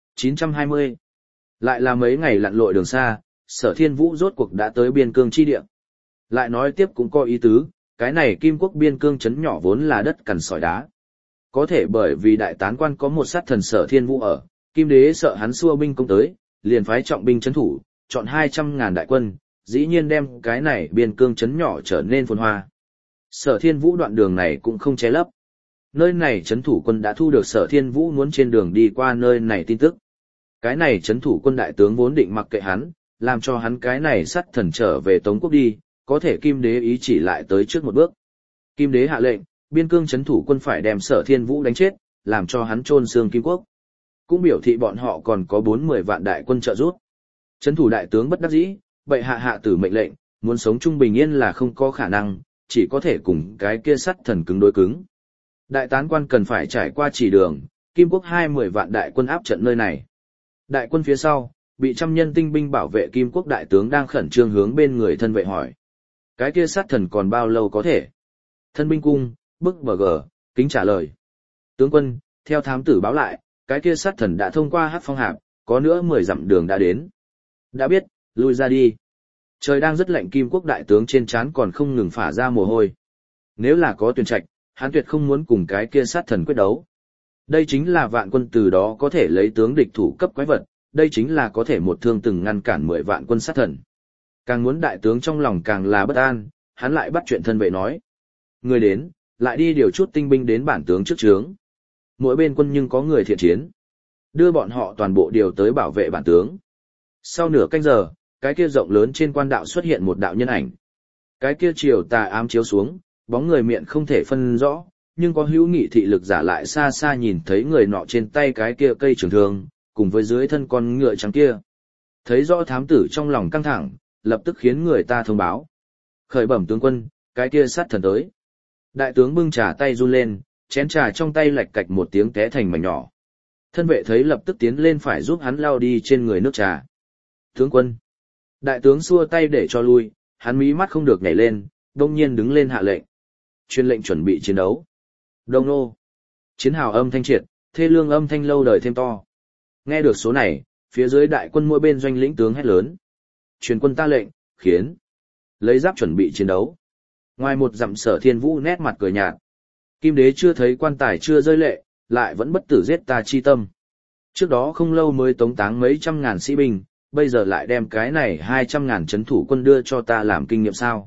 920. Lại là mấy ngày lặn lội đường xa, Sở Thiên Vũ rốt cuộc đã tới biên cương chi địa. Lại nói tiếp cũng có ý tứ, cái này Kim Quốc biên cương trấn nhỏ vốn là đất cằn sỏi đá. Có thể bởi vì đại tán quan có một sát thần Sở Thiên Vũ ở, Kim Đế sợ hắn xua binh công tới, liền phái trọng binh trấn thủ, chọn 200.000 đại quân, dĩ nhiên đem cái này biên cương trấn nhỏ trở nên phồn hoa. Sở Thiên Vũ đoạn đường này cũng không che lấp. Nơi này trấn thủ quân đã thu được Sở Thiên Vũ muốn trên đường đi qua nơi này tin tức. Cái này trấn thủ quân đại tướng vốn định mặc kệ hắn, làm cho hắn cái này sát thần trở về Tống quốc đi, có thể Kim Đế ý chỉ lại tới trước một bước. Kim Đế hạ lệnh, biên cương trấn thủ quân phải đem Sở Thiên Vũ đánh chết, làm cho hắn chôn xương Kim Quốc. Cũng biểu thị bọn họ còn có 40 vạn đại quân trợ giúp. Trấn thủ đại tướng bất đắc dĩ, bệ hạ tử mệnh lệnh, muốn sống chung bình yên là không có khả năng, chỉ có thể cùng cái kia sắt thần cứng đối cứng. Đại tán quan cần phải trải qua chỉ đường, Kim Quốc 20 vạn đại quân áp trận nơi này. Đại quân phía sau, bị trăm nhân tinh binh bảo vệ Kim Quốc đại tướng đang khẩn trương hướng bên người thân vệ hỏi. Cái kia sát thần còn bao lâu có thể? Thân binh cung, bức bờ gờ, kính trả lời. Tướng quân, theo thám tử báo lại, cái kia sát thần đã thông qua Hắc Phong Hạp, có nữa 10 dặm đường đã đến. Đã biết, lui ra đi. Trời đang rất lạnh, Kim Quốc đại tướng trên trán còn không ngừng phả ra mồ hôi. Nếu là có tuyển trạch, hắn tuyệt không muốn cùng cái kia sát thần quyết đấu. Đây chính là vạn quân từ đó có thể lấy tướng địch thủ cấp quái vật, đây chính là có thể một thương từng ngăn cản 10 vạn quân sát thần. Càng muốn đại tướng trong lòng càng là bất an, hắn lại bắt chuyện thân vệ nói. Người đến, lại đi điều chút tinh binh đến bản tướng trước trướng. Mỗi bên quân nhưng có người thiện chiến. Đưa bọn họ toàn bộ điều tới bảo vệ bản tướng. Sau nửa canh giờ, cái kia rộng lớn trên quan đạo xuất hiện một đạo nhân ảnh. Cái kia chiều tà ám chiếu xuống, bóng người miệng không thể phân rõ, nhưng có hữu nghị thị lực giả lại xa xa nhìn thấy người nọ trên tay cái kia cây trường thương, cùng với dưới thân con ngựa trắng kia. Thấy rõ thám tử trong lòng căng thẳng, lập tức khiến người ta thông báo. Khởi bẩm tướng quân, cái kia sát thần tới. Đại tướng bưng trà tay run lên, chén trà trong tay lạch cạch một tiếng té thành mảnh nhỏ. Thân vệ thấy lập tức tiến lên phải giúp hắn lao đi trên người nước trà. Tướng quân. Đại tướng xua tay để cho lui, hắn mí mắt không được nhảy lên, đông nhiên đứng lên hạ lệnh. Truyền lệnh chuẩn bị chiến đấu. Đông nô. Chiến hào âm thanh triệt, thê lương âm thanh lâu đời thêm to. Nghe được số này, phía dưới đại quân mỗi bên doanh lĩnh tướng hét lớn. Truyền quân ta lệnh, khiến. Lấy giáp chuẩn bị chiến đấu. Ngoài một dặm Sở Thiên Vũ nét mặt cười nhạt. Kim Đế chưa thấy quan tài chưa rơi lệ, lại vẫn bất tử giết ta chi tâm. Trước đó không lâu mới tống táng mấy trăm ngàn sĩ binh, bây giờ lại đem cái này 200.000 trấn thủ quân đưa cho ta làm kinh nghiệm sao.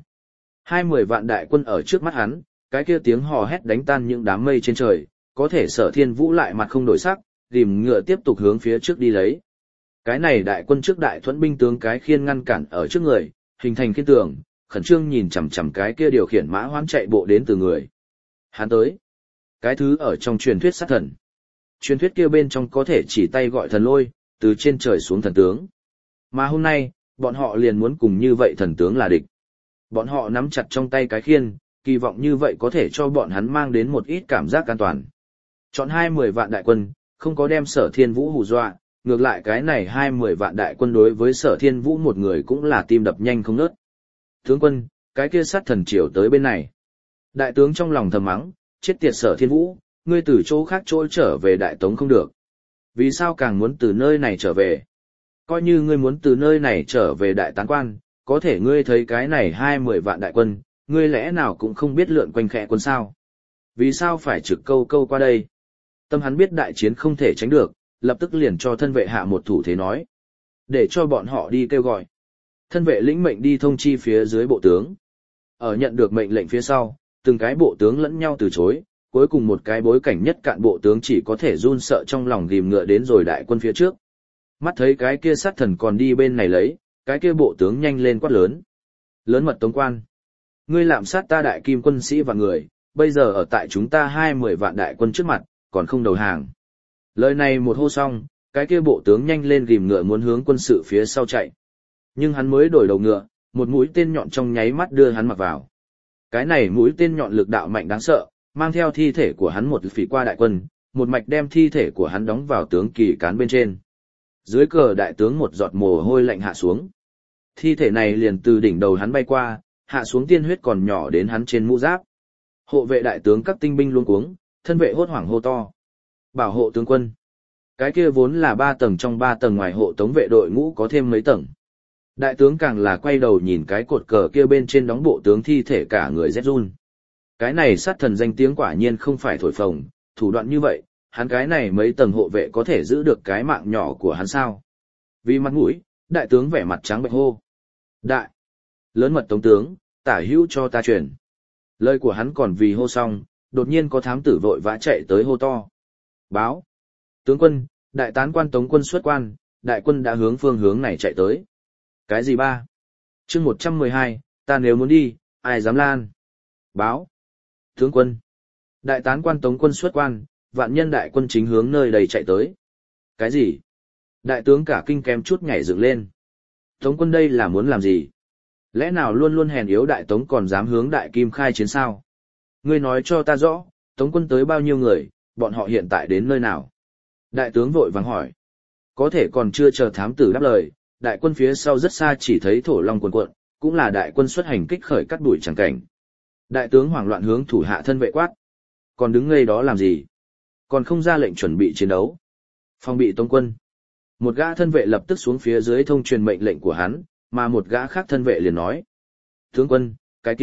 20 vạn đại quân ở trước mắt hắn, cái kia tiếng hò hét đánh tan những đám mây trên trời, có thể Sở Thiên Vũ lại mặt không đổi sắc, rìm ngựa tiếp tục hướng phía trước đi lấy. Cái này đại quân trước đại thuẫn binh tướng cái khiên ngăn cản ở trước người, hình thành khiên tường, khẩn trương nhìn chằm chằm cái kia điều khiển mã hoán chạy bộ đến từ người. Hắn tới. Cái thứ ở trong truyền thuyết sát thần. Truyền thuyết kia bên trong có thể chỉ tay gọi thần lôi, từ trên trời xuống thần tướng. Mà hôm nay, bọn họ liền muốn cùng như vậy thần tướng là địch. Bọn họ nắm chặt trong tay cái khiên, kỳ vọng như vậy có thể cho bọn hắn mang đến một ít cảm giác an toàn. Chọn 20 vạn đại quân, không có đem Sở Thiên Vũ hù dọa, ngược lại cái này 20 vạn đại quân đối với Sở Thiên Vũ một người cũng là tim đập nhanh không ngớt. Tướng quân, cái kia sát thần chiều tới bên này. Đại tướng trong lòng thầm mắng, chết tiệt Sở Thiên Vũ, ngươi từ chỗ khác trôi trở về Đại Tống không được. Vì sao càng muốn từ nơi này trở về? Coi như ngươi muốn từ nơi này trở về Đại Tán Quan, có thể ngươi thấy cái này 20 vạn đại quân, ngươi lẽ nào cũng không biết lượn quanh khẽ quân sao? Vì sao phải trực câu câu qua đây? Tâm hắn biết đại chiến không thể tránh được, lập tức liền cho thân vệ hạ một thủ thế nói. Để cho bọn họ đi kêu gọi. Thân vệ lĩnh mệnh đi thông chi phía dưới bộ tướng. Ở nhận được mệnh lệnh phía sau, từng cái bộ tướng lẫn nhau từ chối, Cuối cùng một cái bối cảnh nhất cạn bộ tướng chỉ có thể run sợ trong lòng ghim ngựa đến rồi đại quân phía trước. Mắt thấy cái kia sát thần còn đi bên này lấy, cái kia bộ tướng nhanh lên quát lớn. Lớn mật Tống quan. Ngươi lạm sát ta đại kim quân sĩ và người, bây giờ ở tại chúng ta 20 vạn đại quân trước mặt, còn không đầu hàng. Lời này một hô xong, cái kia bộ tướng nhanh lên ghim ngựa muốn hướng quân sự phía sau chạy. Nhưng hắn mới đổi đầu ngựa, một mũi tên nhọn trong nháy mắt đưa hắn mặc vào. Cái này mũi tên nhọn lực đạo mạnh đáng sợ, mang theo thi thể của hắn một phỉ qua đại quân, một mạch đem thi thể của hắn đóng vào tướng kỳ cán bên trên. Dưới cờ đại tướng một giọt mồ hôi lạnh hạ xuống. Thi thể này liền từ đỉnh đầu hắn bay qua, hạ xuống tiên huyết còn nhỏ đến hắn trên mũ giáp. Hộ vệ đại tướng các tinh binh luống cuống, thân vệ hốt hoảng hô to. Bảo hộ tướng quân. Cái kia vốn là 3 tầng trong 3 tầng ngoài hộ tống vệ đội ngũ có thêm mấy tầng. Đại tướng càng là quay đầu nhìn cái cột cờ kia bên trên đóng bộ tướng thi thể cả người rét run. Cái này sát thần danh tiếng quả nhiên không phải thổi phồng, thủ đoạn như vậy, hắn cái này mấy tầng hộ vệ có thể giữ được cái mạng nhỏ của hắn sao? Vì mặt mũi, đại tướng vẻ mặt trắng bệch hô. Đại! Lớn mật Tống tướng, tả hữu cho ta truyền. Lời của hắn còn vì hô xong, đột nhiên có thám tử vội vã chạy tới hô to. Báo! Tướng quân, đại tán quan Tống quân xuất quan, đại quân đã hướng phương hướng này chạy tới. Cái gì ba? Chương 112, ta nếu muốn đi, ai dám lan? Báo! Tướng quân! Đại tán quan Tống quân xuất quan, vạn nhân đại quân chính hướng nơi đầy chạy tới. Cái gì? Đại tướng cả kinh kém chút nhảy dựng lên. Tống quân đây là muốn làm gì? Lẽ nào luôn luôn hèn yếu đại tống còn dám hướng đại kim khai chiến sao? Ngươi nói cho ta rõ, tống quân tới bao nhiêu người, bọn họ hiện tại đến nơi nào? Đại tướng vội vàng hỏi. Có thể còn chưa chờ thám tử đáp lời, đại quân phía sau rất xa chỉ thấy thổ long cuồn cuộn, cũng là đại quân xuất hành kích khởi cắt đuổi chẳng cảnh. Đại tướng hoảng loạn hướng thủ hạ thân vệ quát. Còn đứng ngây đó làm gì? Còn không ra lệnh chuẩn bị chiến đấu. Phòng bị tống quân. Một gã thân vệ lập tức xuống phía dưới thông truyền mệnh lệnh của hắn, mà một gã khác thân vệ liền nói. Tướng quân,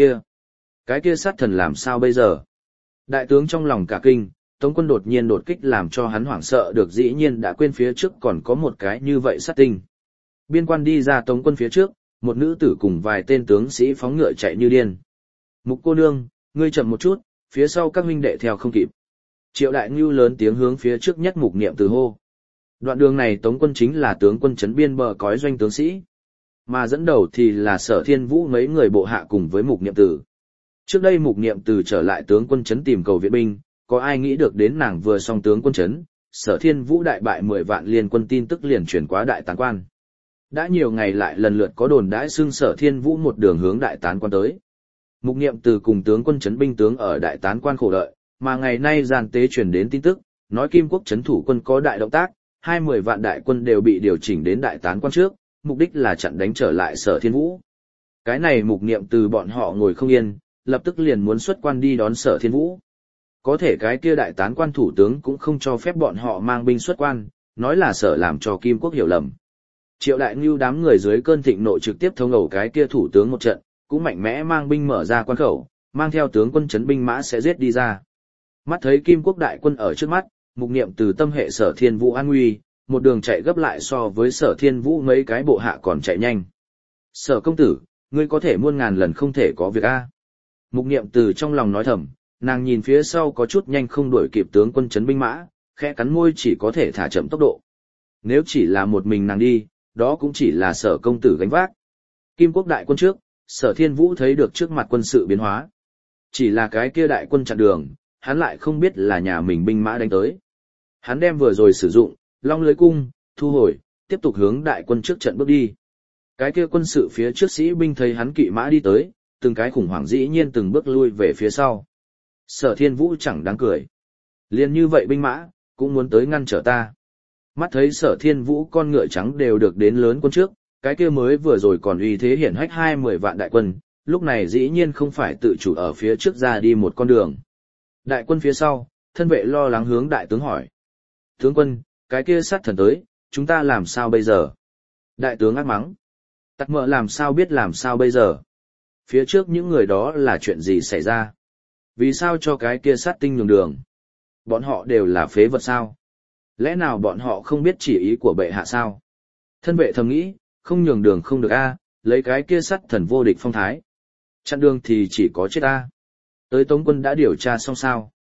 cái kia sát thần làm sao bây giờ? Đại tướng trong lòng cả kinh, Tống quân đột nhiên đột kích làm cho hắn hoảng sợ được dĩ nhiên đã quên phía trước còn có một cái như vậy sát tinh. Biên quan đi ra Tống quân phía trước, một nữ tử cùng vài tên tướng sĩ phóng ngựa chạy như điên. Mục cô nương, ngươi chậm một chút, phía sau các huynh đệ theo không kịp. Triệu Đại Ngưu lớn tiếng hướng phía trước nhất Mục Niệm Từ hô. Đoạn đường này Tống quân chính là tướng quân trấn biên bờ cói doanh tướng sĩ, mà dẫn đầu thì là Sở Thiên Vũ mấy người bộ hạ cùng với Mục Niệm Từ. Trước đây Mục Niệm Từ trở lại tướng quân trấn tìm cầu viện binh, có ai nghĩ được đến nàng vừa xong tướng quân trấn, Sở Thiên Vũ đại bại 10 vạn liên quân tin tức liền truyền qua đại tán quan. Đã nhiều ngày lại lần lượt có đồn đãi xưng Sở Thiên Vũ một đường hướng đại tán quan tới. Mục Niệm Từ cùng tướng quân trấn binh tướng ở đại tán quan khổ đợi, mà ngày nay gian tế truyền đến tin tức, nói Kim Quốc trấn thủ quân có đại động tác, 20 vạn đại quân đều bị điều chỉnh đến đại tán quan trước, mục đích là chặn đánh trở lại Sở Thiên Vũ. Cái này Mục Niệm Từ bọn họ ngồi không yên, lập tức liền muốn xuất quan đi đón Sở Thiên Vũ. Có thể cái kia đại tán quan thủ tướng cũng không cho phép bọn họ mang binh xuất quan, nói là sợ làm cho Kim Quốc hiểu lầm. Triệu Đại Ngưu đám người dưới cơn thịnh nộ trực tiếp thống ẩu cái kia thủ tướng một trận, cũng mạnh mẽ mang binh mở ra quan khẩu, mang theo tướng quân trấn binh mã sẽ giết đi ra. Mắt thấy Kim Quốc đại quân ở trước mắt, Mục Niệm Từ tâm hệ Sở Thiên Vũ an nguy, một đường chạy gấp lại so với Sở Thiên Vũ mấy cái bộ hạ còn chạy nhanh. Sở công tử, ngươi có thể muôn ngàn lần không thể có việc a. Mục Niệm Từ trong lòng nói thầm, nàng nhìn phía sau có chút nhanh không đuổi kịp tướng quân trấn binh mã, khẽ cắn môi chỉ có thể thả chậm tốc độ. Nếu chỉ là một mình nàng đi, đó cũng chỉ là Sở công tử gánh vác. Kim Quốc đại quân trước, Sở Thiên Vũ thấy được trước mặt quân sự biến hóa. Chỉ là cái kia đại quân chặn đường, hắn lại không biết là nhà mình binh mã đánh tới. Hắn đem vừa rồi sử dụng, long lưới cung, thu hồi, tiếp tục hướng đại quân trước trận bước đi. Cái kia quân sự phía trước sĩ binh thấy hắn kỵ mã đi tới, từng cái khủng hoảng dĩ nhiên từng bước lui về phía sau. Sở Thiên Vũ chẳng đáng cười. Liên như vậy binh mã, cũng muốn tới ngăn trở ta. Mắt thấy Sở Thiên Vũ con ngựa trắng đều được đến lớn quân trước, cái kia mới vừa rồi còn uy thế hiển hách 20 vạn đại quân, lúc này dĩ nhiên không phải tự chủ ở phía trước ra đi một con đường. Đại quân phía sau, thân vệ lo lắng hướng đại tướng hỏi. Tướng quân, cái kia sát thần tới, chúng ta làm sao bây giờ? Đại tướng ác mắng. Tặc mợ làm sao biết làm sao bây giờ? Phía trước những người đó là chuyện gì xảy ra? Vì sao cho cái kia sát tinh nhường đường? Bọn họ đều là phế vật sao? Lẽ nào bọn họ không biết chỉ ý của bệ hạ sao? Thân vệ thầm nghĩ, không nhường đường không được a, lấy cái kia sát thần vô địch phong thái. Chặn đường thì chỉ có chết a. Tới Tống quân đã điều tra xong sao?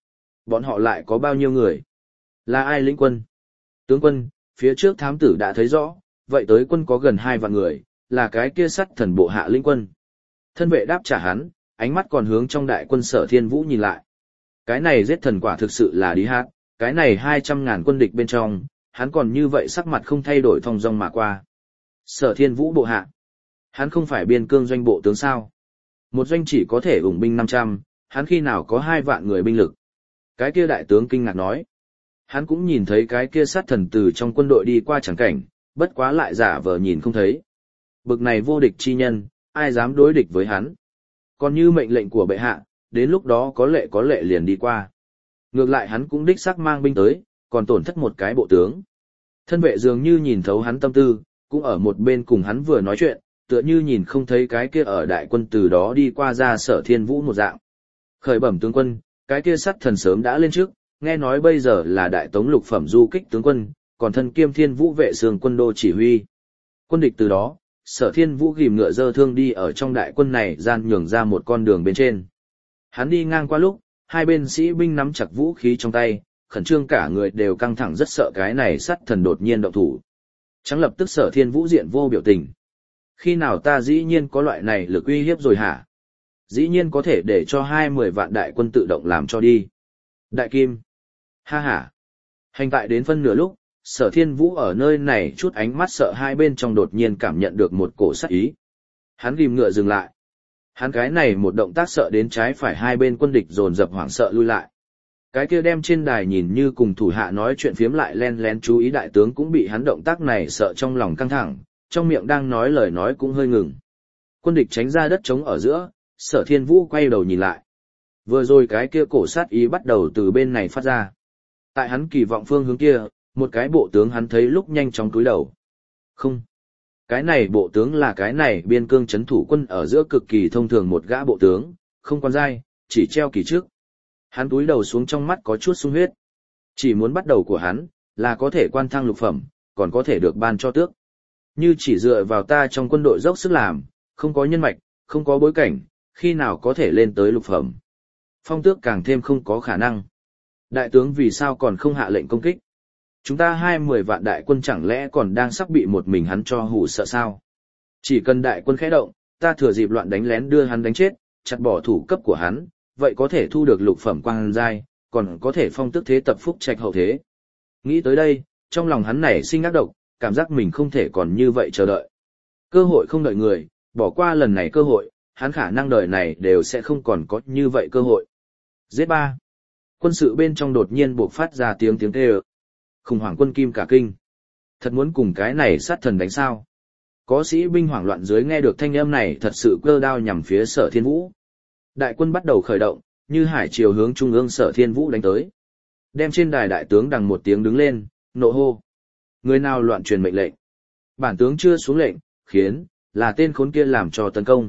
Bọn họ lại có bao nhiêu người? Là ai lĩnh quân? Tướng quân, phía trước thám tử đã thấy rõ, vậy tới quân có gần 2 vạn người, là cái kia sắt thần bộ hạ lĩnh quân. Thân vệ đáp trả hắn, ánh mắt còn hướng trong đại quân Sở Thiên Vũ nhìn lại. Cái này giết thần quả thực sự là đi hát, cái này 200.000 quân địch bên trong, hắn còn như vậy sắc mặt không thay đổi thong dong mà qua. Sở Thiên Vũ bộ hạ. Hắn không phải biên cương doanh bộ tướng sao? Một doanh chỉ có thể ủng binh 500, hắn khi nào có 2 vạn người binh lực? Cái kia đại tướng kinh ngạc nói. Hắn cũng nhìn thấy cái kia sát thần từ trong quân đội đi qua chẳng cảnh, bất quá lại giả vờ nhìn không thấy. Bực này vô địch chi nhân, ai dám đối địch với hắn? Còn như mệnh lệnh của bệ hạ, đến lúc đó có lệ liền đi qua. Ngược lại hắn cũng đích xác mang binh tới, còn tổn thất một cái bộ tướng. Thân vệ dường như nhìn thấu hắn tâm tư, cũng ở một bên cùng hắn vừa nói chuyện, tựa như nhìn không thấy cái kia ở đại quân từ đó đi qua ra Sở Thiên Vũ một dạng. Khởi bẩm tướng quân, cái kia sát thần sớm đã lên trước, nghe nói bây giờ là đại tống lục phẩm du kích tướng quân, còn thân kiêm Thiên Vũ vệ sương quân đô chỉ huy. Quân địch từ đó, Sở Thiên Vũ ghim ngựa dơ thương đi ở trong đại quân này gian nhường ra một con đường bên trên. Hắn đi ngang qua lúc, hai bên sĩ binh nắm chặt vũ khí trong tay, khẩn trương cả người đều căng thẳng rất sợ cái này sát thần đột nhiên động thủ. Chẳng lập tức Sở Thiên Vũ diện vô biểu tình. Khi nào ta dĩ nhiên có loại này lực uy hiếp rồi hả? Dĩ nhiên có thể để cho 20 vạn đại quân tự động làm cho đi. Đại Kim. Ha ha. Hành tại đến phân nửa lúc, Sở Thiên Vũ ở nơi này chút ánh mắt sợ hai bên trong đột nhiên cảm nhận được một cổ sát ý. Hắn ghim ngựa dừng lại. Hắn cái này một động tác sợ đến trái phải hai bên quân địch dồn dập hoảng sợ lui lại. Cái kia đem trên đài nhìn như cùng thủ hạ nói chuyện phiếm lại len lén chú ý đại tướng cũng bị hắn động tác này sợ trong lòng căng thẳng, trong miệng đang nói lời nói cũng hơi ngừng. Quân địch tránh ra đất trống ở giữa, Sở Thiên Vũ quay đầu nhìn lại. Vừa rồi cái kia cổ sát ý bắt đầu từ bên này phát ra. Tại hắn kỳ vọng phương hướng kia, một cái bộ tướng hắn thấy lúc nhanh chóng cúi đầu. Không. Cái này bộ tướng là cái này biên cương chấn thủ quân ở giữa cực kỳ thông thường một gã bộ tướng, không quan giai, chỉ treo kỳ trước. Hắn cúi đầu xuống trong mắt có chút sung huyết. Chỉ muốn bắt đầu của hắn, là có thể quan thăng lục phẩm, còn có thể được ban cho tước. Như chỉ dựa vào ta trong quân đội dốc sức làm, không có nhân mạch, không có bối cảnh, khi nào có thể lên tới lục phẩm. Phong tước càng thêm không có khả năng. Đại tướng vì sao còn không hạ lệnh công kích? Chúng ta 20 vạn đại quân chẳng lẽ còn đang sắp bị một mình hắn cho hù sợ sao? Chỉ cần đại quân khẽ động, ta thừa dịp loạn đánh lén đưa hắn đánh chết, chặt bỏ thủ cấp của hắn, vậy có thể thu được lục phẩm quang giai, còn có thể phong tước thế tập phúc trạch hậu thế. Nghĩ tới đây, trong lòng hắn nảy sinh ác độc, cảm giác mình không thể còn như vậy chờ đợi. Cơ hội không đợi người, bỏ qua lần này cơ hội, hắn khả năng đời này đều sẽ không còn có như vậy cơ hội. Giết ba. Quân sự bên trong đột nhiên buộc phát ra tiếng kêu. Khủng hoảng quân kim cả kinh. Thật muốn cùng cái này sát thần đánh sao? Có sĩ binh hoảng loạn dưới nghe được thanh âm này thật sự cơ đao nhằm phía Sở Thiên Vũ. Đại quân bắt đầu khởi động, như hải triều hướng trung ương Sở Thiên Vũ đánh tới. Đem trên đài đại tướng đằng một tiếng đứng lên, nộ hô. Người nào loạn truyền mệnh lệnh? Bản tướng chưa xuống lệnh, khiến là tên khốn kia làm cho tấn công.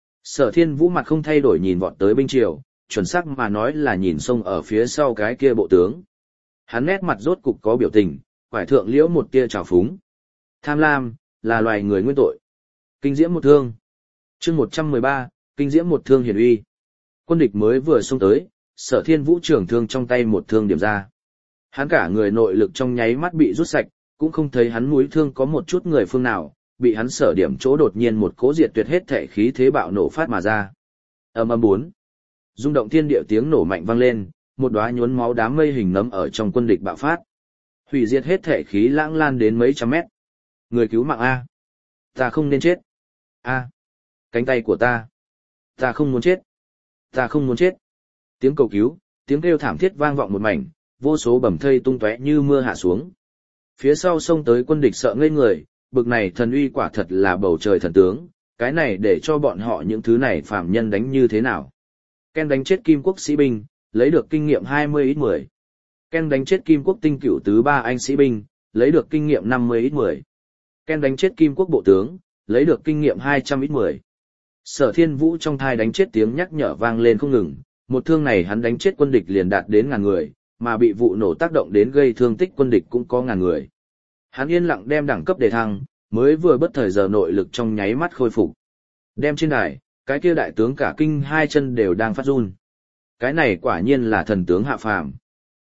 Sở Thiên Vũ mặt không thay đổi nhìn vọt tới binh triều, chuẩn xác mà nói là nhìn xông ở phía sau cái kia bộ tướng. Hắn nét mặt rốt cục có biểu tình, quải thượng liễu một tia trào phúng. Tham lam, là loài người nguyên tội. Kinh diễm một thương. Chương 113, kinh diễm một thương hiển uy. Quân địch mới vừa xông tới, Sở Thiên Vũ trường thương trong tay một thương điểm ra. Hắn cả người nội lực trong nháy mắt bị rút sạch, cũng không thấy hắn mũi thương có một chút người phương nào, bị hắn sở điểm chỗ đột nhiên một cố diệt tuyệt hết thể khí thế bạo nổ phát mà ra. Ầm ầm 4. Rung động thiên địa tiếng nổ mạnh vang lên, một đóa nhuốm máu đám mây hình nấm ở trong quân địch bạo phát. Hủy diệt hết thể khí lãng lan đến mấy trăm mét. Người cứu mạng A. Ta không nên chết. A. Cánh tay của ta. Ta không muốn chết. Ta không muốn chết. Tiếng cầu cứu, tiếng kêu thảm thiết vang vọng một mảnh, vô số bầm thây tung tóe như mưa hạ xuống. Phía sau xông tới quân địch sợ ngây người, bực này thần uy quả thật là bầu trời thần tướng, cái này để cho bọn họ những thứ này phàm nhân đánh như thế nào. Ken đánh chết Kim Quốc sĩ binh, lấy được kinh nghiệm 20x10. Ken đánh chết Kim Quốc tinh cửu tứ 3 anh sĩ binh, lấy được kinh nghiệm 50x10. Ken đánh chết Kim Quốc bộ tướng, lấy được kinh nghiệm 200x10. Sở Thiên Vũ trong thai đánh chết tiếng nhắc nhở vang lên không ngừng, một thương này hắn đánh chết quân địch liền đạt đến ngàn người, mà bị vụ nổ tác động đến gây thương tích quân địch cũng có ngàn người. Hắn yên lặng đem đẳng cấp đề thăng, mới vừa bất thời giờ nội lực trong nháy mắt khôi phục. Đem trên đài, cái kia đại tướng cả kinh hai chân đều đang phát run. Cái này quả nhiên là thần tướng hạ phàm.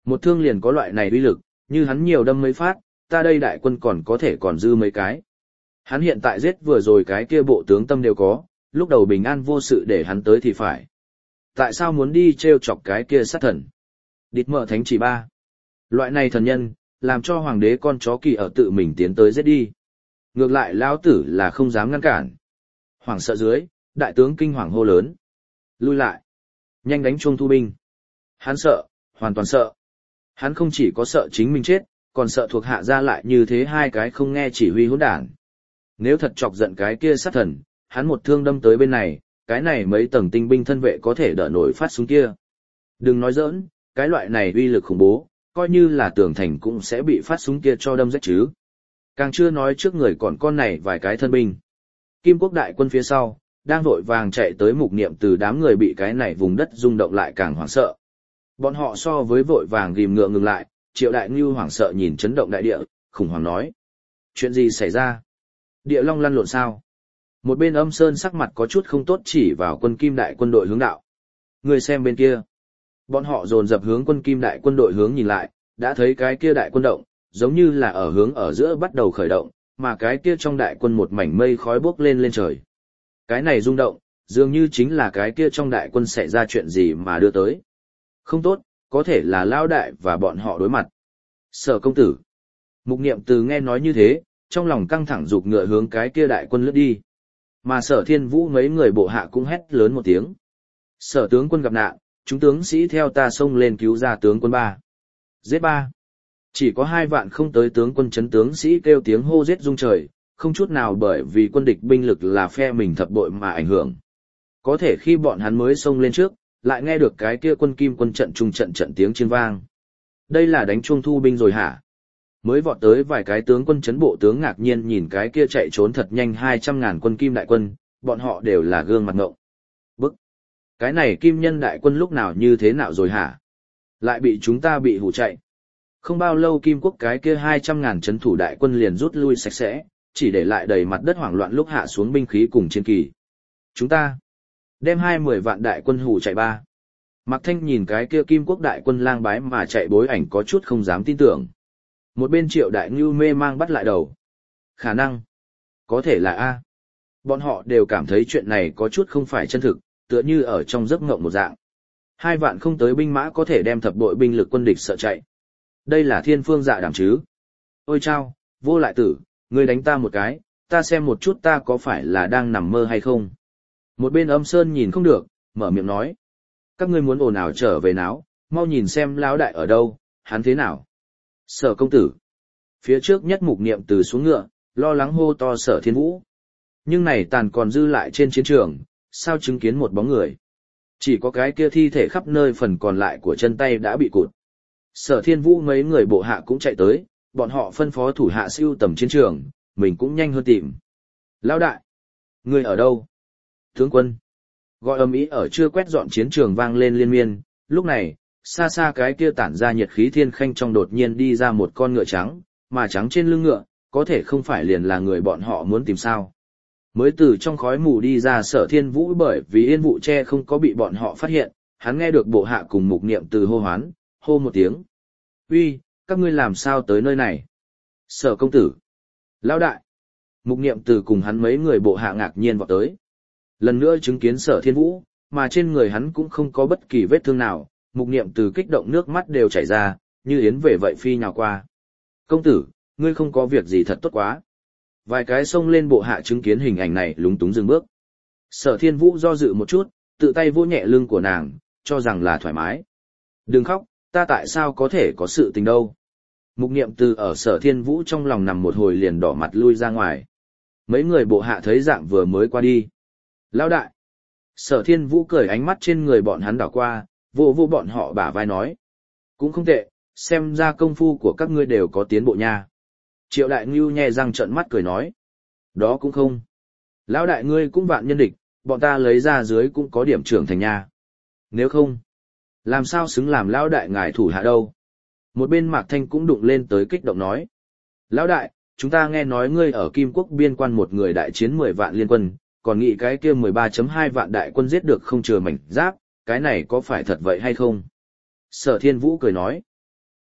Một thương liền có loại này uy lực, như hắn nhiều đâm mấy phát, ta đây đại quân còn có thể còn dư mấy cái. Hắn hiện tại giết vừa rồi cái kia bộ tướng tâm đều có, lúc đầu bình an vô sự để hắn tới thì phải. Tại sao muốn đi treo chọc cái kia sát thần? Đít mở thánh chỉ 3. Loại này thần nhân, làm cho hoàng đế con chó kỳ ở tự mình tiến tới giết đi. Ngược lại lão tử là không dám ngăn cản. Hoàng sợ dưới, đại tướng kinh hoàng hô lớn. Lui lại. Nhanh đánh chuông thu binh. Hắn sợ, hoàn toàn sợ. Hắn không chỉ có sợ chính mình chết, còn sợ thuộc hạ ra lại như thế hai cái không nghe chỉ huy hỗn đản. Nếu thật chọc giận cái kia sát thần, hắn một thương đâm tới bên này, cái này mấy tầng tinh binh thân vệ có thể đỡ nổi phát súng kia. Đừng nói giỡn, cái loại này uy lực khủng bố, coi như là tường thành cũng sẽ bị phát súng kia cho đâm rách chứ. Càng chưa nói trước người còn con này vài cái thân binh. Kim quốc đại quân phía sau, đang vội vàng chạy tới Mục Niệm Từ, đám người bị cái này vùng đất rung động lại càng hoảng sợ. Bọn họ so với vội vàng ghim ngựa ngừng lại, Triệu Đại Ngưu hoảng sợ nhìn chấn động đại địa, khủng hoảng nói. Chuyện gì xảy ra? Địa long lăn lộn sao? Một bên Âm Sơn sắc mặt có chút không tốt chỉ vào quân Kim đại quân đội hướng đạo. Người xem bên kia. Bọn họ dồn dập hướng quân Kim đại quân đội hướng nhìn lại, đã thấy cái kia đại quân động, giống như là ở hướng ở giữa bắt đầu khởi động, mà cái kia trong đại quân một mảnh mây khói bốc lên lên trời. Cái này rung động, dường như chính là cái kia trong đại quân xảy ra chuyện gì mà đưa tới. Không tốt, có thể là Lão đại và bọn họ đối mặt. Sở công tử. Mục Niệm Từ nghe nói như thế, trong lòng căng thẳng giục ngựa hướng cái kia đại quân lướt đi. Mà Sở Thiên Vũ mấy người bộ hạ cũng hét lớn một tiếng. Sở tướng quân gặp nạn, chúng tướng sĩ theo ta xông lên cứu ra tướng quân 3. Giết 3. Chỉ có 2 vạn không tới tướng quân chấn tướng sĩ kêu tiếng hô giết rung trời, không chút nào bởi vì quân địch binh lực là phe mình thập bội mà ảnh hưởng. Có thể khi bọn hắn mới xông lên trước, lại nghe được cái kia quân Kim quân trận trung trận tiếng chiên vang. Đây là đánh chuông thu binh rồi hả? Mới vọt tới vài cái tướng quân chấn bộ tướng ngạc nhiên nhìn cái kia chạy trốn thật nhanh 200.000 quân Kim đại quân, bọn họ đều là gương mặt ngộng. Bức! Cái này Kim nhân đại quân lúc nào như thế nào rồi hả? Lại bị chúng ta bị hù chạy. Không bao lâu Kim quốc cái kia 200.000 trấn thủ đại quân liền rút lui sạch sẽ, chỉ để lại đầy mặt đất hoảng loạn lúc hạ xuống binh khí cùng chiến kỳ. Chúng ta đem 20 vạn đại quân hù chạy 3. Mạc Thanh nhìn cái kia Kim quốc đại quân lang bái mà chạy bối ảnh có chút không dám tin tưởng. Một bên Triệu Đại Ngưu mê mang bắt lại đầu. Khả năng, có thể là A. Bọn họ đều cảm thấy chuyện này có chút không phải chân thực, tựa như ở trong giấc ngộng một dạng. 2 vạn không tới binh mã có thể đem thập đội binh lực quân địch sợ chạy. Đây là thiên phương dạ đảm chứ. Ôi chao, Vô Lại Tử, ngươi đánh ta một cái, ta xem một chút ta có phải là đang nằm mơ hay không. Một bên Âm Sơn nhìn không được, mở miệng nói. Các ngươi muốn ồn ào trở về náo, mau nhìn xem Lão đại ở đâu, hắn thế nào. Sở công tử. Phía trước nhất Mục Niệm Từ xuống ngựa, lo lắng hô to Sở Thiên Vũ. Nhưng này tàn còn dư lại trên chiến trường, sao chứng kiến một bóng người. Chỉ có cái kia thi thể khắp nơi phần còn lại của chân tay đã bị cụt. Sở Thiên Vũ mấy người bộ hạ cũng chạy tới, bọn họ phân phó thủ hạ siêu tầm chiến trường, mình cũng nhanh hơn tìm. Lão đại, người ở đâu? Tướng quân. Gọi ầm ĩ ở chưa quét dọn chiến trường vang lên liên miên, lúc này, xa xa cái kia tản ra nhiệt khí thiên khanh trong đột nhiên đi ra một con ngựa trắng, mà trắng trên lưng ngựa, có thể không phải liền là người bọn họ muốn tìm sao. Mới từ trong khói mù đi ra Sở Thiên Vũ bởi vì yên vụ che không có bị bọn họ phát hiện, hắn nghe được bộ hạ cùng Mục Niệm Từ hô hoán, hô một tiếng. Uy, các ngươi làm sao tới nơi này? Sở công tử. Lão đại. Mục Niệm Từ cùng hắn mấy người bộ hạ ngạc nhiên vọt tới. Lần nữa chứng kiến Sở Thiên Vũ, mà trên người hắn cũng không có bất kỳ vết thương nào, Mục Niệm Từ kích động nước mắt đều chảy ra, như yến về vậy phi nhào qua. Công tử, ngươi không có việc gì thật tốt quá. Vài cái xông lên bộ hạ chứng kiến hình ảnh này lúng túng dừng bước. Sở Thiên Vũ do dự một chút, tự tay vỗ nhẹ lưng của nàng, cho rằng là thoải mái. Đừng khóc, ta tại sao có thể có sự tình đâu. Mục Niệm Từ ở Sở Thiên Vũ trong lòng nằm một hồi liền đỏ mặt lui ra ngoài. Mấy người bộ hạ thấy dạng vừa mới qua đi. Lão đại. Sở Thiên Vũ cười ánh mắt trên người bọn hắn đảo qua, vô bọn họ bả vai nói. Cũng không tệ, xem ra công phu của các ngươi đều có tiến bộ nha. Triệu Đại Ngưu nhẹ răng trợn mắt cười nói. Đó cũng không. Lão đại ngươi cũng vạn nhân địch, bọn ta lấy ra dưới cũng có điểm trưởng thành nha. Nếu không, làm sao xứng làm lão đại ngài thủ hạ đâu. Một bên Mạc Thanh cũng đụng lên tới kích động nói. Lão đại, chúng ta nghe nói ngươi ở Kim Quốc biên quan một người đại chiến 10 vạn liên quân, còn nghĩ cái kia 13.2 vạn đại quân giết được không chừa mảnh giáp, cái này có phải thật vậy hay không? Sở Thiên Vũ cười nói.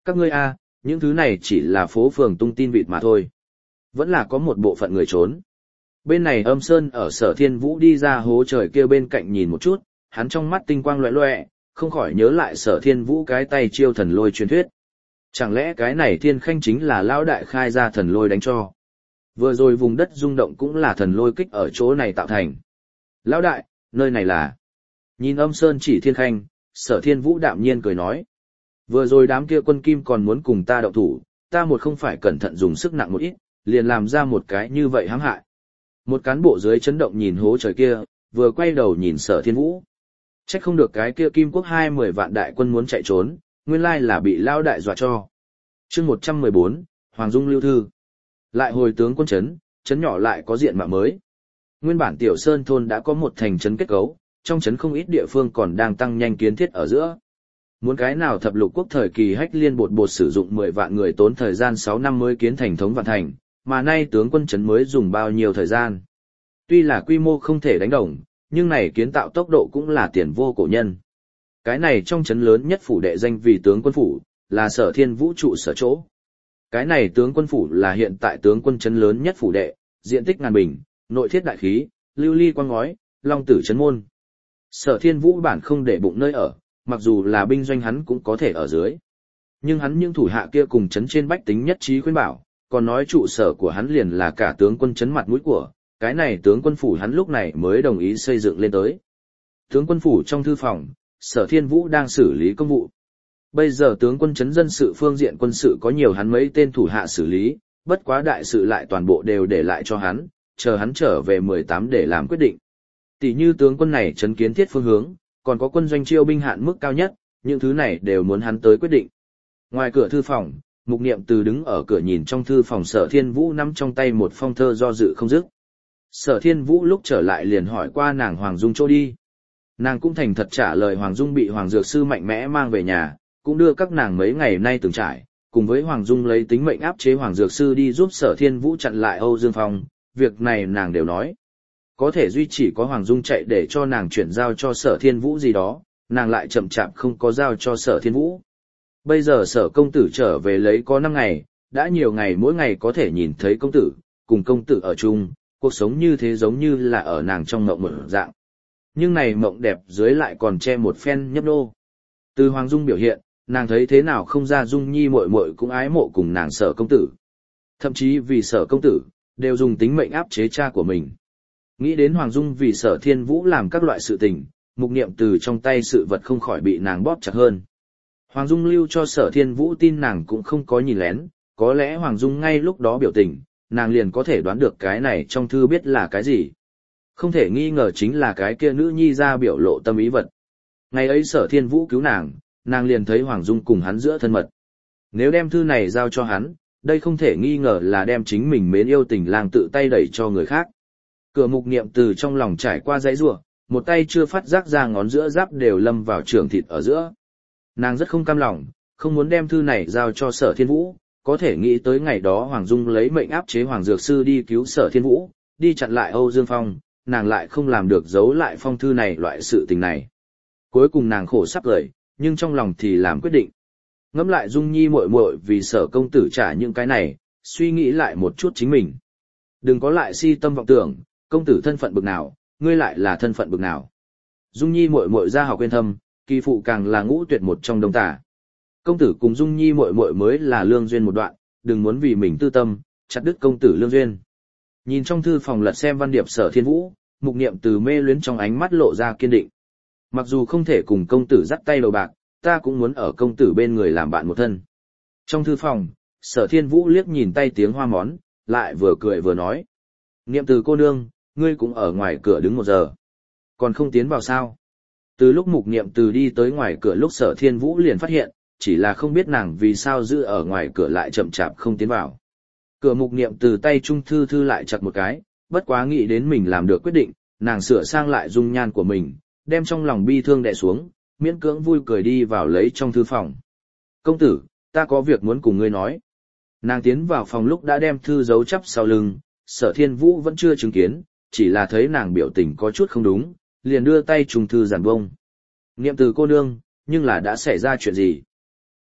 Các ngươi a, những thứ này chỉ là phố phường tung tin vịt mà thôi. Vẫn là có một bộ phận người trốn. Bên này Âm Sơn ở Sở Thiên Vũ đi ra hố trời kia bên cạnh nhìn một chút, hắn trong mắt tinh quang loẹ loẹ, không khỏi nhớ lại Sở Thiên Vũ cái tay chiêu thần lôi truyền thuyết. Chẳng lẽ cái này Thiên Khanh chính là lão đại khai ra thần lôi đánh cho? Vừa rồi vùng đất rung động cũng là thần lôi kích ở chỗ này tạo thành. Lão đại, nơi này là... Nhìn Âm Sơn chỉ Thiên Khanh, Sở Thiên Vũ đạm nhiên cười nói. Vừa rồi đám kia quân kim còn muốn cùng ta động thủ, ta một không phải cẩn thận dùng sức nặng một ít, liền làm ra một cái như vậy hãm hại. Một cán bộ dưới chấn động nhìn hố trời kia, vừa quay đầu nhìn Sở Thiên Vũ. Trách không được cái kia Kim Quốc 20 vạn đại quân muốn chạy trốn, nguyên lai là bị lao đại dọa cho. Chương 114, Hoàng Dung lưu thư. Lại hồi tướng quân trấn nhỏ lại có diện mạo mới. Nguyên bản Tiểu Sơn thôn đã có một thành trấn kết cấu, trong trấn không ít địa phương còn đang tăng nhanh kiến thiết ở giữa. Muốn cái nào thập lục quốc thời kỳ Hách Liên bột sử dụng 10 vạn người tốn thời gian 6 năm mới kiến thành thống vạn thành, mà nay tướng quân trấn mới dùng bao nhiêu thời gian. Tuy là quy mô không thể đánh đồng, nhưng này kiến tạo tốc độ cũng là tiền vô cổ nhân. Cái này trong trấn lớn nhất phủ đệ danh vì tướng quân phủ, là Sở Thiên Vũ trụ sở chỗ. Cái này tướng quân phủ là hiện tại tướng quân trấn lớn nhất phủ đệ, diện tích ngàn bình, nội thiết đại khí, lưu ly quang ngói, long tử trấn môn. Sở Thiên Vũ bản không để bụng nơi ở, mặc dù là binh doanh hắn cũng có thể ở dưới. Nhưng hắn những thủ hạ kia cùng trấn trên bách tính nhất trí khuyên bảo, còn nói trụ sở của hắn liền là cả tướng quân trấn mặt mũi của, cái này tướng quân phủ hắn lúc này mới đồng ý xây dựng lên tới. Tướng quân phủ trong thư phòng, Sở Thiên Vũ đang xử lý công vụ. Bây giờ tướng quân trấn dân sự phương diện quân sự có nhiều hắn mấy tên thủ hạ xử lý, bất quá đại sự lại toàn bộ đều để lại cho hắn, chờ hắn trở về 18 để làm quyết định. Tỷ như tướng quân này trấn kiến thiết phương hướng, còn có quân doanh chiêu binh hạn mức cao nhất, những thứ này đều muốn hắn tới quyết định. Ngoài cửa thư phòng, Mục Niệm Từ đứng ở cửa nhìn trong thư phòng Sở Thiên Vũ nắm trong tay một phong thơ do dự không dứt. Sở Thiên Vũ lúc trở lại liền hỏi qua nàng Hoàng Dung chỗ đi. Nàng cũng thành thật trả lời Hoàng Dung bị Hoàng Dược Sư mạnh mẽ mang về nhà, cũng đưa các nàng mấy ngày nay từng trải, cùng với Hoàng Dung lấy tính mệnh áp chế Hoàng Dược Sư đi giúp Sở Thiên Vũ chặn lại Âu Dương Phong, việc này nàng đều nói. Có thể duy chỉ có Hoàng Dung chạy để cho nàng chuyển giao cho Sở Thiên Vũ gì đó, nàng lại chậm chạp không có giao cho Sở Thiên Vũ. Bây giờ Sở công tử trở về lấy có 5 ngày, đã nhiều ngày mỗi ngày có thể nhìn thấy công tử, cùng công tử ở chung, cuộc sống như thế giống như là ở nàng trong mộng một dạng. Nhưng này mộng đẹp dưới lại còn che một phen nhấp nô. Từ Hoàng Dung biểu hiện, nàng thấy thế nào không ra Dung Nhi muội muội cũng ái mộ cùng nàng Sở công tử. Thậm chí vì Sở công tử, đều dùng tính mệnh áp chế cha của mình. Nghĩ đến Hoàng Dung vì Sở Thiên Vũ làm các loại sự tình, Mục Niệm Từ trong tay sự vật không khỏi bị nàng bóp chặt hơn. Hoàng Dung lưu cho Sở Thiên Vũ tin nàng cũng không có nhìn lén, có lẽ Hoàng Dung ngay lúc đó biểu tình, nàng liền có thể đoán được cái này trong thư biết là cái gì. Không thể nghi ngờ chính là cái kia nữ nhi ra biểu lộ tâm ý vật. Ngày ấy Sở Thiên Vũ cứu nàng, nàng liền thấy Hoàng Dung cùng hắn giữa thân mật. Nếu đem thư này giao cho hắn, đây không thể nghi ngờ là đem chính mình mến yêu tình lang tự tay đẩy cho người khác. Cửa Mục Niệm Từ trong lòng trải qua dãy rủa, một tay chưa phát giác ra ngón giữa giáp đều lâm vào trường thịt ở giữa. Nàng rất không cam lòng, không muốn đem thư này giao cho Sở Thiên Vũ, có thể nghĩ tới ngày đó Hoàng Dung lấy mệnh áp chế Hoàng Dược Sư đi cứu Sở Thiên Vũ, đi chặn lại Âu Dương Phong, nàng lại không làm được giấu lại phong thư này loại sự tình này. Cuối cùng nàng khổ sắp lời, nhưng trong lòng thì làm quyết định. Ngẫm lại Dung Nhi muội muội vì Sở công tử trả những cái này, suy nghĩ lại một chút chính mình. Đừng có lại si tâm vọng tưởng, công tử thân phận bực nào, ngươi lại là thân phận bực nào. Dung Nhi muội muội ra học quên thâm, kỳ phụ càng là ngũ tuyệt một trong đông tả. Công tử cùng Dung Nhi muội muội mới là lương duyên một đoạn, đừng muốn vì mình tư tâm, chặt đứt công tử lương duyên. Nhìn trong thư phòng lật xem văn điệp Sở Thiên Vũ, Mục Niệm Từ mê luyến trong ánh mắt lộ ra kiên định. Mặc dù không thể cùng công tử dắt tay đầu bạc, ta cũng muốn ở công tử bên người làm bạn một thân. Trong thư phòng, Sở Thiên Vũ liếc nhìn tay tiếng hoa món, lại vừa cười vừa nói. Niệm Từ cô nương, ngươi cũng ở ngoài cửa đứng 1 giờ. Còn không tiến vào sao? Từ lúc Mục Niệm Từ đi tới ngoài cửa lúc Sở Thiên Vũ liền phát hiện, chỉ là không biết nàng vì sao giữ ở ngoài cửa lại chậm chạp không tiến vào. Cửa Mục Niệm Từ tay trung thư thư lại chặt một cái, bất quá nghĩ đến mình làm được quyết định, nàng sửa sang lại dung nhan của mình, đem trong lòng bi thương đè xuống, miễn cưỡng vui cười đi vào lấy trong thư phòng. Công tử, ta có việc muốn cùng ngươi nói. Nàng tiến vào phòng lúc đã đem thư giấu chắp sau lưng, Sở Thiên Vũ vẫn chưa chứng kiến, chỉ là thấy nàng biểu tình có chút không đúng, liền đưa tay trùng thư giản bông. Niệm Từ cô nương, nhưng là đã xảy ra chuyện gì?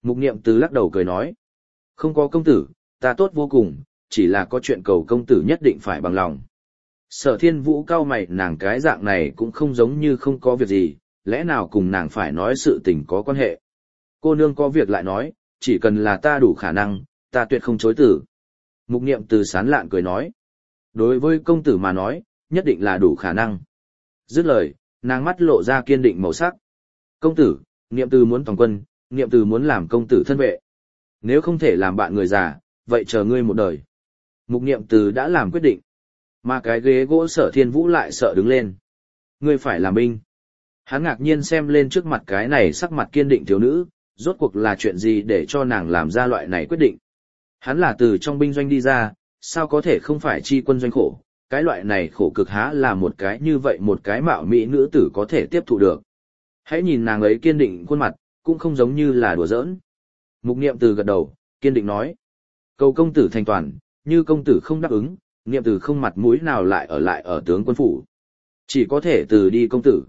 Mục Niệm Từ lắc đầu cười nói. Không có công tử, ta tốt vô cùng, chỉ là có chuyện cầu công tử nhất định phải bằng lòng. Sở Thiên Vũ cau mày, nàng cái dạng này cũng không giống như không có việc gì, lẽ nào cùng nàng phải nói sự tình có quan hệ. Cô nương có việc lại nói, chỉ cần là ta đủ khả năng, ta tuyệt không chối từ. Mục Niệm Từ sán lạn cười nói. Đối với công tử mà nói, nhất định là đủ khả năng. Dứt lời, nàng mắt lộ ra kiên định màu sắc. Công tử, Niệm Từ muốn toàn quân, Niệm Từ muốn làm công tử thân vệ. Nếu không thể làm bạn người già, vậy chờ ngươi một đời. Mục Niệm Từ đã làm quyết định. Mà cái ghế gỗ Sở Thiên Vũ lại sợ đứng lên. Ngươi phải làm binh. Hắn ngạc nhiên xem lên trước mặt cái này sắc mặt kiên định thiếu nữ, rốt cuộc là chuyện gì để cho nàng làm ra loại này quyết định. Hắn là từ trong binh doanh đi ra, sao có thể không phải chi quân doanh khổ, cái loại này khổ cực há là một cái như vậy một cái mạo mỹ nữ tử có thể tiếp thụ được. Hãy nhìn nàng ấy kiên định khuôn mặt, cũng không giống như là đùa giỡn. Mục Niệm Từ gật đầu, kiên định nói. Cầu công tử thành toàn, như công tử không đáp ứng, Niệm Từ không mặt mũi nào lại ở tướng quân phủ. Chỉ có thể từ đi công tử.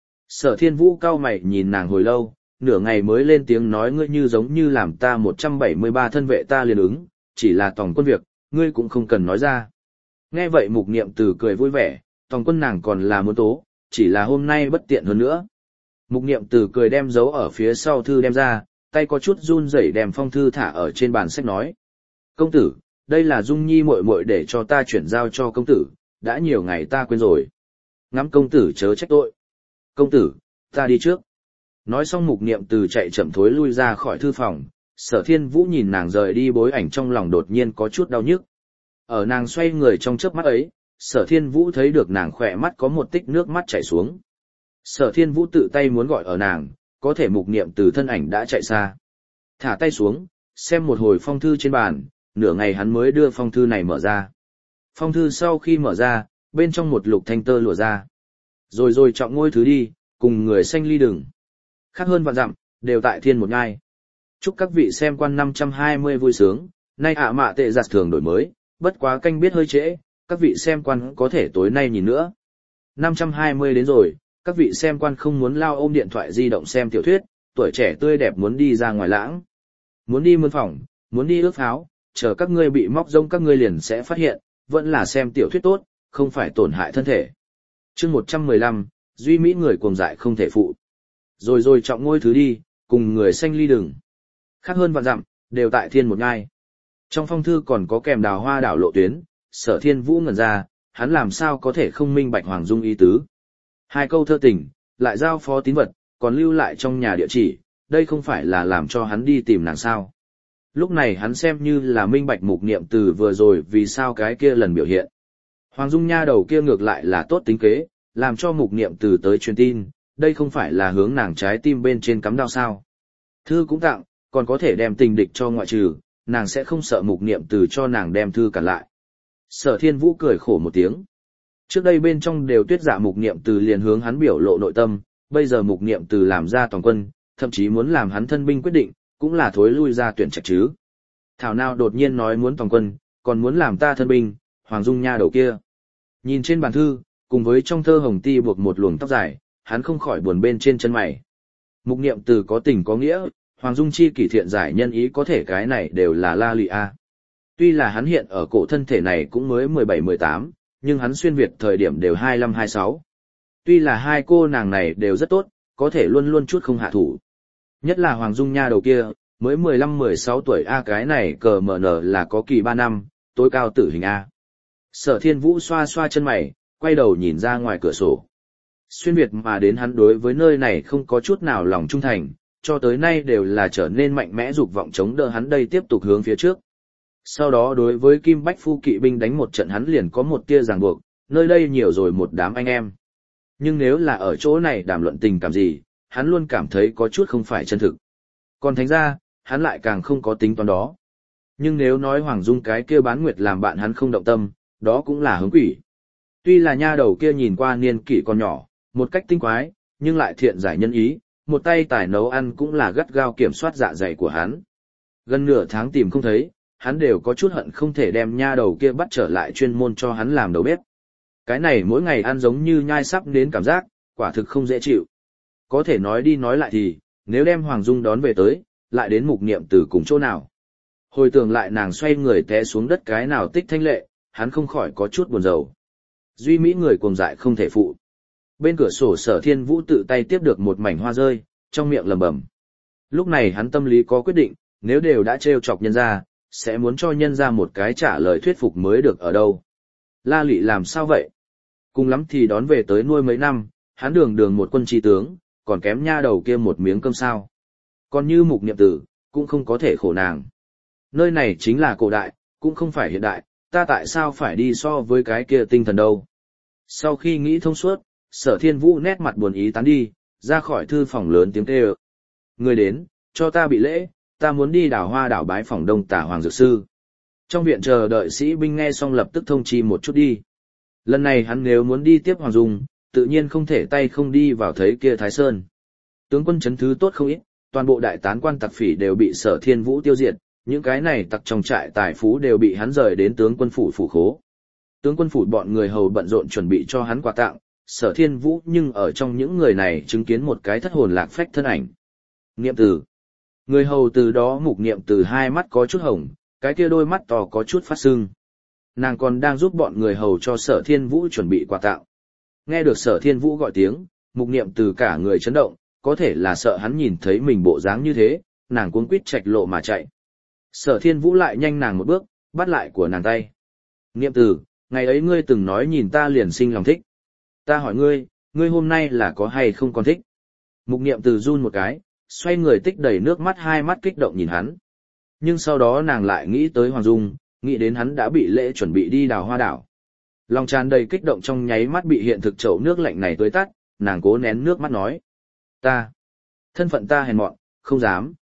Sở Thiên Vũ cau mày nhìn nàng hồi lâu, nửa ngày mới lên tiếng nói, ngươi như giống như làm ta 173 thân vệ ta liền ứng, chỉ là tòng quân việc, ngươi cũng không cần nói ra. Nghe vậy Mục Niệm Từ cười vui vẻ, tòng quân nàng còn là muốn tố, chỉ là hôm nay bất tiện hơn nữa. Mục Niệm Từ cười đem dấu ở phía sau thư đem ra, tay có chút run rẩy đem phong thư thả ở trên bàn sách nói. Công tử, đây là Dung Nhi muội muội để cho ta chuyển giao cho công tử, đã nhiều ngày ta quên rồi. Ngắm công tử chớ trách tội. Công tử, ta đi trước. Nói xong Mục Niệm Từ chạy chậm thối lui ra khỏi thư phòng, Sở Thiên Vũ nhìn nàng rời đi bối ảnh trong lòng đột nhiên có chút đau nhức. Ở nàng xoay người trong chớp mắt ấy, Sở Thiên Vũ thấy được nàng khỏe mắt có một tích nước mắt chảy xuống. Sở Thiên Vũ tự tay muốn gọi ở nàng, có thể Mục Niệm Từ thân ảnh đã chạy xa. Thả tay xuống, xem một hồi phong thư trên bàn, nửa ngày hắn mới đưa phong thư này mở ra. Phong thư sau khi mở ra, bên trong một lục thanh tơ lụa ra. Rồi trọng ngôi thứ đi, cùng người xanh ly đừng. Khác hơn vạn dặm, đều tại thiên một ngai. Chúc các vị xem quan 520 vui sướng, nay mạ tệ giặt thường đổi mới, bất quá canh biết hơi trễ, các vị xem quan có thể tối nay nhìn nữa. 520 đến rồi, các vị xem quan không muốn lao ôm điện thoại di động xem tiểu thuyết, tuổi trẻ tươi đẹp muốn đi ra ngoài lãng. Muốn đi mươn phòng, muốn đi ước pháo, chờ các ngươi bị móc rông các ngươi liền sẽ phát hiện, vẫn là xem tiểu thuyết tốt, không phải tổn hại thân thể. Chương 115, duy mỹ người cuồng dại không thể phụ. Rồi trọng ngôi thứ đi, cùng người xanh ly đừng. Khác hơn vạn dặm, đều tại thiên một ngai. Trong phong thư còn có kèm đào hoa đảo lộ tuyến, Sở Thiên Vũ ngẩn ra, hắn làm sao có thể không minh bạch Hoàng Dung ý tứ. Hai câu thơ tình, lại giao phó tín vật, còn lưu lại trong nhà địa chỉ, đây không phải là làm cho hắn đi tìm nàng sao. Lúc này hắn xem như là minh bạch Mục Niệm Từ vừa rồi vì sao cái kia lần biểu hiện. Hoàng Dung nha đầu kia ngược lại là tốt tính kế, làm cho Mục Niệm Từ tới truyền tin, đây không phải là hướng nàng trái tim bên trên cắm đao sao. Thư cũng tặng, còn có thể đem tình địch cho ngoại trừ, nàng sẽ không sợ Mục Niệm Từ cho nàng đem thư cản lại. Sở Thiên Vũ cười khổ một tiếng. Trước đây bên trong đều tuyết dạ Mục Niệm Từ liền hướng hắn biểu lộ nội tâm, bây giờ Mục Niệm Từ làm ra toàn quân, thậm chí muốn làm hắn thân binh quyết định, cũng là thối lui ra tuyển trạch chứ. Thảo nào đột nhiên nói muốn toàn quân, còn muốn làm ta thân binh, Hoàng Dung nha đầu kia. Nhìn trên bàn thư, cùng với trong thơ hồng ti buộc một luồng tóc dài, hắn không khỏi buồn bên trên chân mày. Mục Niệm Từ có tình có nghĩa, Hoàng Dung chi kỷ thiện giải nhân ý, có thể cái này đều là la lụy a. Tuy là hắn hiện ở cổ thân thể này cũng mới 17-18, nhưng hắn xuyên Việt thời điểm đều 25-26. Tuy là hai cô nàng này đều rất tốt, có thể luôn luôn chút không hạ thủ. Nhất là Hoàng Dung nha đầu kia, mới 15-16 tuổi a, cái này cờ mở nở là có kỳ 3 năm, tối cao tử hình a. Sở Thiên Vũ xoa xoa chân mày, quay đầu nhìn ra ngoài cửa sổ. Xuyên Việt mà đến hắn đối với nơi này không có chút nào lòng trung thành, cho tới nay đều là trở nên mạnh mẽ dục vọng chống đỡ hắn đây tiếp tục hướng phía trước. Sau đó đối với Kim Bách Phu kỵ binh đánh một trận hắn liền có một tia ràng buộc, nơi đây nhiều rồi một đám anh em. Nhưng nếu là ở chỗ này đàm luận tình cảm gì, hắn luôn cảm thấy có chút không phải chân thực. Còn thành ra, hắn lại càng không có tính toán đó. Nhưng nếu nói Hoàng Dung cái kia bán nguyệt làm bạn hắn không động tâm, đó cũng là hướng quỷ. Tuy là nha đầu kia nhìn qua niên kỷ còn nhỏ, một cách tinh quái, nhưng lại thiện giải nhân ý, một tay tài nấu ăn cũng là gắt gao kiểm soát dạ dày của hắn. Gần nửa tháng tìm không thấy, hắn đều có chút hận không thể đem nha đầu kia bắt trở lại chuyên môn cho hắn làm đầu bếp. Cái này mỗi ngày ăn giống như nhai sắp đến cảm giác, quả thực không dễ chịu. Có thể nói đi nói lại thì, nếu đem Hoàng Dung đón về tới, lại đến mục niệm từ cùng chỗ nào. Hồi tưởng lại nàng xoay người té xuống đất cái nào tích thanh lệ, hắn không khỏi có chút buồn rầu. Duy mỹ người cuồng dại không thể phụ. Bên cửa sổ Sở Thiên Vũ tự tay tiếp được một mảnh hoa rơi, trong miệng lẩm bẩm. Lúc này hắn tâm lý có quyết định, nếu đều đã trêu chọc nhân ra, sẽ muốn cho nhân ra một cái trả lời thuyết phục mới được ở đâu. La Lị làm sao vậy? Cùng lắm thì đón về tới nuôi mấy năm, hắn đường đường một quân tri tướng, còn kém nha đầu kia một miếng cơm sao. Còn như mục niệm tử, cũng không có thể khổ nàng. Nơi này chính là cổ đại, cũng không phải hiện đại, ta tại sao phải đi so với cái kia tinh thần đâu. Sau khi nghĩ thông suốt, Sở Thiên Vũ nét mặt buồn ý tán đi, ra khỏi thư phòng lớn tiếng kêu. Người đến, cho ta bị lễ, ta muốn đi Đào Hoa đảo bái phỏng Đông Tả Hoàng Dược Sư. Trong viện chờ đợi sĩ binh nghe xong lập tức thông chi một chút đi. Lần này hắn nếu muốn đi tiếp Hoàng Dung, tự nhiên không thể tay không đi vào thấy kia Thái Sơn. Tướng quân chấn thứ tốt không ít, toàn bộ đại tán quan tặc phỉ đều bị Sở Thiên Vũ tiêu diệt, những cái này tặc trong trại tài phú đều bị hắn rời đến tướng quân phủ phủ khố. Tướng quân phủ bọn người hầu bận rộn chuẩn bị cho hắn quà tặng, Sở Thiên Vũ nhưng ở trong những người này chứng kiến một cái thất hồn lạc phách thân ảnh. Niệm Từ. Người hầu từ đó mục niệm từ hai mắt có chút hồng, cái kia đôi mắt to có chút phát sưng. Nàng còn đang giúp bọn người hầu cho Sở Thiên Vũ chuẩn bị quà tặng. Nghe được Sở Thiên Vũ gọi tiếng, mục niệm từ cả người chấn động, có thể là sợ hắn nhìn thấy mình bộ dáng như thế, nàng cuống quýt trạch lộ mà chạy. Sở Thiên Vũ lại nhanh nàng một bước, bắt lại của nàng tay. Niệm Từ, ngày ấy ngươi từng nói nhìn ta liền sinh lòng thích. Ta hỏi ngươi, ngươi hôm nay là có hay không còn thích? Mục niệm từ run một cái, xoay người tích đầy nước mắt hai mắt kích động nhìn hắn. Nhưng sau đó nàng lại nghĩ tới Hoàng Dung, nghĩ đến hắn đã bị lễ chuẩn bị đi Đào Hoa đảo. Lòng tràn đầy kích động trong nháy mắt bị hiện thực chậu nước lạnh này tưới tắt, nàng cố nén nước mắt nói. Thân phận ta hèn mọn, không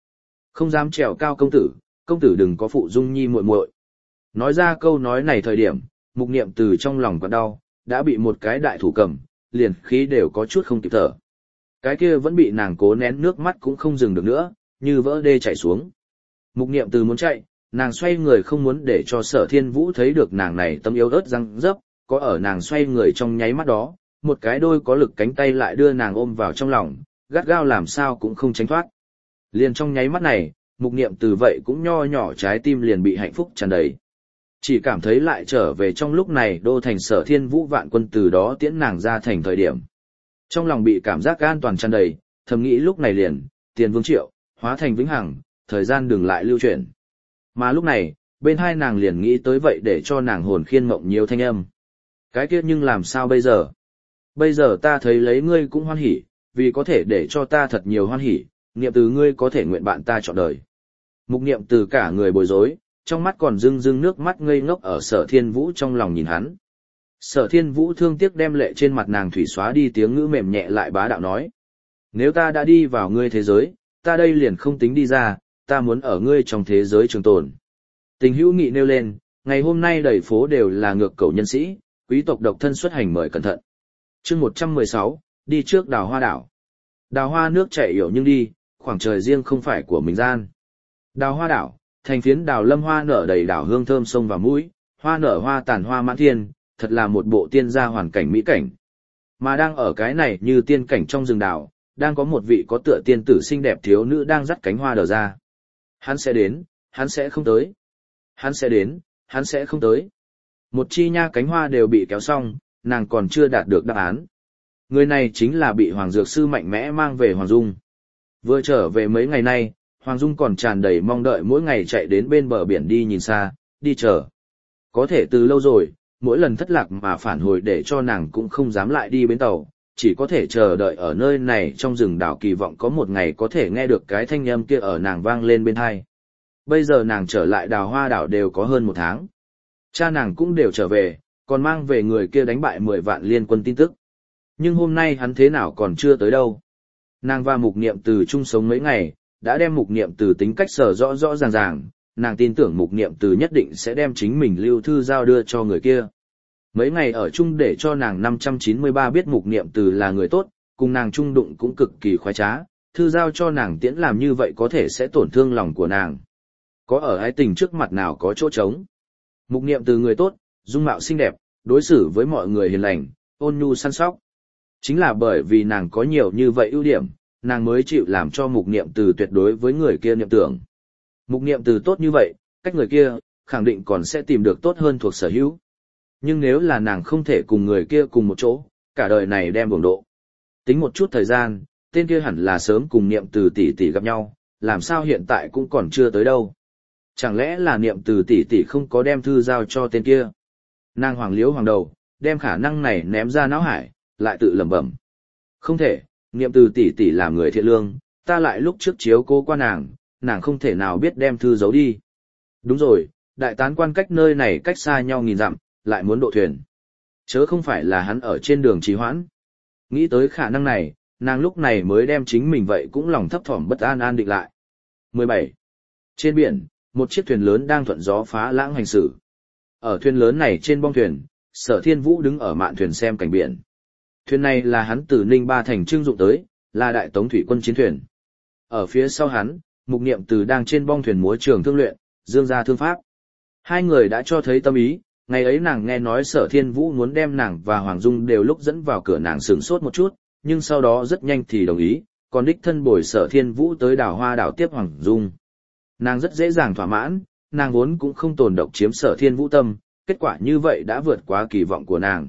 dám trèo cao công tử đừng có phụ Dung Nhi muội muội. Nói ra câu nói này thời điểm, mục niệm từ trong lòng còn đau, đã bị một cái đại thủ cầm, liền khí đều có chút không kịp thở. Cái kia vẫn bị nàng cố nén nước mắt cũng không dừng được nữa, như vỡ đê chảy xuống. Mục niệm từ muốn chạy, nàng xoay người không muốn để cho Sở Thiên Vũ thấy được nàng này tâm yếu ớt răng dấp, có ở nàng xoay người trong nháy mắt đó, một cái đôi có lực cánh tay lại đưa nàng ôm vào trong lòng, gắt gao làm sao cũng không tránh thoát. Liền trong nháy mắt này, mục niệm từ vậy cũng nho nhỏ trái tim liền bị hạnh phúc tràn đầy. Chỉ cảm thấy lại trở về trong lúc này đô thành Sở Thiên Vũ vạn quân từ đó tiễn nàng ra thành thời điểm. Trong lòng bị cảm giác an toàn tràn đầy, thầm nghĩ lúc này liền, tiền vương triệu, hóa thành vĩnh hằng, thời gian đừng lại lưu chuyển. Mà lúc này, bên hai nàng liền nghĩ tới vậy để cho nàng hồn khiên mộng nhiều thanh âm. Cái kia nhưng làm sao bây giờ? Bây giờ ta thấy lấy ngươi cũng hoan hỉ, vì có thể để cho ta thật nhiều hoan hỉ, niệm từ ngươi có thể nguyện bạn ta trọn đời. Mục niệm từ cả người bối rối, trong mắt còn rưng rưng nước mắt ngây ngốc ở Sở Thiên Vũ trong lòng nhìn hắn. Sở Thiên Vũ thương tiếc đem lệ trên mặt nàng thủy xóa đi tiếng ngữ mềm nhẹ lại bá đạo nói. Nếu ta đã đi vào ngươi thế giới, ta đây liền không tính đi ra, ta muốn ở ngươi trong thế giới trường tồn. Tình hữu nghị nêu lên, ngày hôm nay đầy phố đều là ngược cầu nhân sĩ, quý tộc độc thân xuất hành mời cẩn thận. Chương 116, đi trước Đào Hoa đảo. Đào Hoa nước chảy hiểu nhưng đi, khoảng trời riêng không phải của mình gian. Đào Hoa đảo, thành phiến đào lâm hoa nở đầy đảo hương thơm sông và mũi, hoa nở hoa tàn hoa mãn thiên, thật là một bộ tiên gia hoàn cảnh mỹ cảnh. Mà đang ở cái này như tiên cảnh trong rừng đào, đang có một vị có tựa tiên tử xinh đẹp thiếu nữ đang dắt cánh hoa đờ ra. Hắn sẽ đến, hắn sẽ không tới. Hắn sẽ đến, hắn sẽ không tới. Một chi nha cánh hoa đều bị kéo xong, nàng còn chưa đạt được đáp án. Người này chính là bị Hoàng Dược Sư mạnh mẽ mang về Hoàng Dung. Vừa trở về mấy ngày nay, Hoàng Dung còn tràn đầy mong đợi mỗi ngày chạy đến bên bờ biển đi nhìn xa, đi chờ. Có thể từ lâu rồi, mỗi lần thất lạc mà phản hồi để cho nàng cũng không dám lại đi bến tàu, chỉ có thể chờ đợi ở nơi này trong rừng đảo kỳ vọng có một ngày có thể nghe được cái thanh âm kia ở nàng vang lên bên tai. Bây giờ nàng trở lại Đào Hoa đảo đều có hơn 1 tháng. Cha nàng cũng đều trở về, còn mang về người kia đánh bại 10 vạn liên quân tin tức. Nhưng hôm nay hắn thế nào còn chưa tới đâu. Nàng và Mục Niệm Từ chung sống mấy ngày, đã đem Mục Niệm Từ tính cách sở rõ rõ ràng ràng, nàng tin tưởng Mục Niệm Từ nhất định sẽ đem chính mình lưu thư giao đưa cho người kia. Mấy ngày ở chung để cho nàng 593 biết Mục Niệm Từ là người tốt, cùng nàng chung đụng cũng cực kỳ khoái trá, thư giao cho nàng tiễn làm như vậy có thể sẽ tổn thương lòng của nàng. Có ở ái tình trước mặt nào có chỗ trống. Mục Niệm Từ người tốt, dung mạo xinh đẹp, đối xử với mọi người hiền lành, ôn nhu săn sóc. Chính là bởi vì nàng có nhiều như vậy ưu điểm, nàng mới chịu làm cho mục niệm từ tuyệt đối với người kia niệm tưởng. Mục niệm từ tốt như vậy, cách người kia, khẳng định còn sẽ tìm được tốt hơn thuộc sở hữu. Nhưng nếu là nàng không thể cùng người kia cùng một chỗ, cả đời này đem buồng độ. Tính một chút thời gian, tên kia hẳn là sớm cùng niệm từ tỷ tỷ gặp nhau, làm sao hiện tại cũng còn chưa tới đâu. Chẳng lẽ là niệm từ tỷ tỷ không có đem thư giao cho tên kia? Nàng hoàng liếu hoàng đầu, đem khả năng này ném ra não hải, lại tự lẩm bẩm. Không thể, niệm từ tỷ tỷ làm người thiện lương, ta lại lúc trước chiếu cố qua nàng không thể nào biết đem thư giấu đi. Đúng rồi, đại tán quan cách nơi này cách xa nhau nghìn dặm, lại muốn độ thuyền. Chớ không phải là hắn ở trên đường trì hoãn. Nghĩ tới khả năng này, nàng lúc này mới đem chính mình vậy cũng lòng thấp thỏm bất an an định lại. 17. Trên biển, một chiếc thuyền lớn đang thuận gió phá lãng hành xử. Ở thuyền lớn này trên bong thuyền, Sở Thiên Vũ đứng ở mạn thuyền xem cảnh biển. Thuyền này là hắn từ Ninh Ba Thành trưng dụng tới, là đại tống thủy quân chiến thuyền. Ở phía sau hắn, Mục Niệm Từ đang trên bong thuyền múa trường thương luyện, dương ra thương pháp. Hai người đã cho thấy tâm ý, ngày ấy nàng nghe nói Sở Thiên Vũ muốn đem nàng và Hoàng Dung đều lúc dẫn vào cửa, nàng sửng sốt một chút, nhưng sau đó rất nhanh thì đồng ý, còn đích thân bồi Sở Thiên Vũ tới Đào Hoa đảo tiếp Hoàng Dung. Nàng rất dễ dàng thỏa mãn, nàng vốn cũng không tồn độc chiếm Sở Thiên Vũ tâm, kết quả như vậy đã vượt quá kỳ vọng của nàng.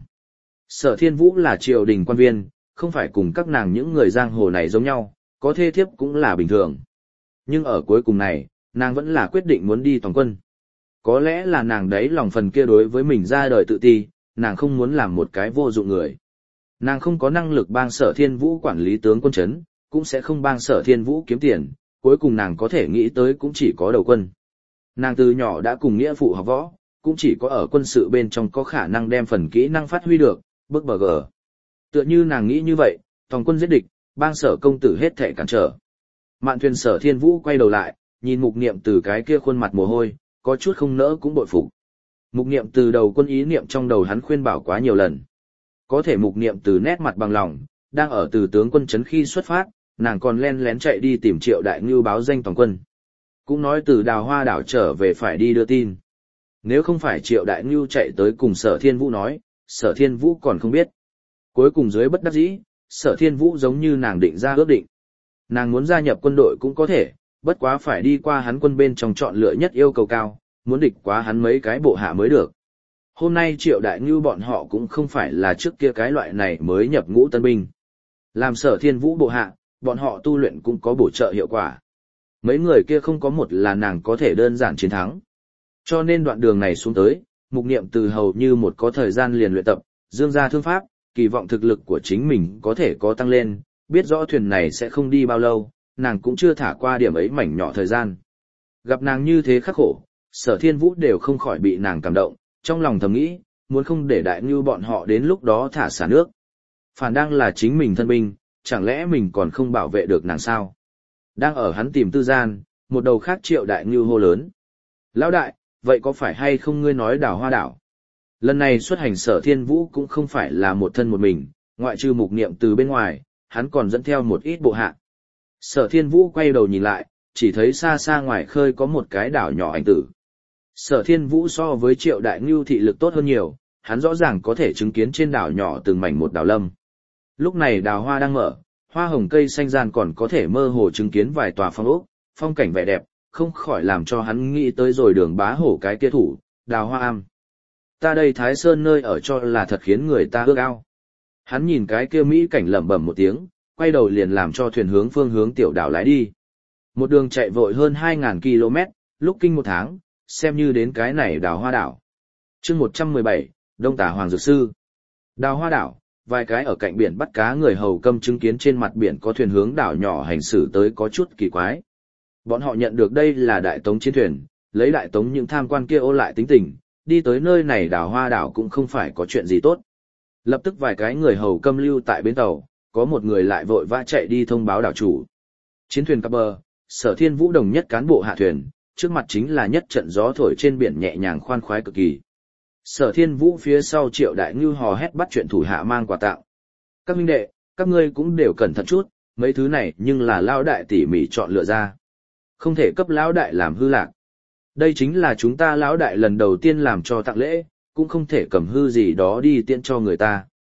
Sở Thiên Vũ là triều đình quan viên, không phải cùng các nàng những người giang hồ này giống nhau, có thê thiếp cũng là bình thường. Nhưng ở cuối cùng này, nàng vẫn là quyết định muốn đi toàn quân. Có lẽ là nàng đấy lòng phần kia đối với mình ra đời tự ti, nàng không muốn làm một cái vô dụng người. Nàng không có năng lực bang Sở Thiên Vũ quản lý tướng quân trấn, cũng sẽ không bang Sở Thiên Vũ kiếm tiền, cuối cùng nàng có thể nghĩ tới cũng chỉ có đầu quân. Nàng từ nhỏ đã cùng nghĩa phụ học võ, cũng chỉ có ở quân sự bên trong có khả năng đem phần kỹ năng phát huy được, bước bờ gờ. Tựa như nàng nghĩ như vậy, toàn quân giết địch, bang Sở công tử hết thảy cản trở. Mạn thuyền Sở Thiên Vũ quay đầu lại, nhìn Mục Niệm Từ cái kia khuôn mặt mồ hôi, có chút không nỡ cũng bội phục. Mục Niệm Từ đầu quân ý niệm trong đầu hắn khuyên bảo quá nhiều lần. Có thể Mục Niệm Từ nét mặt bằng lòng, đang ở từ tướng quân trấn khi xuất phát, nàng còn len lén chạy đi tìm Triệu Đại Ngưu báo danh toàn quân. Cũng nói từ Đào Hoa đảo trở về phải đi đưa tin. Nếu không phải Triệu Đại Ngưu chạy tới cùng Sở Thiên Vũ nói, Sở Thiên Vũ còn không biết. Cuối cùng dưới bất đắc dĩ, Sở Thiên Vũ giống như nàng định ra ước định. Nàng muốn gia nhập quân đội cũng có thể, bất quá phải đi qua hắn quân bên trong chọn lựa nhất yêu cầu cao, muốn địch quá hắn mấy cái bộ hạ mới được. Hôm nay Triệu Đại Ngưu bọn họ cũng không phải là trước kia cái loại này mới nhập ngũ tân binh. Làm Sở Thiên Vũ bộ hạ, bọn họ tu luyện cũng có bổ trợ hiệu quả. Mấy người kia không có một là nàng có thể đơn giản chiến thắng. Cho nên đoạn đường này xuống tới, Mục Niệm Từ hầu như một có thời gian liền luyện tập, dương ra thương pháp, kỳ vọng thực lực của chính mình có thể có tăng lên, biết rõ thuyền này sẽ không đi bao lâu, nàng cũng chưa thả qua điểm ấy mảnh nhỏ thời gian. Gặp nàng như thế khắc khổ, Sở Thiên Vũ đều không khỏi bị nàng cảm động, trong lòng thầm nghĩ, muốn không để Đại Ngưu bọn họ đến lúc đó thả xả nước. Phản đang là chính mình thân binh, chẳng lẽ mình còn không bảo vệ được nàng sao? Đang ở hắn tìm tư gian, một đầu khác Triệu Đại Ngưu hô lớn. Lão đại, vậy có phải hay không ngươi nói Đào Hoa đảo? Lần này xuất hành Sở Thiên Vũ cũng không phải là một thân một mình, ngoại trừ Mục Niệm Từ bên ngoài, hắn còn dẫn theo một ít bộ hạ. Sở Thiên Vũ quay đầu nhìn lại, chỉ thấy xa xa ngoài khơi có một cái đảo nhỏ ảnh tử. Sở Thiên Vũ so với Triệu Đại Ngưu thị lực tốt hơn nhiều, hắn rõ ràng có thể chứng kiến trên đảo nhỏ từng mảnh một đào lâm. Lúc này đào hoa đang mở, hoa hồng cây xanh gian còn có thể mơ hồ chứng kiến vài tòa phong ốc, phong cảnh vẻ đẹp, không khỏi làm cho hắn nghĩ tới rồi Đường Bá Hổ cái kia thủ, Đào Hoa Am. Ta đây Thái Sơn nơi ở cho là thật khiến người ta ước ao. Hắn nhìn cái kia mỹ cảnh lẩm bẩm một tiếng, quay đầu liền làm cho thuyền hướng phương hướng tiểu đảo lái đi. Một đường chạy vội hơn 2.000 km, lúc kinh một tháng, xem như đến cái này Đào Hoa đảo. Chương 117, Đông Tả Hoàng Dược Sư. Đào Hoa đảo, vài cái ở cạnh biển bắt cá người hầu câm chứng kiến trên mặt biển có thuyền hướng đảo nhỏ hành xử tới có chút kỳ quái. Bọn họ nhận được đây là Đại Tống chiến thuyền, lấy Đại Tống những tham quan kia ô lại tính tình, đi tới nơi này Đào Hoa đảo cũng không phải có chuyện gì tốt. Lập tức vài cái người hầu câm lưu tại bến tàu, có một người lại vội vã chạy đi thông báo đảo chủ. Chiến thuyền cập bờ, Sở Thiên Vũ đồng nhất cán bộ hạ thuyền, trước mặt chính là nhất trận gió thổi trên biển nhẹ nhàng khoan khoái cực kỳ. Sở Thiên Vũ phía sau Triệu Đại Ngưu hò hét bắt chuyện thủ hạ mang quà tặng. Các huynh đệ, các ngươi cũng đều cẩn thận chút, mấy thứ này nhưng là lão đại tỉ mỉ chọn lựa ra. Không thể cấp lão đại làm hư lạc. Đây chính là chúng ta lão đại lần đầu tiên làm cho tặng lễ, cũng không thể cầm hư gì đó đi tiễn cho người ta.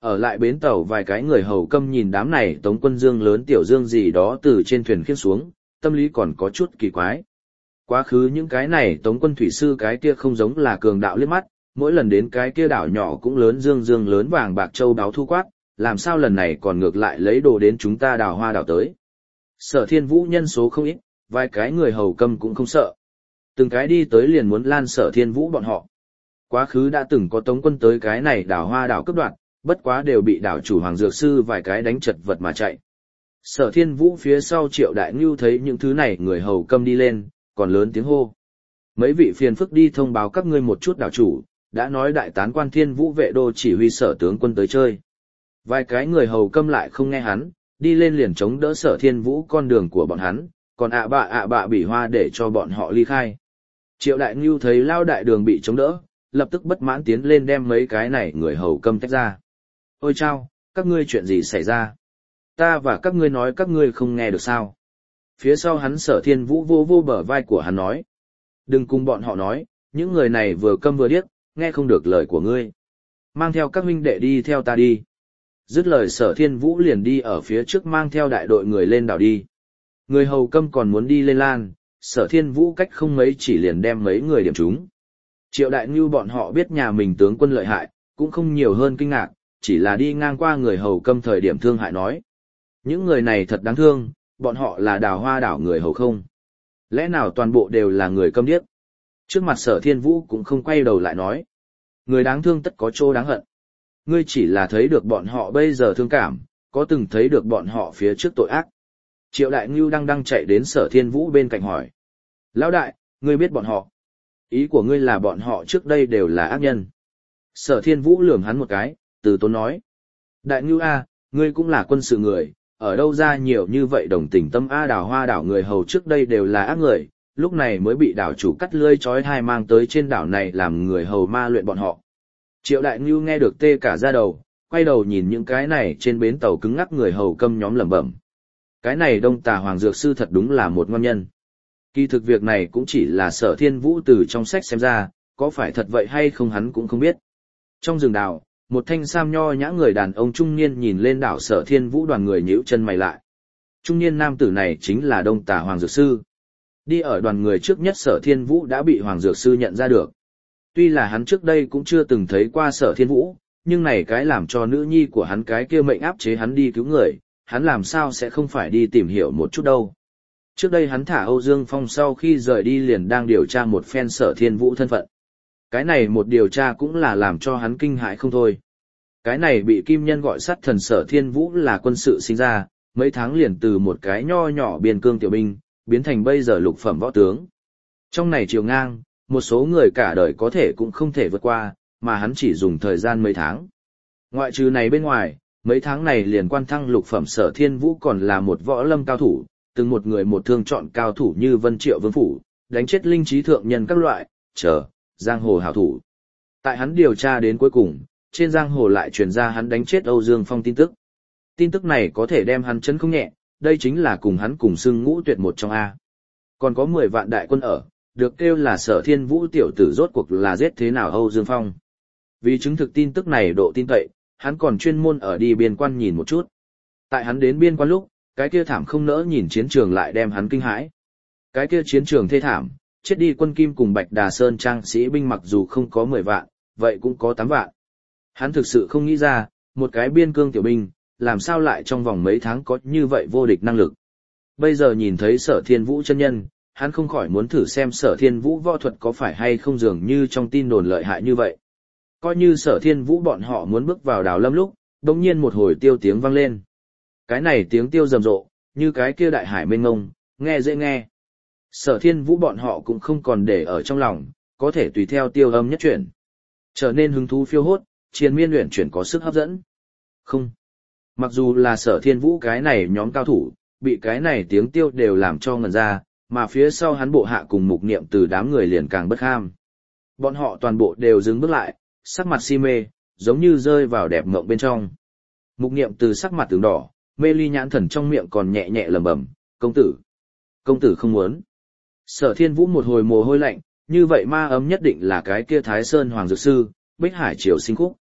Ở lại bến tàu vài cái người hầu câm nhìn đám này Tống Quân Dương lớn tiểu dương gì đó từ trên thuyền khiêng xuống, tâm lý còn có chút kỳ quái. Quá khứ những cái này Tống Quân thủy sư cái kia không giống là cường đạo liếc mắt, mỗi lần đến cái kia đảo nhỏ cũng lớn dương dương lớn vàng bạc châu đáo thu quát, làm sao lần này còn ngược lại lấy đồ đến chúng ta đào hoa đảo tới. Sở Thiên Vũ nhân số không ít, vài cái người hầu câm cũng không sợ. Từng cái đi tới liền muốn lan Sở Thiên Vũ bọn họ. Quá khứ đã từng có Tống Quân tới cái này đào hoa đảo cấp đoạn, bất quá đều bị đảo chủ Hoàng Dược Sư vài cái đánh chật vật mà chạy. Sở Thiên Vũ phía sau Triệu Đại Ngưu thấy những thứ này người hầu câm đi lên, còn lớn tiếng hô. Mấy vị phiền phức đi thông báo các ngươi một chút đảo chủ, đã nói đại tán quan Thiên Vũ vệ đô chỉ huy Sở tướng quân tới chơi. Vài cái người hầu câm lại không nghe hắn, đi lên liền chống đỡ Sở Thiên Vũ con đường của bọn hắn, còn ạ bạ bỉ hoa để cho bọn họ ly khai. Triệu Đại Ngưu thấy lao đại đường bị chống đỡ, lập tức bất mãn tiến lên đem mấy cái này người hầu câm tách ra. Ôi chao, các ngươi chuyện gì xảy ra? Ta và các ngươi nói các ngươi không nghe được sao? Phía sau hắn Sở Thiên Vũ vô vô bờ vai của hắn nói. Đừng cùng bọn họ nói, những người này vừa câm vừa điếc, nghe không được lời của ngươi. Mang theo các huynh đệ đi theo ta đi. Dứt lời Sở Thiên Vũ liền đi ở phía trước mang theo đại đội người lên đảo đi. Người hầu câm còn muốn đi lên lan, Sở Thiên Vũ cách không mấy chỉ liền đem mấy người điểm trúng. Triệu Đại Ngưu bọn họ biết nhà mình tướng quân lợi hại, cũng không nhiều hơn kinh ngạc, chỉ là đi ngang qua người hầu câm thời điểm thương hại nói. Những người này thật đáng thương, bọn họ là đào hoa đảo người hầu không? Lẽ nào toàn bộ đều là người câm điếc? Trước mặt Sở Thiên Vũ cũng không quay đầu lại nói. Người đáng thương tất có chỗ đáng hận. Ngươi chỉ là thấy được bọn họ bây giờ thương cảm, có từng thấy được bọn họ phía trước tội ác. Triệu Đại Ngưu đang chạy đến Sở Thiên Vũ bên cạnh hỏi. Lão đại, ngươi biết bọn họ. Ý của ngươi là bọn họ trước đây đều là ác nhân. Sở Thiên Vũ lườm hắn một cái, từ tốn nói. Đại Ngưu A, ngươi cũng là quân sự người, ở đâu ra nhiều như vậy đồng tình tâm A đảo hoa đảo người hầu trước đây đều là ác người, lúc này mới bị đảo chủ cắt lưỡi trói thai mang tới trên đảo này làm người hầu ma luyện bọn họ. Triệu Đại Ngưu nghe được tê cả da đầu, quay đầu nhìn những cái này trên bến tàu cứng ngắc người hầu câm nhóm lẩm bẩm. Cái này Đông Tà Hoàng Dược Sư thật đúng là một ngon nhân. Kỳ thực việc này cũng chỉ là Sở Thiên Vũ từ trong sách xem ra, có phải thật vậy hay không hắn cũng không biết. Trong rừng đào, một thanh sam nho nhã người đàn ông trung niên nhìn lên đảo Sở Thiên Vũ đoàn người nhíu chân mày lại. Trung niên nam tử này chính là Đông Tà Hoàng Dược Sư. Đi ở đoàn người trước nhất Sở Thiên Vũ đã bị Hoàng Dược Sư nhận ra được. Tuy là hắn trước đây cũng chưa từng thấy qua Sở Thiên Vũ, nhưng này cái làm cho nữ nhi của hắn cái kia mệnh áp chế hắn đi cứu người, hắn làm sao sẽ không phải đi tìm hiểu một chút đâu. Trước đây hắn thả Âu Dương Phong sau khi rời đi liền đang điều tra một phen Sở Thiên Vũ thân phận. Cái này một điều tra cũng là làm cho hắn kinh hãi không thôi. Cái này bị kim nhân gọi sát thần Sở Thiên Vũ là quân sự sinh ra, mấy tháng liền từ một cái nho nhỏ biên cương tiểu binh, biến thành bây giờ lục phẩm võ tướng. Trong này chiều ngang, một số người cả đời có thể cũng không thể vượt qua, mà hắn chỉ dùng thời gian mấy tháng. Ngoại trừ này bên ngoài, mấy tháng này liền quan thăng lục phẩm Sở Thiên Vũ còn là một võ lâm cao thủ, từng một người một thương chọn cao thủ như Vân Triệu Vương Phủ, đánh chết linh trí thượng nhân các loại, giang hồ hảo thủ. Tại hắn điều tra đến cuối cùng, trên giang hồ lại truyền ra hắn đánh chết Âu Dương Phong tin tức. Tin tức này có thể đem hắn chấn không nhẹ, đây chính là cùng hắn cùng xưng ngũ tuyệt một trong A. Còn có 10 vạn đại quân ở, được kêu là Sở Thiên Vũ tiểu tử rốt cuộc là giết thế nào Âu Dương Phong. Vì chứng thực tin tức này độ tin cậy, hắn còn chuyên môn ở đi biên quan nhìn một chút. Tại hắn đến biên quan lúc, cái kia thảm không nỡ nhìn chiến trường lại đem hắn kinh hãi. Cái kia chiến trường thê thảm, chết đi quân Kim cùng Bạch Đà Sơn trang sĩ binh mặc dù không có 10 vạn, vậy cũng có 8 vạn. Hắn thực sự không nghĩ ra, một cái biên cương tiểu binh, làm sao lại trong vòng mấy tháng có như vậy vô địch năng lực. Bây giờ nhìn thấy Sở Thiên Vũ chân nhân, hắn không khỏi muốn thử xem Sở Thiên Vũ võ thuật có phải hay không dường như trong tin đồn lợi hại như vậy. Coi như Sở Thiên Vũ bọn họ muốn bước vào đào lâm lúc, đột nhiên một hồi tiêu tiếng vang lên. Cái này tiếng tiêu rầm rộ, như cái kia đại hải mênh mông, nghe dễ nghe. Sở Thiên Vũ bọn họ cũng không còn để ở trong lòng, có thể tùy theo tiêu âm nhất chuyển. Trở nên hứng thú phiêu hốt, triền miên luyện chuyển có sức hấp dẫn. Không. Mặc dù là Sở Thiên Vũ cái này nhóm cao thủ, bị cái này tiếng tiêu đều làm cho ngần ra, mà phía sau hắn bộ hạ cùng mục niệm từ đám người liền càng bất ham. Bọn họ toàn bộ đều dừng bước lại, sắc mặt si mê, giống như rơi vào đẹp mộng bên trong. Mục niệm từ sắc mặt tướng đỏ, mê ly nhãn thần trong miệng còn nhẹ nhẹ lẩm bẩm, công tử không muốn. Sở Thiên Vũ một hồi mồ hôi lạnh, như vậy ma ấm nhất định là cái kia Thái Sơn Hoàng Dược Sư, Bích Hải Triều Sinh Khúc.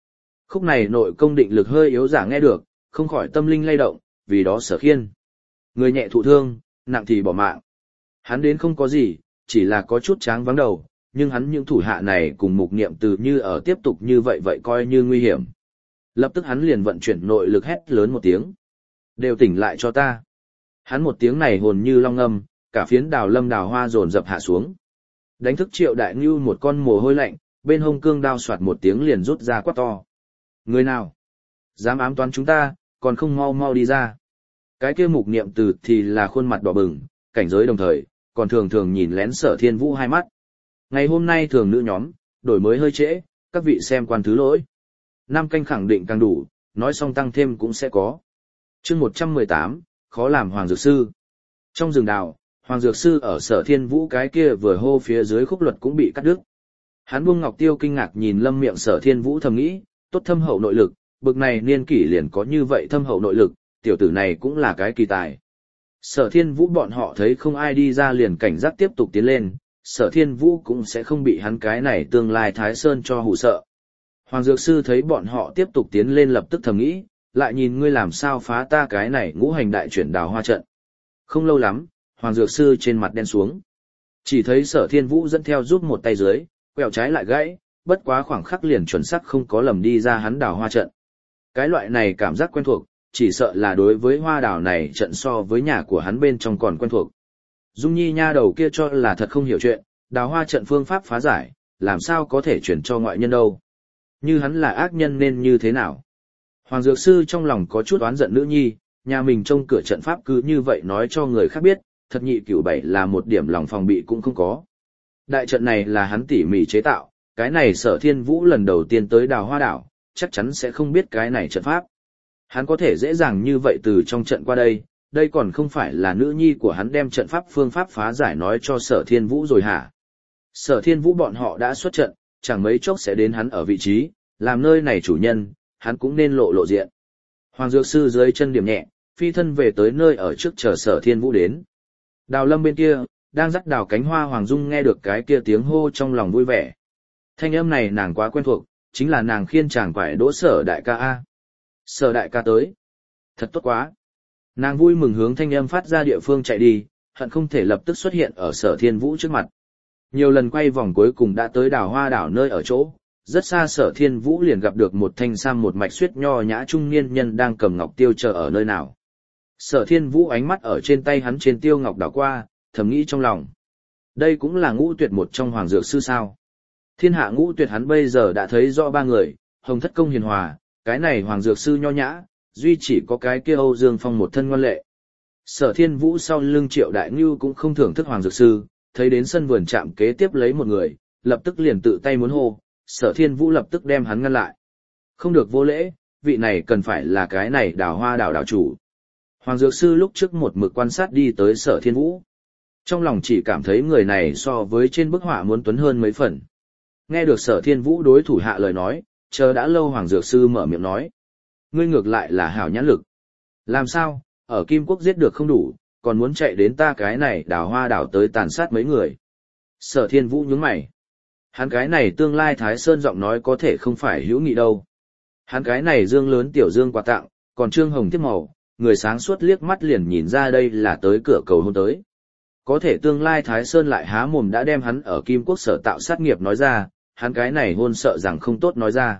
Khúc này nội công định lực hơi yếu giả nghe được, không khỏi tâm linh lay động, vì đó Sở Khiên. Người nhẹ thụ thương, nặng thì bỏ mạng. Hắn đến không có gì, chỉ là có chút tráng vắng đầu, nhưng hắn những thủ hạ này cùng Mục Niệm Từ như ở tiếp tục như vậy vậy coi như nguy hiểm. Lập tức hắn liền vận chuyển nội lực hét lớn một tiếng. Đều tỉnh lại cho ta. Hắn một tiếng này hồn như long ngâm, cả phiến đào lâm đào hoa dồn dập hạ xuống. Đánh thức Triệu Đại Ngưu một con mồ hôi lạnh, bên hông cương đao soạt một tiếng liền rút ra quát to. Người nào? Dám ám toán chúng ta, còn không mau mau đi ra. Cái kia Mục Niệm Từ thì là khuôn mặt đỏ bừng, cảnh giới đồng thời, còn thường thường nhìn lén Sở Thiên Vũ hai mắt. Ngày hôm nay thường nữ nhóm, đổi mới hơi trễ, các vị xem quan thứ lỗi. 5 canh khẳng định càng đủ, nói xong tăng thêm cũng sẽ có. Chương 118, khó làm Hoàng Dược Sư. Trong rừng đào, Hoàng Dược Sư ở Sở Thiên Vũ cái kia vừa hô phía dưới khúc luật cũng bị cắt đứt. Hắn buông ngọc tiêu kinh ngạc nhìn lâm miệng Sở Thiên Vũ thầm nghĩ, tốt thâm hậu nội lực, bực này niên kỷ liền có như vậy thâm hậu nội lực, tiểu tử này cũng là cái kỳ tài. Sở Thiên Vũ bọn họ thấy không ai đi ra liền cảnh giác tiếp tục tiến lên, Sở Thiên Vũ cũng sẽ không bị hắn cái này tương lai Thái Sơn cho hù sợ. Hoàng Dược Sư thấy bọn họ tiếp tục tiến lên lập tức thầm nghĩ, lại nhìn ngươi làm sao phá ta cái này ngũ hành đại chuyển đào hoa trận. Không lâu lắm, Hoàng Dược Sư trên mặt đen xuống. Chỉ thấy Sở Thiên Vũ dẫn theo giúp một tay dưới, quẹo trái lại gãy, bất quá khoảng khắc liền chuẩn xác không có lầm đi ra hắn đào hoa trận. Cái loại này cảm giác quen thuộc, chỉ sợ là đối với hoa đào này trận so với nhà của hắn bên trong còn quen thuộc. Dung Nhi nha đầu kia cho là thật không hiểu chuyện, đào hoa trận phương pháp phá giải, làm sao có thể chuyển cho ngoại nhân đâu. Như hắn là ác nhân nên như thế nào? Hoàng Dược Sư trong lòng có chút oán giận nữ nhi, nhà mình trông cửa trận pháp cứ như vậy nói cho người khác biết, thật nhị cửu bảy là một điểm lòng phòng bị cũng không có. Đại trận này là hắn tỉ mỉ chế tạo, cái này Sở Thiên Vũ lần đầu tiên tới đào hoa đảo, chắc chắn sẽ không biết cái này trận pháp. Hắn có thể dễ dàng như vậy từ trong trận qua đây, đây còn không phải là nữ nhi của hắn đem trận pháp phương pháp phá giải nói cho Sở Thiên Vũ rồi hả? Sở Thiên Vũ bọn họ đã xuất trận, chẳng mấy chốc sẽ đến hắn ở vị trí, làm nơi này chủ nhân, hắn cũng nên lộ diện. Hoàng Dược Sư dưới chân điểm nhẹ, phi thân về tới nơi ở trước chờ Sở Thiên Vũ đến. Đào lâm bên kia, đang dắt đào cánh hoa Hoàng Dung nghe được cái kia tiếng hô trong lòng vui vẻ. Thanh âm này nàng quá quen thuộc, chính là nàng khiên chàng quải đỗ Sở đại ca A. Sở đại ca tới. Thật tốt quá. Nàng vui mừng hướng thanh âm phát ra địa phương chạy đi, hận không thể lập tức xuất hiện ở Sở Thiên Vũ trước mặt. Nhiều lần quay vòng cuối cùng đã tới đào hoa đảo nơi ở chỗ, rất xa Sở Thiên Vũ liền gặp được một thanh sam một mạch xuyết nho nhã trung niên nhân đang cầm ngọc tiêu chờ ở nơi nào. Sở Thiên Vũ ánh mắt ở trên tay hắn trên tiêu ngọc đảo qua, thầm nghĩ trong lòng. Đây cũng là Ngũ Tuyệt một trong Hoàng Dược Sư sao. Thiên hạ Ngũ Tuyệt hắn bây giờ đã thấy rõ 3 người, Hồng Thất Công hiền hòa, cái này Hoàng Dược Sư nho nhã, duy chỉ có cái kia Âu Dương Phong một thân ngoan lệ. Sở Thiên Vũ sau lưng Triệu Đại Ngưu cũng không thưởng thức Hoàng Dược Sư, thấy đến sân vườn trạm kế tiếp lấy một người, lập tức liền tự tay muốn hô, Sở Thiên Vũ lập tức đem hắn ngăn lại. Không được vô lễ, vị này cần phải là cái này đào hoa đảo đảo chủ. Hoàng Dược Sư lúc trước một mực quan sát đi tới Sở Thiên Vũ. Trong lòng chỉ cảm thấy người này so với trên bức họa muốn tuấn hơn mấy phần. Nghe được Sở Thiên Vũ đối thủ hạ lời nói, chờ đã lâu Hoàng Dược Sư mở miệng nói. Ngươi ngược lại là hảo nhãn lực. Làm sao, ở Kim Quốc giết được không đủ, còn muốn chạy đến ta cái này đào hoa đảo tới tàn sát mấy người. Sở Thiên Vũ nhướng mày. Hắn cái này tương lai Thái Sơn giọng nói có thể không phải hữu nghị đâu. Hắn cái này dương lớn tiểu dương quà tặng, còn trương hồng tiếp màu, người sáng suốt liếc mắt liền nhìn ra đây là tới cửa cầu hôn tới. Có thể tương lai Thái Sơn lại há mồm đã đem hắn ở Kim Quốc sở tạo sát nghiệp nói ra, hắn cái này hôn sợ rằng không tốt nói ra.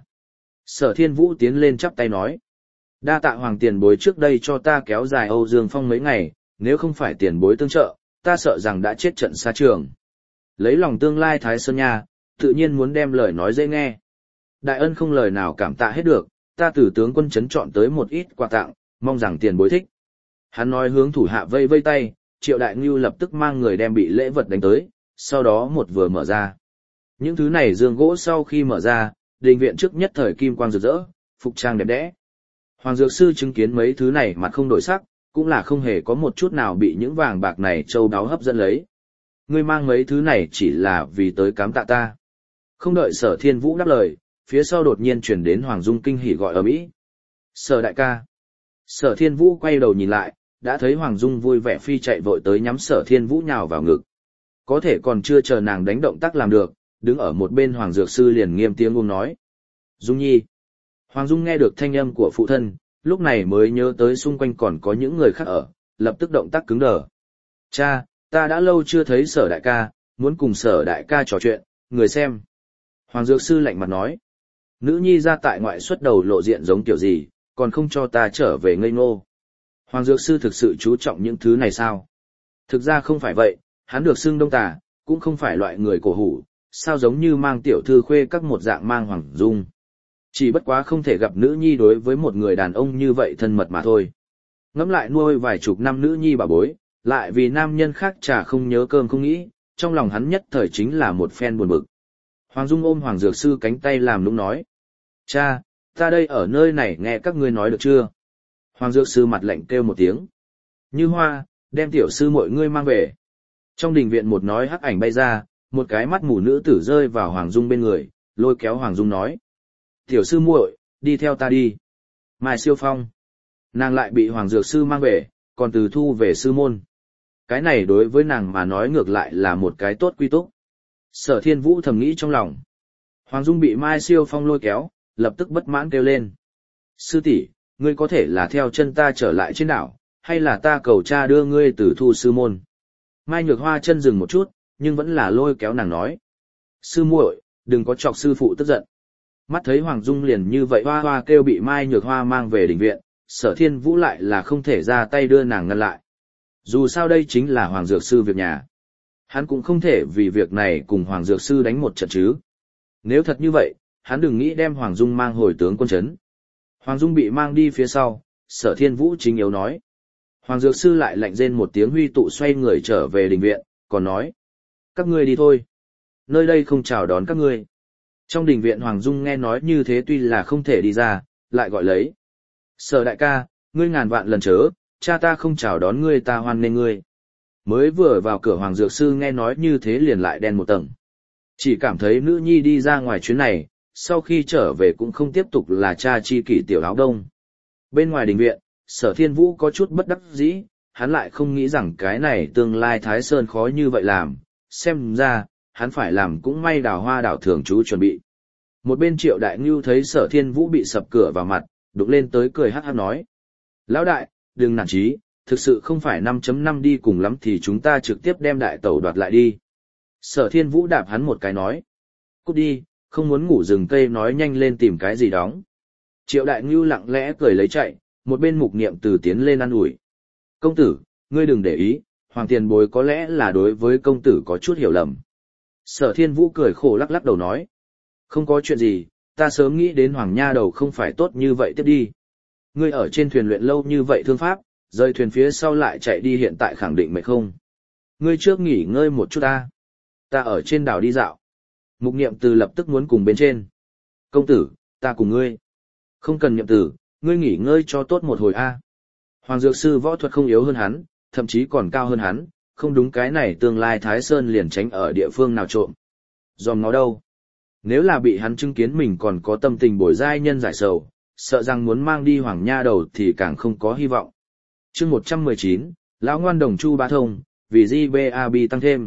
Sở Thiên Vũ tiến lên chắp tay nói. Đa tạ Hoàng tiền bối trước đây cho ta kéo dài Âu Dương Phong mấy ngày, nếu không phải tiền bối tương trợ, ta sợ rằng đã chết trận xa trường. Lấy lòng tương lai Thái Sơn nha, tự nhiên muốn đem lời nói dễ nghe. Đại ân không lời nào cảm tạ hết được, ta từ tướng quân trấn chọn tới một ít quà tặng, mong rằng tiền bối thích. Hắn nói hướng thủ hạ vây vây tay, Triệu Đại Ngưu lập tức mang người đem bị lễ vật đánh tới, sau đó một vừa mở ra. Những thứ này giường gỗ sau khi mở ra, đình viện trước nhất thời kim quang rực rỡ, phục trang đẹp đẽ. Hoàng Dược Sư chứng kiến mấy thứ này mặt không đổi sắc, cũng là không hề có một chút nào bị những vàng bạc này châu đáo hấp dẫn lấy. Ngươi mang mấy thứ này chỉ là vì tới cám tạ ta. Không đợi Sở Thiên Vũ đáp lời, phía sau đột nhiên chuyển đến Hoàng Dung kinh hỉ gọi ầm ĩ. Sở đại ca. Sở Thiên Vũ quay đầu nhìn lại, đã thấy Hoàng Dung vui vẻ phi chạy vội tới nhắm Sở Thiên Vũ nhào vào ngực. Có thể còn chưa chờ nàng đánh động tác làm được, đứng ở một bên Hoàng Dược Sư liền nghiêm tiếng ôm nói. Dung nhi. Hoàng Dung nghe được thanh âm của phụ thân, lúc này mới nhớ tới xung quanh còn có những người khác ở, lập tức động tác cứng đờ. Cha, ta đã lâu chưa thấy Sở đại ca, muốn cùng Sở đại ca trò chuyện, người xem. Hoàng Dược Sư lạnh mặt nói. Nữ nhi ra tại ngoại xuất đầu lộ diện giống kiểu gì, còn không cho ta trở về ngây ngô. Hoàng Dược Sư thực sự chú trọng những thứ này sao? Thực ra không phải vậy, hắn được xưng Đông Tà, cũng không phải loại người cổ hủ, sao giống như mang tiểu thư khuê các một dạng mang Hoàng Dung. Chỉ bất quá không thể gặp nữ nhi đối với một người đàn ông như vậy thân mật mà thôi. Ngẫm lại nuôi vài chục năm nữ nhi bà bối, lại vì nam nhân khác chả không nhớ cơm không nghĩ, trong lòng hắn nhất thời chính là một phen buồn bực. Hoàng Dung ôm Hoàng Dược Sư cánh tay làm nũng nói. Cha, ta đây ở nơi này nghe các ngươi nói được chưa? Hoàng Dược Sư mặt lạnh kêu một tiếng. Như Hoa, đem tiểu sư mọi ngươi mang về. Trong đình viện một nói hắc ảnh bay ra, một cái mắt mù nữ tử rơi vào Hoàng Dung bên người, lôi kéo Hoàng Dung nói. Tiểu sư muội, đi theo ta đi. Mai Siêu Phong. Nàng lại bị Hoàng Dược Sư mang về, còn từ thu về sư môn. Cái này đối với nàng mà nói ngược lại là một cái tốt quy túc. Sở Thiên Vũ thầm nghĩ trong lòng. Hoàng Dung bị Mai Siêu Phong lôi kéo, lập tức bất mãn kêu lên. Sư tỷ, ngươi có thể là theo chân ta trở lại trên đảo, hay là ta cầu cha đưa ngươi từ thu sư môn? Mai Nhược Hoa chân dừng một chút, nhưng vẫn là lôi kéo nàng nói. Sư muội, đừng có chọc sư phụ tức giận. Mắt thấy Hoàng Dung liền như vậy hoa hoa kêu bị Mai Nhược Hoa mang về đình viện, Sở Thiên Vũ lại là không thể ra tay đưa nàng ngăn lại. Dù sao đây chính là Hoàng Dược Sư việc nhà. Hắn cũng không thể vì việc này cùng Hoàng Dược Sư đánh một trận chứ. Nếu thật như vậy, hắn đừng nghĩ đem Hoàng Dung mang hồi tướng quân trấn. Hoàng Dung bị mang đi phía sau, Sở Thiên Vũ chính yếu nói. Hoàng Dược Sư lại lạnh rên một tiếng huy tụ xoay người trở về đình viện, còn nói. Các ngươi đi thôi. Nơi đây không chào đón các ngươi. Trong đình viện Hoàng Dung nghe nói như thế tuy là không thể đi ra, lại gọi lấy. Sở đại ca, ngươi ngàn vạn lần chớ, cha ta không chào đón ngươi ta hoan nghênh ngươi. Mới vừa vào cửa Hoàng Dược Sư nghe nói như thế liền lại đen một tầng. Chỉ cảm thấy nữ nhi đi ra ngoài chuyến này, sau khi trở về cũng không tiếp tục là cha chi kỷ tiểu áo đông. Bên ngoài đình viện, Sở Thiên Vũ có chút bất đắc dĩ, hắn lại không nghĩ rằng cái này tương lai Thái Sơn khó như vậy làm, xem ra, hắn phải làm cũng may Đào Hoa đảo thường chú chuẩn bị. Một bên Triệu Đại Ngưu thấy Sở Thiên Vũ bị sập cửa vào mặt, đục lên tới cười hắc hắc nói. Lão đại, đừng nản chí, thực sự không phải 5.5 đi cùng lắm thì chúng ta trực tiếp đem đại tẩu đoạt lại đi. Sở Thiên Vũ đạp hắn một cái nói. Cút đi, không muốn ngủ rừng cây nói nhanh lên tìm cái gì đóng. Triệu Đại Ngưu lặng lẽ cười lấy chạy, một bên Mục Niệm Từ tiến lên ăn ủi. Công tử, ngươi đừng để ý, Hoàng tiền bối có lẽ là đối với công tử có chút hiểu lầm. Sở Thiên Vũ cười khổ lắc lắc đầu nói. Không có chuyện gì, ta sớm nghĩ đến Hoàng nha đầu không phải tốt như vậy tiếp đi. Ngươi ở trên thuyền luyện lâu như vậy thương pháp, rời thuyền phía sau lại chạy đi hiện tại khẳng định mệt không. Ngươi trước nghỉ ngơi một chút ta. Ta ở trên đảo đi dạo. Mục Niệm Từ lập tức muốn cùng bên trên. Công tử, ta cùng ngươi. Không cần Niệm Từ, ngươi nghỉ ngơi cho tốt một hồi a. Hoàng Dược Sư võ thuật không yếu hơn hắn, thậm chí còn cao hơn hắn, không đúng cái này tương lai Thái Sơn liền tránh ở địa phương nào trộm. Dòm nó đâu? Nếu là bị hắn chứng kiến mình còn có tâm tình bồi giai nhân giải sầu, sợ rằng muốn mang đi Hoàng nha đầu thì càng không có hy vọng. Chương 119, lão ngoan đồng Chu Bá Thông, vì GBAB tăng thêm.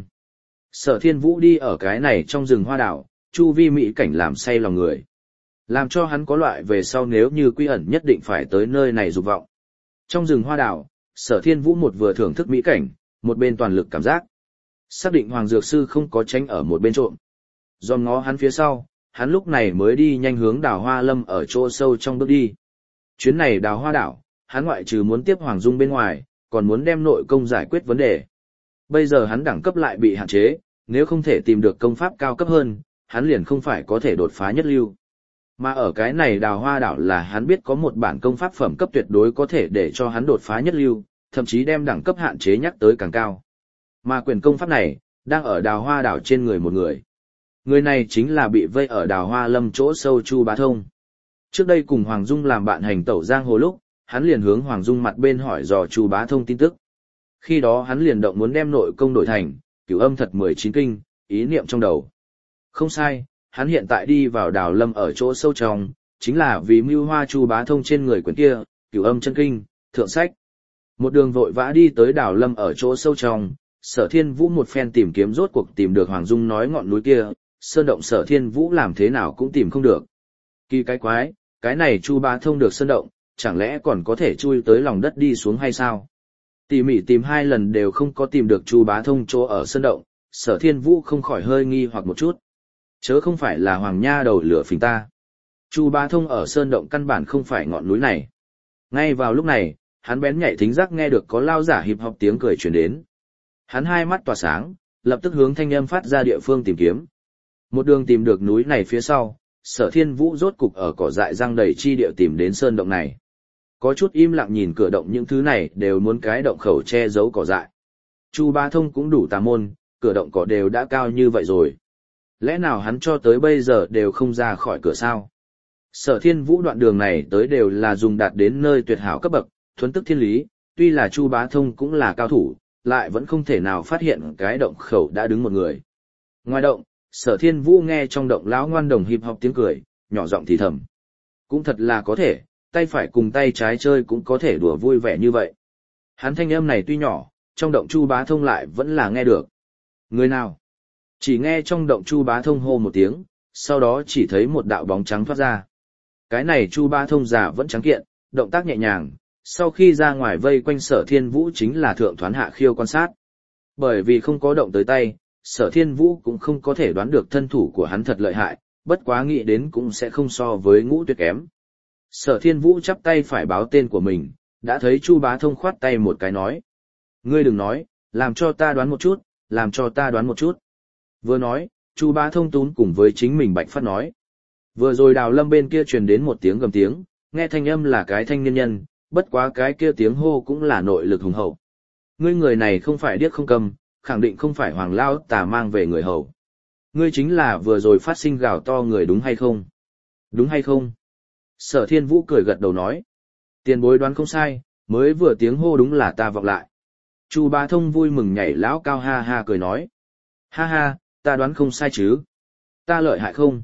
Sở Thiên Vũ đi ở cái này trong rừng hoa đảo, chu vi mỹ cảnh làm say lòng người. Làm cho hắn có loại về sau nếu như quy ẩn nhất định phải tới nơi này dục vọng. Trong rừng hoa đảo, Sở Thiên Vũ một vừa thưởng thức mỹ cảnh, một bên toàn lực cảm giác. Xác định Hoàng Dược Sư không có tránh ở một bên trộm. Dòm ngó hắn phía sau, hắn lúc này mới đi nhanh hướng đào hoa lâm ở chỗ sâu trong bước đi. Chuyến này đào hoa đảo, hắn ngoại trừ muốn tiếp Hoàng Dung bên ngoài, còn muốn đem nội công giải quyết vấn đề. Bây giờ hắn đẳng cấp lại bị hạn chế, nếu không thể tìm được công pháp cao cấp hơn, hắn liền không phải có thể đột phá nhất lưu. Mà ở cái này đào hoa đảo là hắn biết có một bản công pháp phẩm cấp tuyệt đối có thể để cho hắn đột phá nhất lưu, thậm chí đem đẳng cấp hạn chế nhắc tới càng cao. Mà quyền công pháp này, đang ở đào hoa đảo trên người một người. Người này chính là bị vây ở đào hoa lâm chỗ sâu Chu Bá Thông. Trước đây cùng Hoàng Dung làm bạn hành tẩu giang hồ lúc, hắn liền hướng Hoàng Dung mặt bên hỏi dò Chu Bá Thông tin tức. Khi đó hắn liền động muốn đem nội công đổi thành Cửu Âm Thật 19 kinh, ý niệm trong đầu. Không sai, hắn hiện tại đi vào đào lâm ở chỗ sâu trong, chính là vì mưu hoa Chu Bá Thông trên người quyển kia, Cửu Âm Chân Kinh, thượng sách. Một đường vội vã đi tới đào lâm ở chỗ sâu trong, Sở Thiên Vũ một phen tìm kiếm rốt cuộc tìm được Hoàng Dung nói ngọn núi kia, sơn động Sở Thiên Vũ làm thế nào cũng tìm không được. Kỳ cái quái, Cái này Chu Bá Thông được sơn động, chẳng lẽ còn có thể chui tới lòng đất đi xuống hay sao? Tỉ mỉ tìm 2 lần đều không có tìm được Chu Bá Thông chỗ ở sơn động, Sở Thiên Vũ không khỏi hơi nghi hoặc một chút. Chớ không phải là Hoàng Nha đầu lửa phình ta. Chu Bá Thông ở sơn động căn bản không phải ngọn núi này. Ngay vào lúc này, hắn bén nhạy thính giác nghe được có lao giả hip hop tiếng cười truyền đến. Hắn hai mắt tỏa sáng, lập tức hướng thanh âm phát ra địa phương tìm kiếm. Một đường tìm được núi này phía sau, Sở Thiên Vũ rốt cục ở cỏ dại răng đầy chi địa tìm đến sơn động này. Có chút im lặng nhìn cửa động, những thứ này đều muốn cái động khẩu che giấu cỏ dại. Chu Bá Thông cũng đủ tà môn, cửa động cỏ đều đã cao như vậy rồi. Lẽ nào hắn cho tới bây giờ đều không ra khỏi cửa sao? Sở Thiên Vũ đoạn đường này tới đều là dùng đạt đến nơi tuyệt hảo cấp bậc, thuần tức thiên lý, tuy là Chu Bá Thông cũng là cao thủ, lại vẫn không thể nào phát hiện cái động khẩu đã đứng một người. Ngoài động, Sở Thiên Vũ nghe trong động lão ngoan đồng hip hop tiếng cười, nhỏ giọng thì thầm. Cũng thật là có thể, tay phải cùng tay trái chơi cũng có thể đùa vui vẻ như vậy. Hắn thanh âm này tuy nhỏ, trong động Chu Bá Thông lại vẫn là nghe được. Người nào? Chỉ nghe trong động Chu Bá Thông hô một tiếng, sau đó chỉ thấy một đạo bóng trắng thoát ra. Cái này Chu Bá Thông già vẫn trắng kiện, động tác nhẹ nhàng, sau khi ra ngoài vây quanh Sở Thiên Vũ chính là thượng thoán hạ khiêu quan sát. Bởi vì không có động tới tay, Sở Thiên Vũ cũng không có thể đoán được thân thủ của hắn thật lợi hại, bất quá nghĩ đến cũng sẽ không so với Ngũ Tuyệt kém. Sở Thiên Vũ chắp tay phải báo tên của mình, đã thấy Chu Bá Thông khoát tay một cái nói. Ngươi đừng nói, làm cho ta đoán một chút, làm cho ta đoán một chút. Vừa nói, Chu Bá Thông tún cùng với chính mình Bạch Phát nói. Vừa rồi Đào Lâm bên kia truyền đến một tiếng gầm tiếng, nghe thanh âm là cái thanh niên nhân, bất quá cái kia tiếng hô cũng là nội lực hùng hậu. Ngươi người này không phải điếc không cầm, khẳng định không phải Hoàng Lao Tà mang về người hầu. Ngươi chính là vừa rồi phát sinh gào to người đúng hay không? Đúng hay không? Sở Thiên Vũ cười gật đầu nói. Tiền bối đoán không sai, mới vừa tiếng hô đúng là ta vọng lại. Chu Bá Thông vui mừng nhảy lão cao ha ha cười nói. Ha ha, ta đoán không sai chứ? Ta lợi hại không?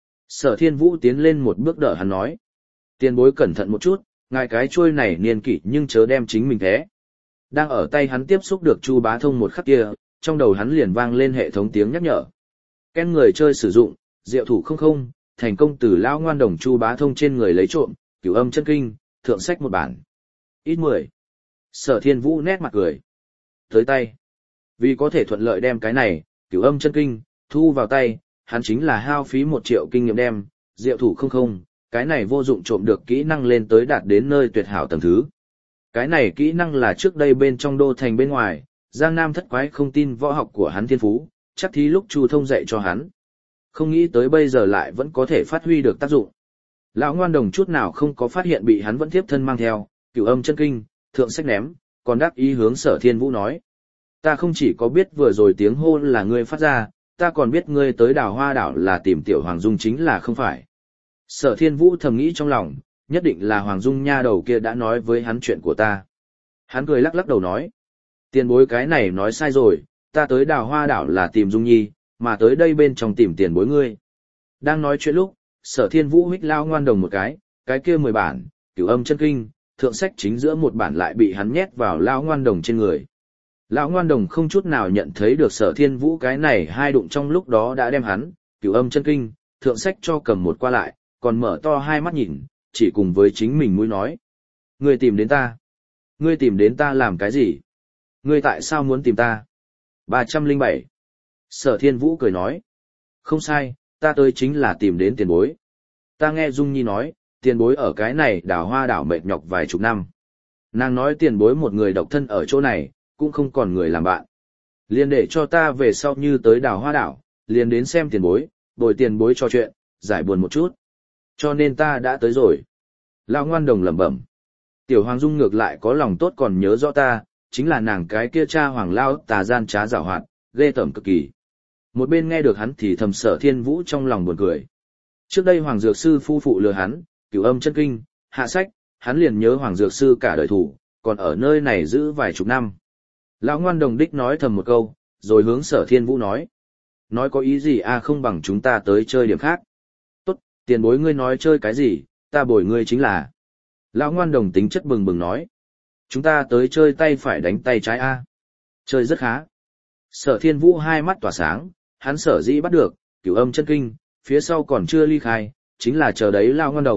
Sở Thiên Vũ tiến lên một bước đỡ hắn nói. Tiền bối cẩn thận một chút, ngài cái chuôi này niên kỷ nhưng chớ đem chính mình thế. Đang ở tay hắn tiếp xúc được Chu Bá Thông một khắc kia, trong đầu hắn liền vang lên hệ thống tiếng nhắc nhở. Ken người chơi sử dụng, diệu thủ 00, thành công từ lão ngoan đồng Chu Bá Thông trên người lấy trộm, cửu âm chân kinh, thượng sách một bản. Ít 10. Sở Thiên Vũ nét mặt cười. Tới tay. Vì có thể thuận lợi đem cái này, cửu âm chân kinh, thu vào tay, hắn chính là hao phí 1 triệu kinh nghiệm đem, diệu thủ 00, cái này vô dụng trộm được kỹ năng lên tới đạt đến nơi tuyệt hảo tầng thứ. Cái này kỹ năng là trước đây bên trong đô thành bên ngoài, Giang Nam thất quái không tin võ học của hắn thiên phú, chắc thí lúc Chu Thông dạy cho hắn. Không nghĩ tới bây giờ lại vẫn có thể phát huy được tác dụng. Lão ngoan đồng chút nào không có phát hiện bị hắn vẫn tiếp thân mang theo, cửu âm chân kinh, thượng sách ném, còn đáp ý hướng Sở Thiên Vũ nói. Ta không chỉ có biết vừa rồi tiếng hô là ngươi phát ra, ta còn biết ngươi tới Đào Hoa đảo là tìm tiểu Hoàng Dung chính là không phải. Sở Thiên Vũ thầm nghĩ trong lòng, nhất định là Hoàng Dung nha đầu kia đã nói với hắn chuyện của ta. Hắn cười lắc lắc đầu nói. Tiền bối cái này nói sai rồi, ta tới Đào Hoa đảo là tìm Dung Nhi, mà tới đây bên trong tìm tiền bối ngươi. Đang nói chuyện lúc, Sở Thiên Vũ hích lao ngoan đồng một cái kia 10 bản, cửu âm chân kinh, thượng sách chính giữa một bản lại bị hắn nhét vào lao ngoan đồng trên người. Lão ngoan đồng không chút nào nhận thấy được Sở Thiên Vũ cái này hai đụng trong lúc đó đã đem hắn, cửu âm chân kinh, thượng sách cho cầm một qua lại, còn mở to hai mắt nhìn, chỉ cùng với chính mình mũi nói. Ngươi tìm đến ta. Ngươi tìm đến ta làm cái gì? Ngươi tại sao muốn tìm ta? 307. Sở Thiên Vũ cười nói. Không sai, ta tới chính là tìm đến tiền bối. Ta nghe Dung Nhi nói, tiền bối ở cái này Đào Hoa đảo mệt nhọc vài chục năm. Nàng nói tiền bối một người độc thân ở chỗ này, cũng không còn người làm bạn. Liền để cho ta về sau như tới Đào Hoa đảo, liền đến xem tiền bối, bồi tiền bối trò chuyện, giải buồn một chút. Cho nên ta đã tới rồi. Lão ngoan đồng lẩm bẩm. Tiểu Hoàng Dung ngược lại có lòng tốt còn nhớ rõ ta, chính là nàng cái kia cha Hoàng Lao Tà gian trá giảo hoạt, ghê tởm cực kỳ. Một bên nghe được hắn thì thầm Sở Thiên Vũ trong lòng buồn cười. Trước đây Hoàng Dược Sư phu phụ lừa hắn, cửu âm chân kinh, hạ sách, hắn liền nhớ Hoàng Dược Sư cả đời thủ, còn ở nơi này giữ vài chục năm. Lão ngoan đồng đích nói thầm một câu, rồi hướng Sở Thiên Vũ nói. Nói có ý gì à, không bằng chúng ta tới chơi điểm khác. Tốt, tiền bối ngươi nói chơi cái gì, ta bồi ngươi chính là. Lão ngoan đồng tính chất bừng bừng nói. Chúng ta tới chơi tay phải đánh tay trái a. Chơi rất khá. Sở Thiên Vũ hai mắt tỏa sáng, hắn sở dĩ bắt được, cửu âm chân kinh, phía sau còn chưa ly khai, chính là chờ đấy Lão ngoan đồng,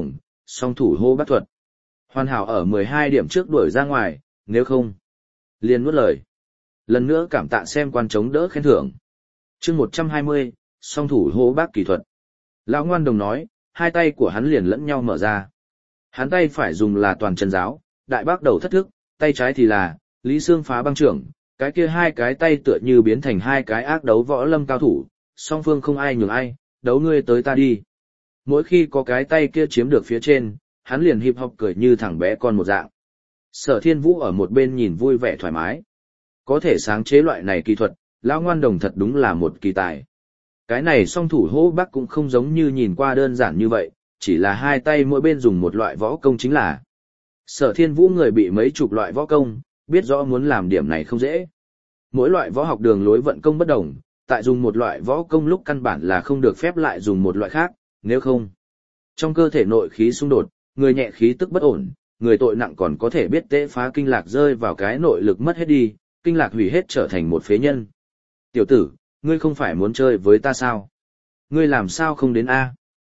song thủ hô bác thuật. Hoàn hảo ở 12 điểm trước đuổi ra ngoài, nếu không, liền nuốt lời. Lần nữa cảm tạ xem quan chống đỡ khen thưởng. Chương 120, song thủ hô bác kỹ thuật. Lão ngoan đồng nói, hai tay của hắn liền lẫn nhau mở ra. Hắn tay phải dùng là toàn chân giáo, đại bác đầu thất thức, tay trái thì là Lý Xương phá băng trưởng, cái kia hai cái tay tựa như biến thành hai cái ác đấu võ lâm cao thủ, song phương không ai nhường ai, đấu ngươi tới ta đi. Mỗi khi có cái tay kia chiếm được phía trên, hắn liền hip hop cười như thằng bé con một dạng. Sở Thiên Vũ ở một bên nhìn vui vẻ thoải mái. Có thể sáng chế loại này kỹ thuật, lão ngoan đồng thật đúng là một kỳ tài. Cái này song thủ hô bác cũng không giống như nhìn qua đơn giản như vậy, chỉ là hai tay mỗi bên dùng một loại võ công chính là. Sở Thiên Vũ người bị mấy chục loại võ công, biết rõ muốn làm điểm này không dễ. Mỗi loại võ học đường lối vận công bất đồng, tại dùng một loại võ công lúc căn bản là không được phép lại dùng một loại khác, nếu không. Trong cơ thể nội khí xung đột, người nhẹ khí tức bất ổn, người tội nặng còn có thể biết tế phá kinh lạc rơi vào cái nội lực mất hết đi, kinh lạc hủy hết trở thành một phế nhân. Tiểu tử, ngươi không phải muốn chơi với ta sao? Ngươi làm sao không đến a?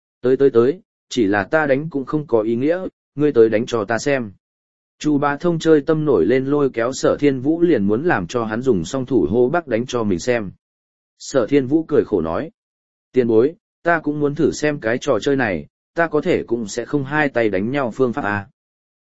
Tới, chỉ là ta đánh cũng không có ý nghĩa, ngươi tới đánh cho ta xem. Chu Bá Thông chơi tâm nổi lên lôi kéo Sở Thiên Vũ liền muốn làm cho hắn dùng song thủ hô bác đánh cho mình xem. Sở Thiên Vũ cười khổ nói. Tiền bối, ta cũng muốn thử xem cái trò chơi này, ta có thể cũng sẽ không hai tay đánh nhau phương pháp à.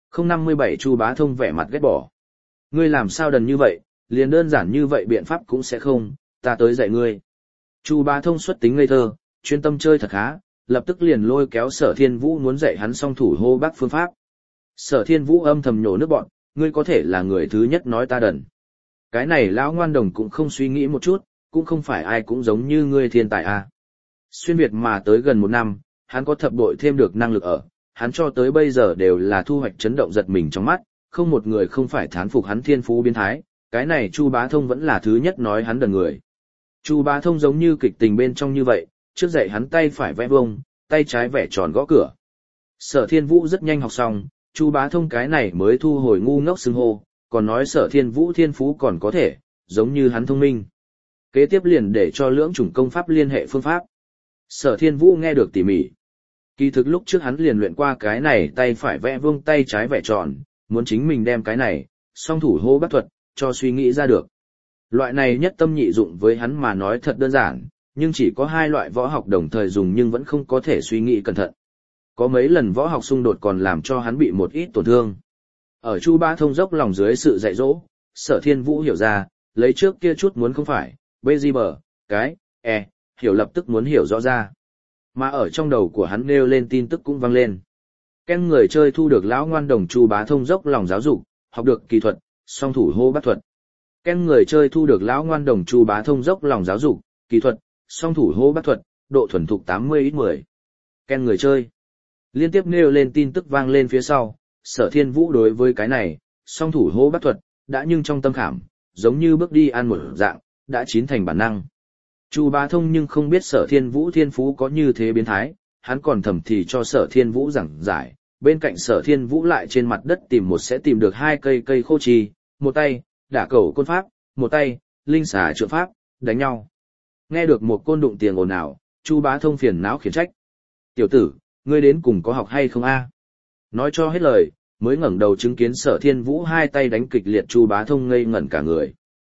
057 Chu Bá Thông vẻ mặt ghét bỏ. Ngươi làm sao đần như vậy, liền đơn giản như vậy biện pháp cũng sẽ không, ta tới dạy ngươi. Chu Bá Thông xuất tính ngây thơ, chuyên tâm chơi thật khá, lập tức liền lôi kéo Sở Thiên Vũ muốn dạy hắn song thủ hô bác phương pháp. Sở Thiên Vũ âm thầm nhổ nước bọn, ngươi có thể là người thứ nhất nói ta đần. Cái này lão ngoan đồng cũng không suy nghĩ một chút, cũng không phải ai cũng giống như ngươi thiên tài à. Xuyên Việt mà tới gần một năm, hắn có thập bội thêm được năng lực ở, hắn cho tới bây giờ đều là thu hoạch chấn động giật mình trong mắt, không một người không phải thán phục hắn thiên phú biến thái, cái này Chu Bá Thông vẫn là thứ nhất nói hắn đần người. Chu Bá Thông giống như kịch tình bên trong như vậy, trước dạy hắn tay phải vẽ vuông, tay trái vẽ tròn gõ cửa. Sở Thiên Vũ rất nhanh học xong, Chu Bá Thông cái này mới thu hồi ngu ngốc xưng hô, còn nói Sở Thiên Vũ thiên phú còn có thể, giống như hắn thông minh. Kế tiếp liền để cho lưỡng chủng công pháp liên hệ phương pháp. Sở Thiên Vũ nghe được tỉ mỉ. Kỳ thực lúc trước hắn liền luyện qua cái này tay phải vẽ vuông tay trái vẽ tròn, muốn chính mình đem cái này, song thủ hô bác thuật, cho suy nghĩ ra được. Loại này nhất tâm nhị dụng với hắn mà nói thật đơn giản, nhưng chỉ có hai loại võ học đồng thời dùng nhưng vẫn không có thể suy nghĩ cẩn thận. Có mấy lần võ học xung đột còn làm cho hắn bị một ít tổn thương. Ở Chu Bá Thông dốc lòng dưới sự dạy dỗ, Sở Thiên Vũ hiểu ra, lấy trước kia chút muốn không phải, bây giờ bờ, cái, hiểu lập tức muốn hiểu rõ ra. Mà ở trong đầu của hắn nêu lên tin tức cũng vang lên. Ken người chơi thu được lão ngoan đồng Chu Bá Thông dốc lòng giáo dục, học được kỹ thuật, song thủ hô bác thuật. Ken người chơi thu được lão ngoan đồng Chu Bá Thông dốc lòng giáo dục, kỹ thuật, song thủ hô bác thuật, độ thuần thục 80x10. Ken người chơi. Liên tiếp nêu lên tin tức vang lên phía sau, Sở Thiên Vũ đối với cái này, song thủ hô bác thuật, đã nhưng trong tâm khảm, giống như bước đi ăn một dạng, đã chín thành bản năng. Chu Bá Thông nhưng không biết Sở Thiên Vũ thiên phú có như thế biến thái, hắn còn thầm thì cho Sở Thiên Vũ giảng giải, bên cạnh Sở Thiên Vũ lại trên mặt đất tìm được hai cây khô trì, một tay, đả cẩu côn pháp, một tay, linh xà trượng pháp, đánh nhau. Nghe được một côn đụng tiền ồn ào, Chu Bá Thông phiền não khiển trách. Tiểu tử, ngươi đến cùng có học hay không a? Nói cho hết lời, mới ngẩng đầu chứng kiến Sở Thiên Vũ hai tay đánh kịch liệt, Chu Bá Thông ngây ngẩn cả người.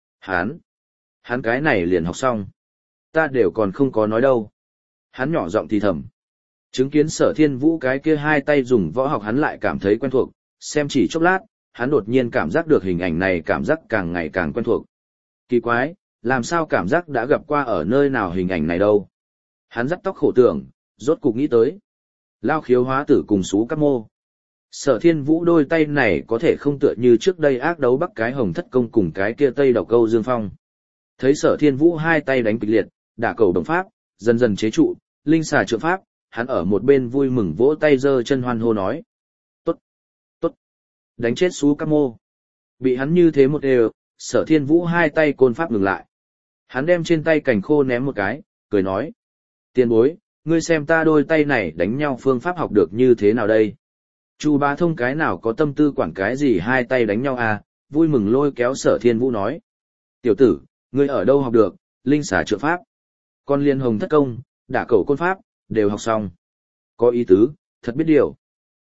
Hắn cái này liền học xong. Ta đều còn không có nói đâu. Hắn nhỏ giọng thì thầm. Chứng kiến Sở Thiên Vũ cái kia hai tay dùng võ học hắn lại cảm thấy quen thuộc, xem chỉ chốc lát, hắn đột nhiên cảm giác được hình ảnh này cảm giác càng ngày càng quen thuộc. Kỳ quái, làm sao cảm giác đã gặp qua ở nơi nào hình ảnh này đâu. Hắn dắt tóc khổ tưởng, rốt cục nghĩ tới. Lao Khiếu hóa tử cùng Sú Cáp Mô. Sở Thiên Vũ đôi tay này có thể không tựa như trước đây ác đấu Bắc cái Hồng Thất Công cùng cái kia Tây Độc Câu Dương Phong. Thấy Sở Thiên Vũ hai tay đánh kịch liệt, đả cầu đồng pháp, dần dần chế trụ, linh xà trượng pháp, hắn ở một bên vui mừng vỗ tay giơ chân hoan hô nói. Tốt, đánh chết Sú Cáp Mô. Bị hắn như thế một đều, Sở Thiên Vũ hai tay côn pháp ngừng lại. Hắn đem trên tay cành khô ném một cái, cười nói. Tiền bối, ngươi xem ta đôi tay này đánh nhau phương pháp học được như thế nào đây? Chu Bá Thông cái nào có tâm tư quản cái gì hai tay đánh nhau à, vui mừng lôi kéo Sở Thiên Vũ nói. Tiểu tử, ngươi ở đâu học được, linh xà trượng pháp. Con liên hồng thất công, đả cẩu côn pháp, đều học xong. Có ý tứ, thật biết điều.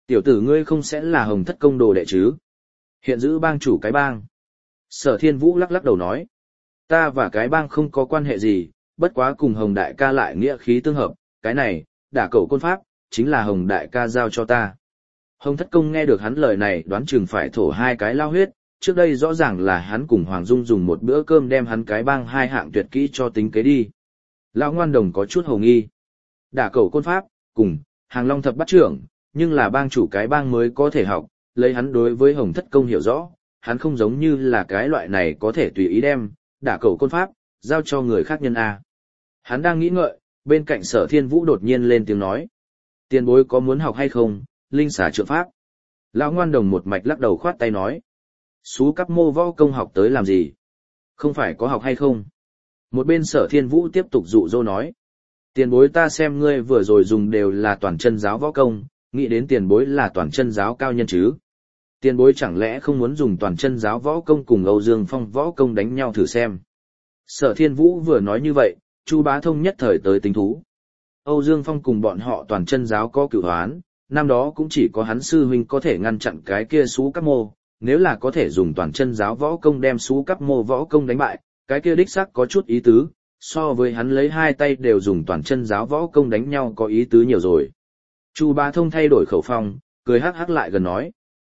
Tiểu tử ngươi không sẽ là Hồng Thất Công đồ đệ chứ? Hiện giữ bang chủ cái bang. Sở Thiên Vũ lắc lắc đầu nói. Ta và cái bang không có quan hệ gì, bất quá cùng Hồng Đại ca lại nghĩa khí tương hợp, cái này, đả cẩu côn pháp, chính là Hồng Đại ca giao cho ta. Hồng Thất Công nghe được hắn lời này đoán chừng phải thổ hai cái lao huyết, trước đây rõ ràng là hắn cùng Hoàng Dung dùng một bữa cơm đem hắn cái bang hai hạng tuyệt kỹ cho tính kế đi. Lão ngoan đồng có chút hồ nghi. Đả cẩu côn pháp, cùng, Hàng Long thập bắt trưởng, nhưng là bang chủ cái bang mới có thể học, lấy hắn đối với Hồng Thất Công hiểu rõ, hắn không giống như là cái loại này có thể tùy ý đem, đả cẩu côn pháp, giao cho người khác nhân A. Hắn đang nghĩ ngợi, bên cạnh Sở Thiên Vũ đột nhiên lên tiếng nói. Tiền bối có muốn học hay không, linh xả trượng pháp. Lão ngoan đồng một mạch lắc đầu khoát tay nói. Xú cắp mô võ công học tới làm gì? Không phải có học hay không? Một bên Sở Thiên Vũ tiếp tục dụ dỗ nói. Tiền bối ta xem ngươi vừa rồi dùng đều là toàn chân giáo võ công, nghĩ đến tiền bối là toàn chân giáo cao nhân chứ. Tiền bối chẳng lẽ không muốn dùng toàn chân giáo võ công cùng Âu Dương Phong võ công đánh nhau thử xem. Sở Thiên Vũ vừa nói như vậy, Chu Bá Thông nhất thời tới tính thú. Âu Dương Phong cùng bọn họ toàn chân giáo có cửu hoán, năm đó cũng chỉ có hắn sư huynh có thể ngăn chặn cái kia xú cắp mô, nếu là có thể dùng toàn chân giáo võ công đem xú cắp mô võ công đánh bại, cái kia đích xác có chút ý tứ, so với hắn lấy hai tay đều dùng toàn chân giáo võ công đánh nhau có ý tứ nhiều rồi. Chu Bá Thông thay đổi khẩu phong, cười hắc hắc lại gần nói.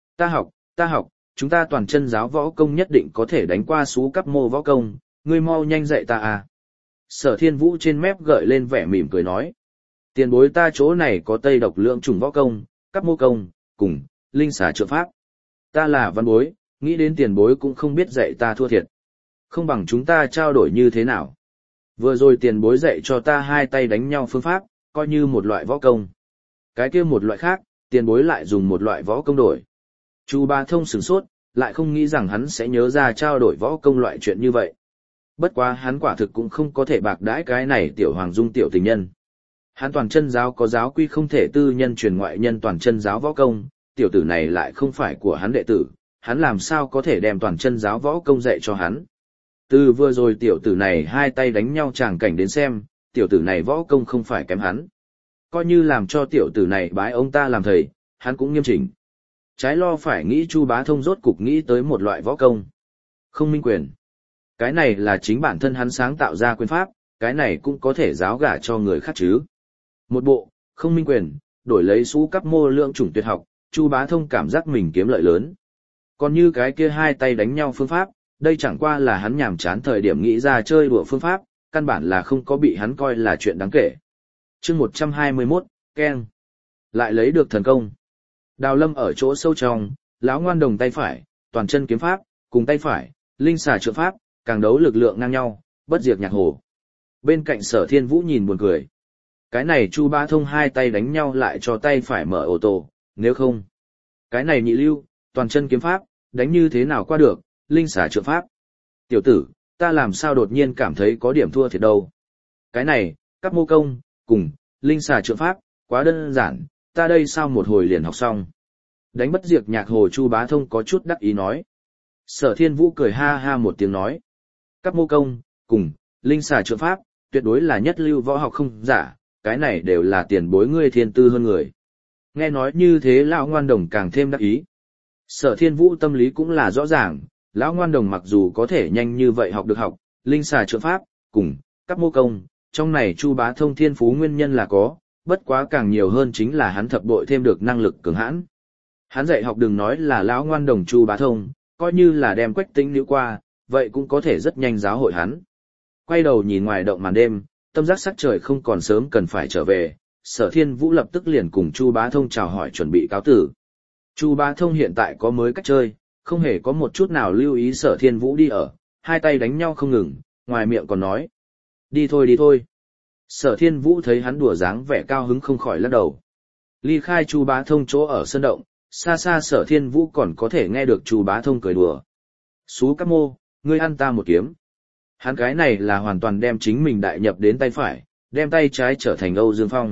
Ta học, chúng ta toàn chân giáo võ công nhất định có thể đánh qua xú cắp mô võ công, ngươi mau nhanh dạy ta à. Sở Thiên Vũ trên mép gợi lên vẻ mỉm cười nói. Tiền bối ta chỗ này có tây độc lượng trùng võ công, cắp mô công, cùng, linh xả trượng pháp. Ta là văn bối, nghĩ đến tiền bối cũng không biết dạy ta thua thiệt. Không bằng chúng ta trao đổi như thế nào. Vừa rồi tiền bối dạy cho ta hai tay đánh nhau phương pháp, coi như một loại võ công. Cái kia một loại khác, tiền bối lại dùng một loại võ công đổi. Chu Bá Thông sửng sốt, lại không nghĩ rằng hắn sẽ nhớ ra trao đổi võ công loại chuyện như vậy. Bất quá hắn quả thực cũng không có thể bạc đãi cái này tiểu Hoàng Dung tiểu tình nhân. Hắn toàn chân giáo có giáo quy không thể tư nhân truyền ngoại nhân toàn chân giáo võ công, tiểu tử này lại không phải của hắn đệ tử, hắn làm sao có thể đem toàn chân giáo võ công dạy cho hắn. Từ vừa rồi tiểu tử này hai tay đánh nhau tràng cảnh đến xem, tiểu tử này võ công không phải kém hắn. Coi như làm cho tiểu tử này bái ông ta làm thầy, hắn cũng nghiêm chỉnh. Trái lo phải nghĩ Chu Bá Thông rốt cục nghĩ tới một loại võ công. Không minh quyền. Cái này là chính bản thân hắn sáng tạo ra quyền pháp, cái này cũng có thể giáo gả cho người khác chứ. Một bộ, không minh quyền, đổi lấy xú cắp mô lượng chủng tuyệt học, Chu Bá Thông cảm giác mình kiếm lợi lớn. Còn như cái kia hai tay đánh nhau phương pháp, đây chẳng qua là hắn nhàm chán thời điểm nghĩ ra chơi đùa phương pháp, căn bản là không có bị hắn coi là chuyện đáng kể. Chương 121, Ken. Lại lấy được thần công. Đào Lâm ở chỗ sâu trong, lão ngoan đồng tay phải, toàn chân kiếm pháp, cùng tay phải, linh xà trượng pháp, càng đấu lực lượng ngang nhau, bất diệt nhạc hồ. Bên cạnh Sở Thiên Vũ nhìn buồn cười. Cái này Chu Bá Thông hai tay đánh nhau lại cho tay phải mở ô tô, nếu không. Cái này nhị lưu, toàn chân kiếm pháp, đánh như thế nào qua được, linh xà trượng pháp. Tiểu tử, ta làm sao đột nhiên cảm thấy có điểm thua thiệt đâu. Cái này, các mô công, cùng, linh xà trượng pháp, quá đơn giản, ta đây sao một hồi liền học xong. Đánh bất diệt nhạc hồ Chu Bá Thông có chút đắc ý nói. Sở Thiên Vũ cười ha ha một tiếng nói. Các mô công, cùng, linh xà trượng pháp, tuyệt đối là nhất lưu võ học không giả, cái này đều là tiền bối ngươi thiên tư hơn người. Nghe nói như thế lão ngoan đồng càng thêm đắc ý. Sở Thiên Vũ tâm lý cũng là rõ ràng, lão ngoan đồng mặc dù có thể nhanh như vậy học được học, linh xà trượng pháp, cùng, các mô công, trong này Chu Bá Thông thiên phú nguyên nhân là có, bất quá càng nhiều hơn chính là hắn thập bội thêm được năng lực cường hãn. Hắn dạy học đừng nói là lão ngoan đồng Chu Bá Thông, coi như là đem Quách Tĩnh níu qua, vậy cũng có thể rất nhanh giáo hội hắn. Quay đầu nhìn ngoài động màn đêm, tâm giác sắc trời không còn sớm cần phải trở về, Sở Thiên Vũ lập tức liền cùng Chu Bá Thông chào hỏi chuẩn bị cáo tử. Chu Bá Thông hiện tại có mới cách chơi, không hề có một chút nào lưu ý Sở Thiên Vũ đi ở, hai tay đánh nhau không ngừng, ngoài miệng còn nói. Đi thôi đi thôi. Sở Thiên Vũ thấy hắn đùa dáng vẻ cao hứng không khỏi lắc đầu. Ly khai Chu Bá Thông chỗ ở sân động, xa xa Sở Thiên Vũ còn có thể nghe được Chu Bá Thông cười đùa. Xú Cáp Mô, ngươi ăn ta một kiếm. Hắn cái này là hoàn toàn đem chính mình đại nhập đến tay phải, đem tay trái trở thành Âu Dương Phong.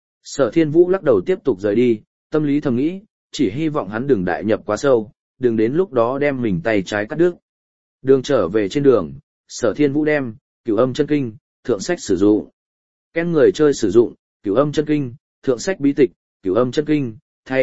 Sở Thiên Vũ lắc đầu tiếp tục rời đi, tâm lý thầm nghĩ, chỉ hy vọng hắn đừng đại nhập quá sâu, đừng đến lúc đó đem mình tay trái cắt đứt. Đường trở về trên đường, Sở Thiên Vũ đem Cửu Âm Chân Kinh, thượng sách sử dụng. Ken người chơi sử dụng Cửu Âm Chân Kinh, thượng sách bí tịch, Cửu Âm Chân Kinh, thay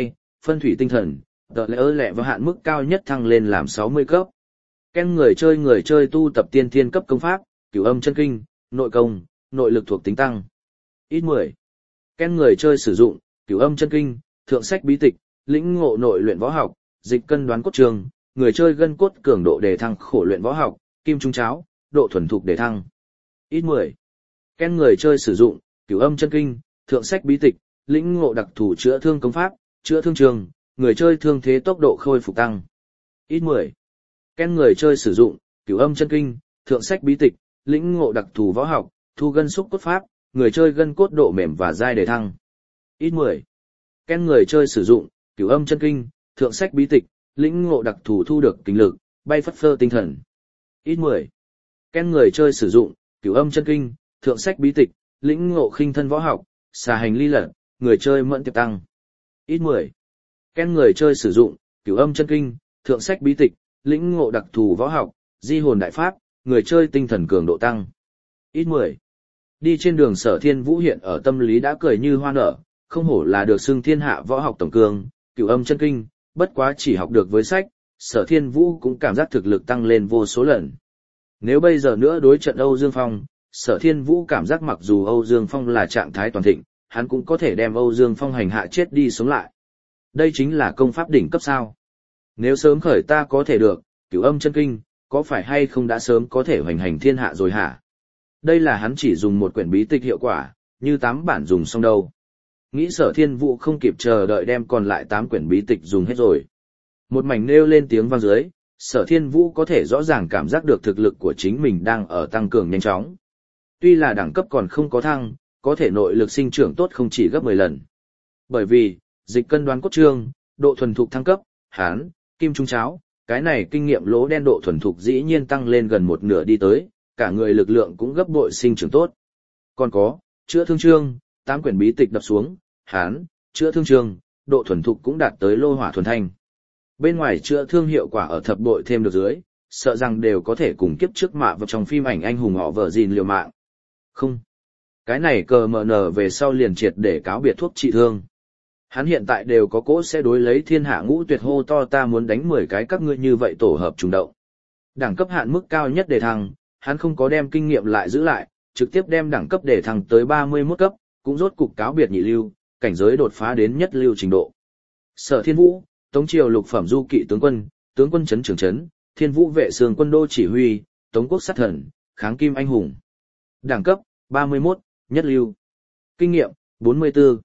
phân thủy tinh thần, tờ lễ lẹ và hạn mức cao nhất thăng lên làm 60 cấp. Ken người chơi tu tập tiên thiên cấp công pháp, cửu âm chân kinh, nội công, nội lực thuộc tính tăng. Ít 10. Ken người chơi sử dụng, cửu âm chân kinh, thượng sách bí tịch, lĩnh ngộ nội luyện võ học, dịch cân đoán cốt trường, người chơi gân cốt cường độ đề thăng khổ luyện võ học, kim trung cháo, độ thuần thục đề thăng. Ít 10. Ken người chơi sử dụng, cửu âm chân kinh, thượng sách bí tịch, lĩnh ngộ đặc thù chữa thương công pháp, chữa thương trường, người chơi thương thế tốc độ khôi phục tăng. Ít 10. Ken người chơi sử dụng, cửu âm chân kinh, thượng sách bí tịch, lĩnh ngộ đặc thù võ học, thu gân xúc cốt pháp, người chơi gân cốt độ mềm và dai đề thăng. Ít 10. Ken người chơi sử dụng, cửu âm chân kinh, thượng sách bí tịch, lĩnh ngộ đặc thù thu được kinh lực, bay phất phơ tinh thần. Ít 10. Ken người chơi sử dụng, cửu âm chân kinh, thượng sách bí tịch, lĩnh ngộ khinh thân võ học, xà hành ly lật, người chơi mẫn tiệp tăng. Ít 10. Ken người chơi sử dụng, cửu âm chân kinh, thượng sách bí tịch, lĩnh ngộ đặc thù võ học, di hồn đại pháp, người chơi tinh thần cường độ tăng. Ít 10. Đi trên đường Sở Thiên Vũ hiện ở tâm lý đã cười như hoa nở, không hổ là được xưng thiên hạ võ học tổng cường, cửu âm chân kinh, bất quá chỉ học được với sách, Sở Thiên Vũ cũng cảm giác thực lực tăng lên vô số lần. Nếu bây giờ nữa đối trận Âu Dương Phong, Sở Thiên Vũ cảm giác mặc dù Âu Dương Phong là trạng thái toàn thịnh, hắn cũng có thể đem Âu Dương Phong hành hạ chết đi sống lại. Đây chính là công pháp đỉnh cấp sao. Nếu sớm khởi ta có thể được, cửu âm chân kinh, có phải hay không đã sớm có thể hoành hành thiên hạ rồi hả? Đây là hắn chỉ dùng một quyển bí tịch hiệu quả, như 8 bản dùng xong đâu. Nghĩ Sở Thiên Vũ không kịp chờ đợi đem còn lại 8 quyển bí tịch dùng hết rồi. Một mảnh nêu lên tiếng vang dưới, Sở Thiên Vũ có thể rõ ràng cảm giác được thực lực của chính mình đang ở tăng cường nhanh chóng. Tuy là đẳng cấp còn không có thăng, có thể nội lực sinh trưởng tốt không chỉ gấp 10 lần. Bởi vì, dịch cân đoán cốt trương, độ thuần thục thăng cấp, hán, kim trung cháo, cái này kinh nghiệm lỗ đen độ thuần thục dĩ nhiên tăng lên gần một nửa đi tới, cả người lực lượng cũng gấp bội sinh trưởng tốt. Còn có, chữa thương trương, 8 quyển bí tịch đập xuống, hán, chữa thương trương, độ thuần thục cũng đạt tới lô hỏa thuần thanh. Bên ngoài chữa thương hiệu quả ở thập bội thêm được dưới, sợ rằng đều có thể cùng kiếp trước mạ vào trong phim ảnh anh hùng họ vợ gìn liều mạng. Không. Cái này cờ mờ nở về sau liền triệt để cáo biệt thuốc trị thương. Hắn hiện tại đều có cỗ sẽ đối lấy thiên hạ ngũ tuyệt hô to ta muốn đánh 10 cái các ngươi như vậy tổ hợp trùng động. Đẳng cấp hạn mức cao nhất để thăng, hắn không có đem kinh nghiệm lại giữ lại, trực tiếp đem đẳng cấp để thăng tới 31 cấp, cũng rốt cục cáo biệt nhị lưu, cảnh giới đột phá đến nhất lưu trình độ. Sở Thiên Vũ, Tống Triều lục phẩm du kỵ tướng quân trấn trưởng trấn, Thiên Vũ vệ sương quân đô chỉ huy, Tống quốc sát thần, kháng kim anh hùng. Đẳng cấp 31, nhất lưu. Kinh nghiệm 44.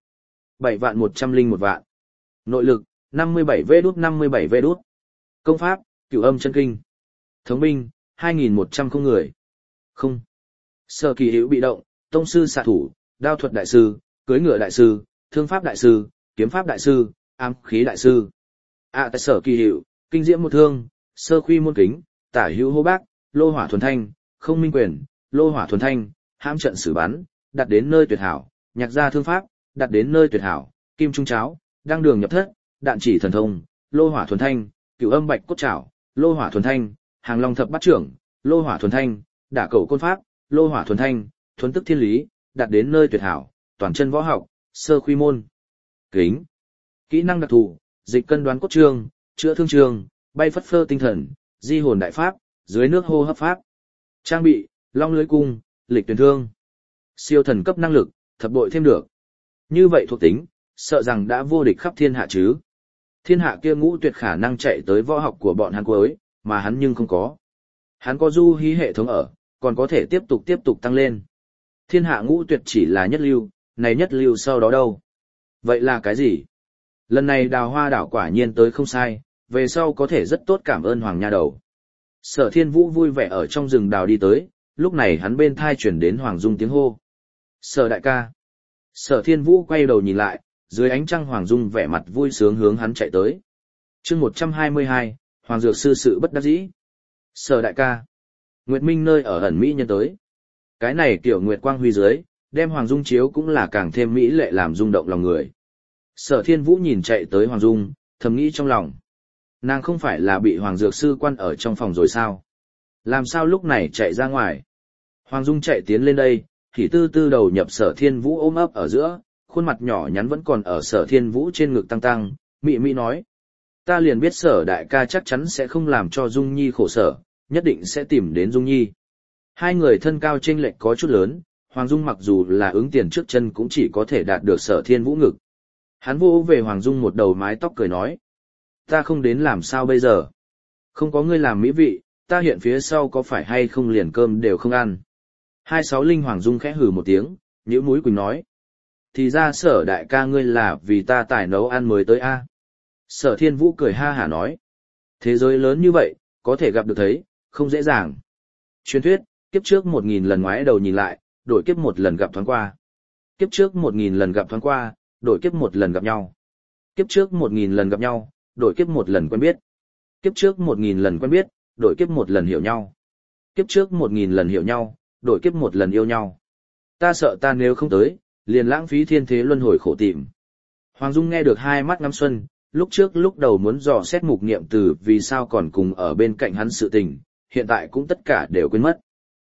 7.101 vạn. Nội lực 57 V đút. Công pháp Cửu âm chân kinh. Thống binh 2.100 không người. Không. Sở Kỳ Hữu bị động, tông sư xạ thủ, đao thuật đại sư, cưỡi ngựa đại sư, thương pháp đại sư, kiếm pháp đại sư, ám khí đại sư. Tại Sở Kỳ Hữu, kinh diễm một thương, sơ khuy môn kính, tả hữu hô bác, lô hỏa thuần thanh, không minh quyền, lô hỏa thuần thanh, hãm trận xử bắn, đặt đến nơi tuyệt hảo, nhạc gia thương pháp, đặt đến nơi tuyệt hảo, kim trung cháo, đăng đường nhập thất, đạn chỉ thần thông, lô hỏa thuần thanh, cửu âm bạch cốt trảo, lô hỏa thuần thanh, hàng long thập bát trưởng, lô hỏa thuần thanh, đả cầu côn pháp, lô hỏa thuần thanh, thuần tức thiên lý, đặt đến nơi tuyệt hảo, toàn chân võ học, sơ khuy môn kính. Kỹ năng đặc thù, dịch cân đoán cốt trương, chữa thương trường, bay phất phơ tinh thần, di hồn đại pháp, dưới nước hô hấp pháp. Trang bị, long lưới cung, lịch tuyển thương. Siêu thần cấp năng lực, thập bội thêm được. Như vậy thuộc tính, sợ rằng đã vô địch khắp thiên hạ chứ. Thiên hạ kia ngũ tuyệt khả năng chạy tới võ học của bọn hắn cuối, mà hắn nhưng không có. Hắn có du hí hệ thống ở, còn có thể tiếp tục tăng lên. Thiên hạ ngũ tuyệt chỉ là nhất lưu, này nhất lưu sau đó đâu? Vậy là cái gì? Lần này Đào Hoa đảo quả nhiên tới không sai, về sau có thể rất tốt cảm ơn Hoàng Nha Đầu. Sở Thiên Vũ vui vẻ ở trong rừng đào đi tới, lúc này hắn bên thai chuyển đến Hoàng Dung tiếng hô. Sở đại ca. Sở Thiên Vũ quay đầu nhìn lại, dưới ánh trăng Hoàng Dung vẻ mặt vui sướng hướng hắn chạy tới. Chương 122, Hoàng Dược Sư sự bất đắc dĩ. Sở đại ca. Nguyệt Minh nơi ở ẩn mỹ nhân tới. Cái này kiểu Nguyệt Quang huy dưới, đem Hoàng Dung chiếu cũng là càng thêm mỹ lệ làm rung động lòng người. Sở Thiên Vũ nhìn chạy tới Hoàng Dung, thầm nghĩ trong lòng. Nàng không phải là bị Hoàng Dược Sư quan ở trong phòng rồi sao? Làm sao lúc này chạy ra ngoài? Hoàng Dung chạy tiến lên đây, thì tư tư đầu nhập Sở Thiên Vũ ôm ấp ở giữa, khuôn mặt nhỏ nhắn vẫn còn ở Sở Thiên Vũ trên ngực tăng tăng, Mị Mị nói. Ta liền biết Sở đại ca chắc chắn sẽ không làm cho Dung Nhi khổ sở, nhất định sẽ tìm đến Dung Nhi. Hai người thân cao chênh lệch có chút lớn, Hoàng Dung mặc dù là ứng tiền trước chân cũng chỉ có thể đạt được Sở Thiên Vũ ngực. Hắn vỗ về Hoàng Dung một đầu mái tóc cười nói. Ta không đến làm sao bây giờ? Không có ngươi làm mỹ vị, ta hiện phía sau có phải hay không liền cơm đều không ăn. 260 Hoàng Dung khẽ hừ một tiếng, nhíu mũi quỳnh nói. Thì ra Sở đại ca ngươi là vì ta tài nấu ăn mới tới a. Sở Thiên Vũ cười ha hả nói. Thế giới lớn như vậy, có thể gặp được thấy, không dễ dàng. Truyền thuyết, kiếp trước 1000 lần ngoái đầu nhìn lại, đổi kiếp một lần gặp thoáng qua. Kiếp trước 1000 lần gặp thoáng qua, đổi kiếp một lần gặp nhau. Kiếp trước 1000 lần gặp nhau, đổi kiếp một lần quen biết. Kiếp trước 1000 lần quen biết, đổi kiếp một lần hiểu nhau. Kiếp trước 1000 lần hiểu nhau, đổi kiếp một lần yêu nhau. Ta sợ ta nếu không tới, liền lãng phí thiên thế luân hồi khổ tìm. Hoàng Dung nghe được hai mắt ngắm xuân, lúc trước lúc đầu muốn dò xét Mục Niệm Từ vì sao còn cùng ở bên cạnh hắn sự tình, hiện tại cũng tất cả đều quên mất.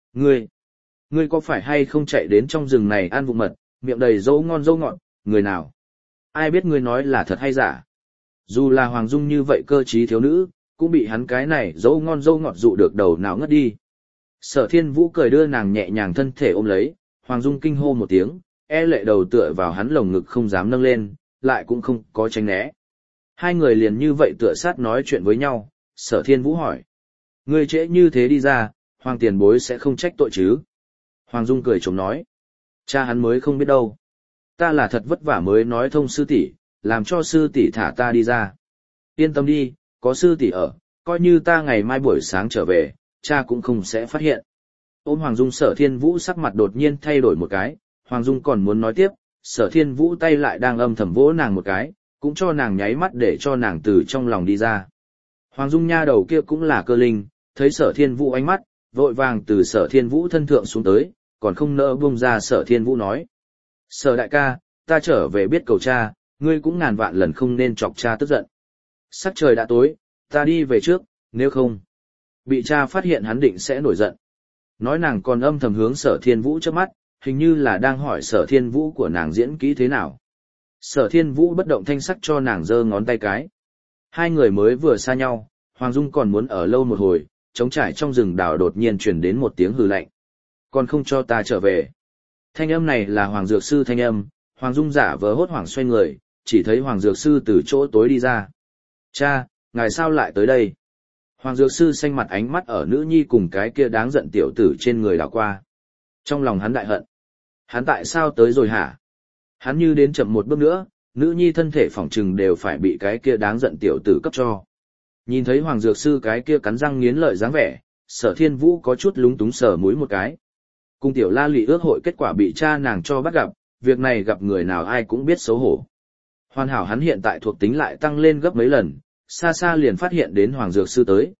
Ngươi có phải hay không chạy đến trong rừng này ăn vụng mật, miệng đầy dâu ngon dâu ngọt, người nào? Ai biết ngươi nói là thật hay giả? Dù là Hoàng Dung như vậy cơ trí thiếu nữ, cũng bị hắn cái này dâu ngon dâu ngọt dụ được đầu nào ngất đi. Sở Thiên Vũ cười đưa nàng nhẹ nhàng thân thể ôm lấy, Hoàng Dung kinh hô một tiếng, e lệ đầu tựa vào hắn lồng ngực không dám nâng lên, lại cũng không có tránh né. Hai người liền như vậy tựa sát nói chuyện với nhau, Sở Thiên Vũ hỏi. Ngươi trễ như thế đi ra, Hoàng tiền bối sẽ không trách tội chứ? Hoàng Dung cười chống nói. Cha hắn mới không biết đâu. Ta là thật vất vả mới nói thông sư tỷ, làm cho sư tỷ thả ta đi ra. Yên tâm đi, có sư tỷ ở, coi như ta ngày mai buổi sáng trở về, cha cũng không sẽ phát hiện. Ôm Hoàng Dung, Sở Thiên Vũ sắc mặt đột nhiên thay đổi một cái, Hoàng Dung còn muốn nói tiếp, Sở Thiên Vũ tay lại đang âm thầm vỗ nàng một cái, cũng cho nàng nháy mắt để cho nàng từ trong lòng đi ra. Hoàng Dung nha đầu kia cũng là cơ linh, thấy Sở Thiên Vũ ánh mắt, vội vàng từ Sở Thiên Vũ thân thượng xuống tới, còn không nỡ buông ra. Sở Thiên Vũ nói. Sở đại ca, ta trở về biết cầu cha, ngươi cũng ngàn vạn lần không nên chọc cha tức giận. Sắc trời đã tối, ta đi về trước, nếu không, bị cha phát hiện hắn định sẽ nổi giận. Nói nàng còn âm thầm hướng Sở Thiên Vũ trước mắt, hình như là đang hỏi Sở Thiên Vũ của nàng diễn kỹ thế nào. Sở Thiên Vũ bất động thanh sắc cho nàng giơ ngón tay cái. Hai người mới vừa xa nhau, Hoàng Dung còn muốn ở lâu một hồi, trống trải trong rừng đào đột nhiên truyền đến một tiếng hừ lạnh. Còn không cho ta trở về. Thanh âm này là Hoàng Dược Sư thanh âm, Hoàng Dung giả vờ hốt hoảng xoay người, chỉ thấy Hoàng Dược Sư từ chỗ tối đi ra. Cha, ngài sao lại tới đây? Hoàng Dược Sư xanh mặt ánh mắt ở nữ nhi cùng cái kia đáng giận tiểu tử trên người đảo qua. Trong lòng hắn đại hận. Hắn tại sao tới rồi hả? Hắn như đến chậm một bước nữa, nữ nhi thân thể phỏng trừng đều phải bị cái kia đáng giận tiểu tử cấp cho. Nhìn thấy Hoàng Dược Sư cái kia cắn răng nghiến lợi dáng vẻ, Sở Thiên Vũ có chút lúng túng sờ mũi một cái. Cùng tiểu La Lị ước hội kết quả bị cha nàng cho bắt gặp, việc này gặp người nào ai cũng biết xấu hổ. Hoàn hảo hắn hiện tại thuộc tính lại tăng lên gấp mấy lần, xa xa liền phát hiện đến Hoàng Dược Sư tới,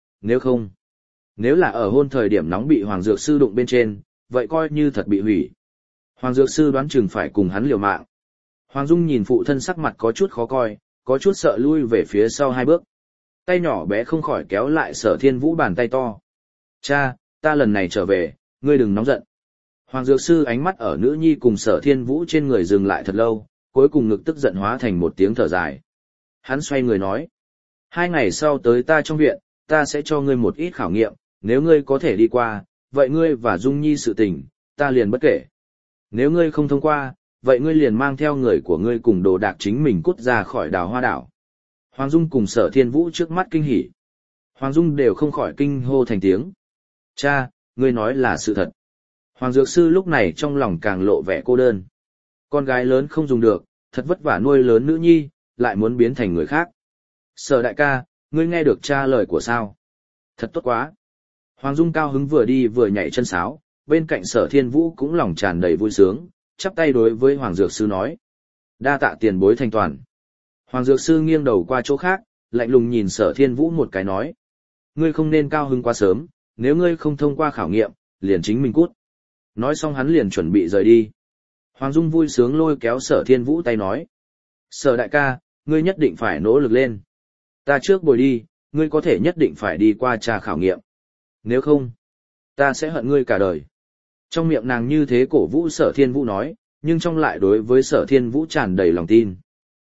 nếu là ở hôn thời điểm nóng bị Hoàng Dược Sư đụng bên trên, vậy coi như thật bị hủy. Hoàng Dược Sư đoán chừng phải cùng hắn liều mạng. Hoàng Dung nhìn phụ thân sắc mặt có chút khó coi, có chút sợ lui về phía sau hai bước. Tay nhỏ bé không khỏi kéo lại Sở Thiên Vũ bàn tay to. Cha, ta lần này trở về, ngươi đừng nóng giận. Hoàng Dược Sư ánh mắt ở nữ nhi cùng Sở Thiên Vũ trên người dừng lại thật lâu, cuối cùng ngực tức giận hóa thành một tiếng thở dài. Hắn xoay người nói. 2 ngày sau tới ta trong viện, ta sẽ cho ngươi một ít khảo nghiệm, nếu ngươi có thể đi qua, vậy ngươi và Dung Nhi sự tình, ta liền bất kể. Nếu ngươi không thông qua, vậy ngươi liền mang theo người của ngươi cùng đồ đạc chính mình cút ra khỏi Đào Hoa đảo. Hoàng Dung cùng Sở Thiên Vũ trước mắt kinh hỉ. Hoàng Dung đều không khỏi kinh hô thành tiếng. Cha, ngươi nói là sự thật. Hoàng Dược Sư lúc này trong lòng càng lộ vẻ cô đơn. Con gái lớn không dùng được, thật vất vả nuôi lớn nữ nhi, lại muốn biến thành người khác. Sở đại ca, ngươi nghe được cha lời của sao? Thật tốt quá. Hoàng Dung cao hứng vừa đi vừa nhảy chân sáo, bên cạnh Sở Thiên Vũ cũng lòng tràn đầy vui sướng, chắp tay đối với Hoàng Dược Sư nói. Đa tạ tiền bối thanh toàn. Hoàng Dược Sư nghiêng đầu qua chỗ khác, lạnh lùng nhìn Sở Thiên Vũ một cái nói. Ngươi không nên cao hứng quá sớm, nếu ngươi không thông qua khảo nghiệm, liền chính mình cút. Nói xong hắn liền chuẩn bị rời đi. Hoàng Dung vui sướng lôi kéo Sở Thiên Vũ tay nói. Sở đại ca, ngươi nhất định phải nỗ lực lên. Ta trước bồi đi, ngươi có thể nhất định phải đi qua trà khảo nghiệm. Nếu không, ta sẽ hận ngươi cả đời. Trong miệng nàng như thế cổ vũ Sở Thiên Vũ nói, nhưng trong lại đối với Sở Thiên Vũ tràn đầy lòng tin.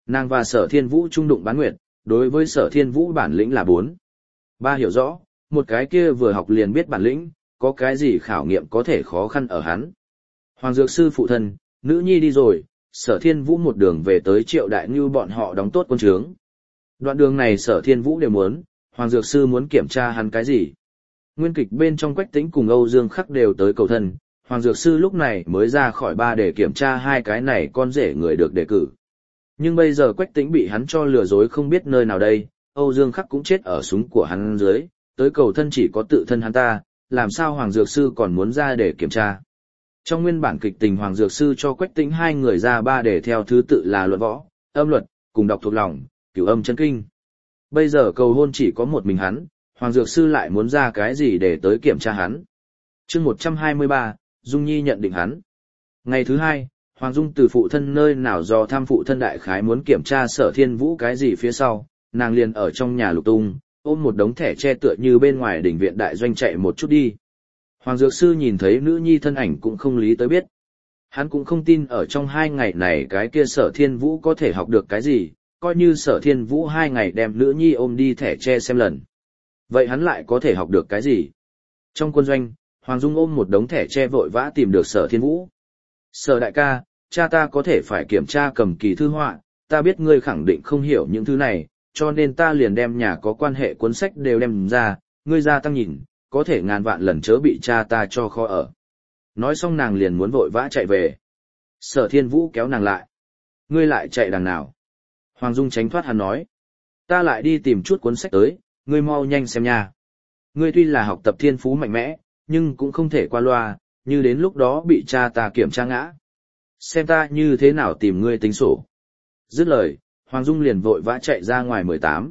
Nàng và Sở Thiên Vũ trung đụng bán nguyệt, đối với Sở Thiên Vũ bản lĩnh là 4. 3 hiểu rõ, một cái kia vừa học liền biết bản lĩnh, có cái gì khảo nghiệm có thể khó khăn ở hắn. Hoàng Dược Sư phụ thân, nữ nhi đi rồi, Sở Thiên Vũ một đường về tới Triệu Đại Ngưu bọn họ đóng tốt quân trướng. Đoạn đường này Sở Thiên Vũ đều muốn, Hoàng Dược Sư muốn kiểm tra hắn cái gì. Nguyên kịch bên trong Quách Tĩnh cùng Âu Dương Khắc đều tới cầu thân, Hoàng Dược Sư lúc này mới ra khỏi ba để kiểm tra hai cái này con rể người được đề cử. Nhưng bây giờ Quách Tĩnh bị hắn cho lừa dối không biết nơi nào đây, Âu Dương Khắc cũng chết ở súng của hắn dưới, tới cầu thân chỉ có tự thân hắn ta, làm sao Hoàng Dược Sư còn muốn ra để kiểm tra. Trong nguyên bản kịch tình Hoàng Dược Sư cho Quách Tĩnh hai người ra ba để theo thứ tự là luận võ, âm luật, cùng đọc thuộc lòng, cửu âm chân kinh. Bây giờ cầu hôn chỉ có một mình hắn, Hoàng Dược Sư lại muốn ra cái gì để tới kiểm tra hắn. Chương 123, Dung Nhi nhận định hắn. Ngày thứ hai, Hoàng Dung từ phụ thân nơi nào do thăm phụ thân đại khái muốn kiểm tra Sở Thiên Vũ cái gì phía sau, nàng liền ở trong nhà lục tung, ôm một đống thẻ che tựa như bên ngoài đỉnh viện đại doanh chạy một chút đi. Hoàng Dược Sư nhìn thấy nữ nhi thân ảnh cũng không lý tới biết. Hắn cũng không tin ở trong 2 ngày này cái kia Sở Thiên Vũ có thể học được cái gì, coi như Sở Thiên Vũ 2 ngày đem nữ nhi ôm đi thẻ che xem lần. Vậy hắn lại có thể học được cái gì? Trong quân doanh, Hoàng Dung ôm một đống thẻ che vội vã tìm được Sở Thiên Vũ. Sở đại ca, cha ta có thể phải kiểm tra cầm kỳ thư họa, ta biết ngươi khẳng định không hiểu những thứ này, cho nên ta liền đem nhà có quan hệ cuốn sách đều đem ra, ngươi ra tăng nhìn, có thể ngàn vạn lần chớ bị cha ta cho khó ở. Nói xong nàng liền muốn vội vã chạy về. Sở Thiên Vũ kéo nàng lại. Ngươi lại chạy đằng nào? Hoàng Dung tránh thoát hắn nói. Ta lại đi tìm chút cuốn sách tới, ngươi mau nhanh xem nha. Ngươi tuy là học tập thiên phú mạnh mẽ, nhưng cũng không thể qua loa, như đến lúc đó bị cha ta kiểm tra ngã. Xem ta như thế nào tìm ngươi tính sổ. Dứt lời, Hoàng Dung liền vội vã chạy ra ngoài 18.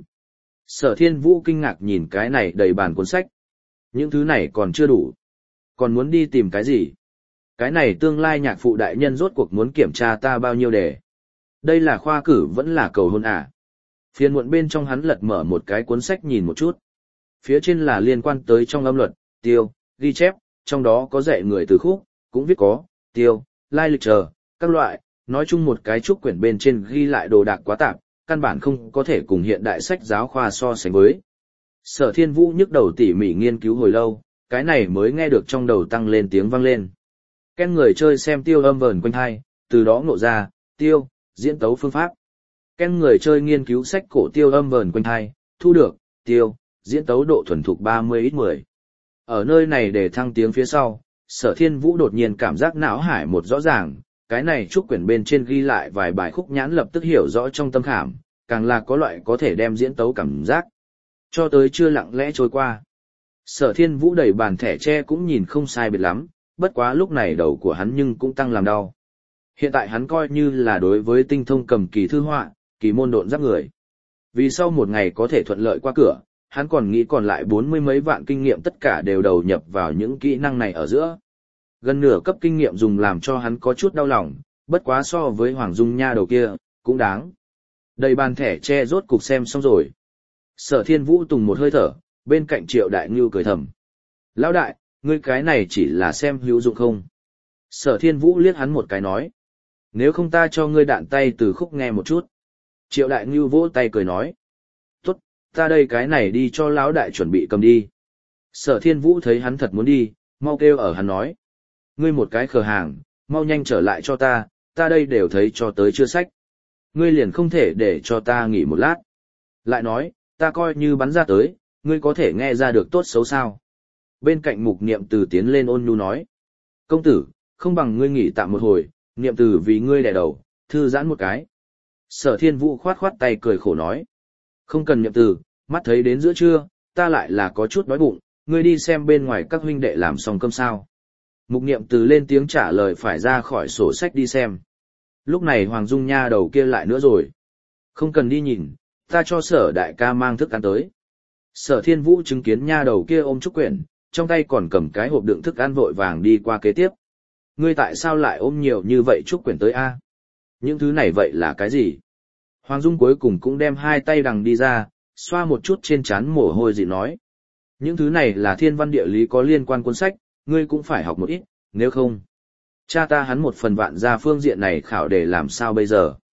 Sở Thiên Vũ kinh ngạc nhìn cái này đầy bàn cuốn sách. Những thứ này còn chưa đủ. Còn muốn đi tìm cái gì? Cái này tương lai nhạc phụ đại nhân rốt cuộc muốn kiểm tra ta bao nhiêu đề. Đây là khoa cử vẫn là cầu hôn à? Phiền muộn bên trong hắn lật mở một cái cuốn sách nhìn một chút. Phía trên là liên quan tới trong âm luật, tiêu, ghi chép, trong đó có dạy người từ khúc, cũng viết có, tiêu, lai lịch chờ, các loại, nói chung một cái trúc quyển bên trên ghi lại đồ đạc quá tạp, căn bản không có thể cùng hiện đại sách giáo khoa so sánh với. Sở Thiên Vũ nhức đầu tỉ mỉ nghiên cứu hồi lâu, cái này mới nghe được trong đầu tăng lên tiếng vang lên. Ken người chơi xem tiêu âm vờn quanh hai, từ đó ngộ ra, tiêu, diễn tấu phương pháp. Ken người chơi nghiên cứu sách cổ tiêu âm vờn quanh hai, thu được, tiêu, diễn tấu độ thuần thục 30x10. Ở nơi này để thăng tiếng phía sau, Sở Thiên Vũ đột nhiên cảm giác não hải một rõ ràng, cái này trúc quyển bên trên ghi lại vài bài khúc nhãn lập tức hiểu rõ trong tâm khảm, càng là có loại có thể đem diễn tấu cảm giác. Cho tới chưa lặng lẽ trôi qua. Sở Thiên Vũ đẩy bàn thẻ tre cũng nhìn không sai biệt lắm, bất quá lúc này đầu của hắn nhưng cũng tăng làm đau. Hiện tại hắn coi như là đối với tinh thông cầm kỳ thư họa, kỳ môn độn giáp người. Vì sau một ngày có thể thuận lợi qua cửa, hắn còn nghĩ còn lại 40 mấy vạn kinh nghiệm tất cả đều đầu nhập vào những kỹ năng này ở giữa. Gần nửa cấp kinh nghiệm dùng làm cho hắn có chút đau lòng, bất quá so với Hoàng Dung nha đầu kia, cũng đáng. Đầy bàn thẻ tre rốt cục xem xong rồi. Sở Thiên Vũ tùng một hơi thở, bên cạnh Triệu Đại Ngưu cười thầm. Lão đại, ngươi cái này chỉ là xem hữu dụng không? Sở Thiên Vũ liếc hắn một cái nói. Nếu không ta cho ngươi đạn tay từ khúc nghe một chút. Triệu Đại Ngưu vỗ tay cười nói. Tốt, ta đây cái này đi cho lão đại chuẩn bị cầm đi. Sở Thiên Vũ thấy hắn thật muốn đi, mau kêu ở hắn nói. Ngươi một cái khờ hàng, mau nhanh trở lại cho ta đây đều thấy cho tới chưa sách. Ngươi liền không thể để cho ta nghỉ một lát. Lại nói, ta coi như bắn ra tới, ngươi có thể nghe ra được tốt xấu sao. Bên cạnh Mục Niệm Từ tiến lên ôn nhu nói. Công tử, không bằng ngươi nghỉ tạm một hồi, Niệm Từ vì ngươi đè đầu, thư giãn một cái. Sở Thiên Vũ khoát khoát tay cười khổ nói. Không cần Niệm Từ, mắt thấy đến giữa trưa, ta lại là có chút đói bụng, ngươi đi xem bên ngoài các huynh đệ làm xong cơm sao. Mục Niệm Từ lên tiếng trả lời phải ra khỏi sổ sách đi xem. Lúc này Hoàng Dung nha đầu kia lại nữa rồi. Không cần đi nhìn, ta cho Sở đại ca mang thức ăn tới. Sở Thiên Vũ chứng kiến nha đầu kia ôm trúc quyển, trong tay còn cầm cái hộp đựng thức ăn vội vàng đi qua kế tiếp. Ngươi tại sao lại ôm nhiều như vậy trúc quyển tới a? Những thứ này vậy là cái gì? Hoàng Dung cuối cùng cũng đem hai tay đằng đi ra, xoa một chút trên trán mồ hôi dị nói. Những thứ này là thiên văn địa lý có liên quan cuốn sách, ngươi cũng phải học một ít, nếu không. Cha ta hắn một phần vạn ra phương diện này khảo để làm sao bây giờ.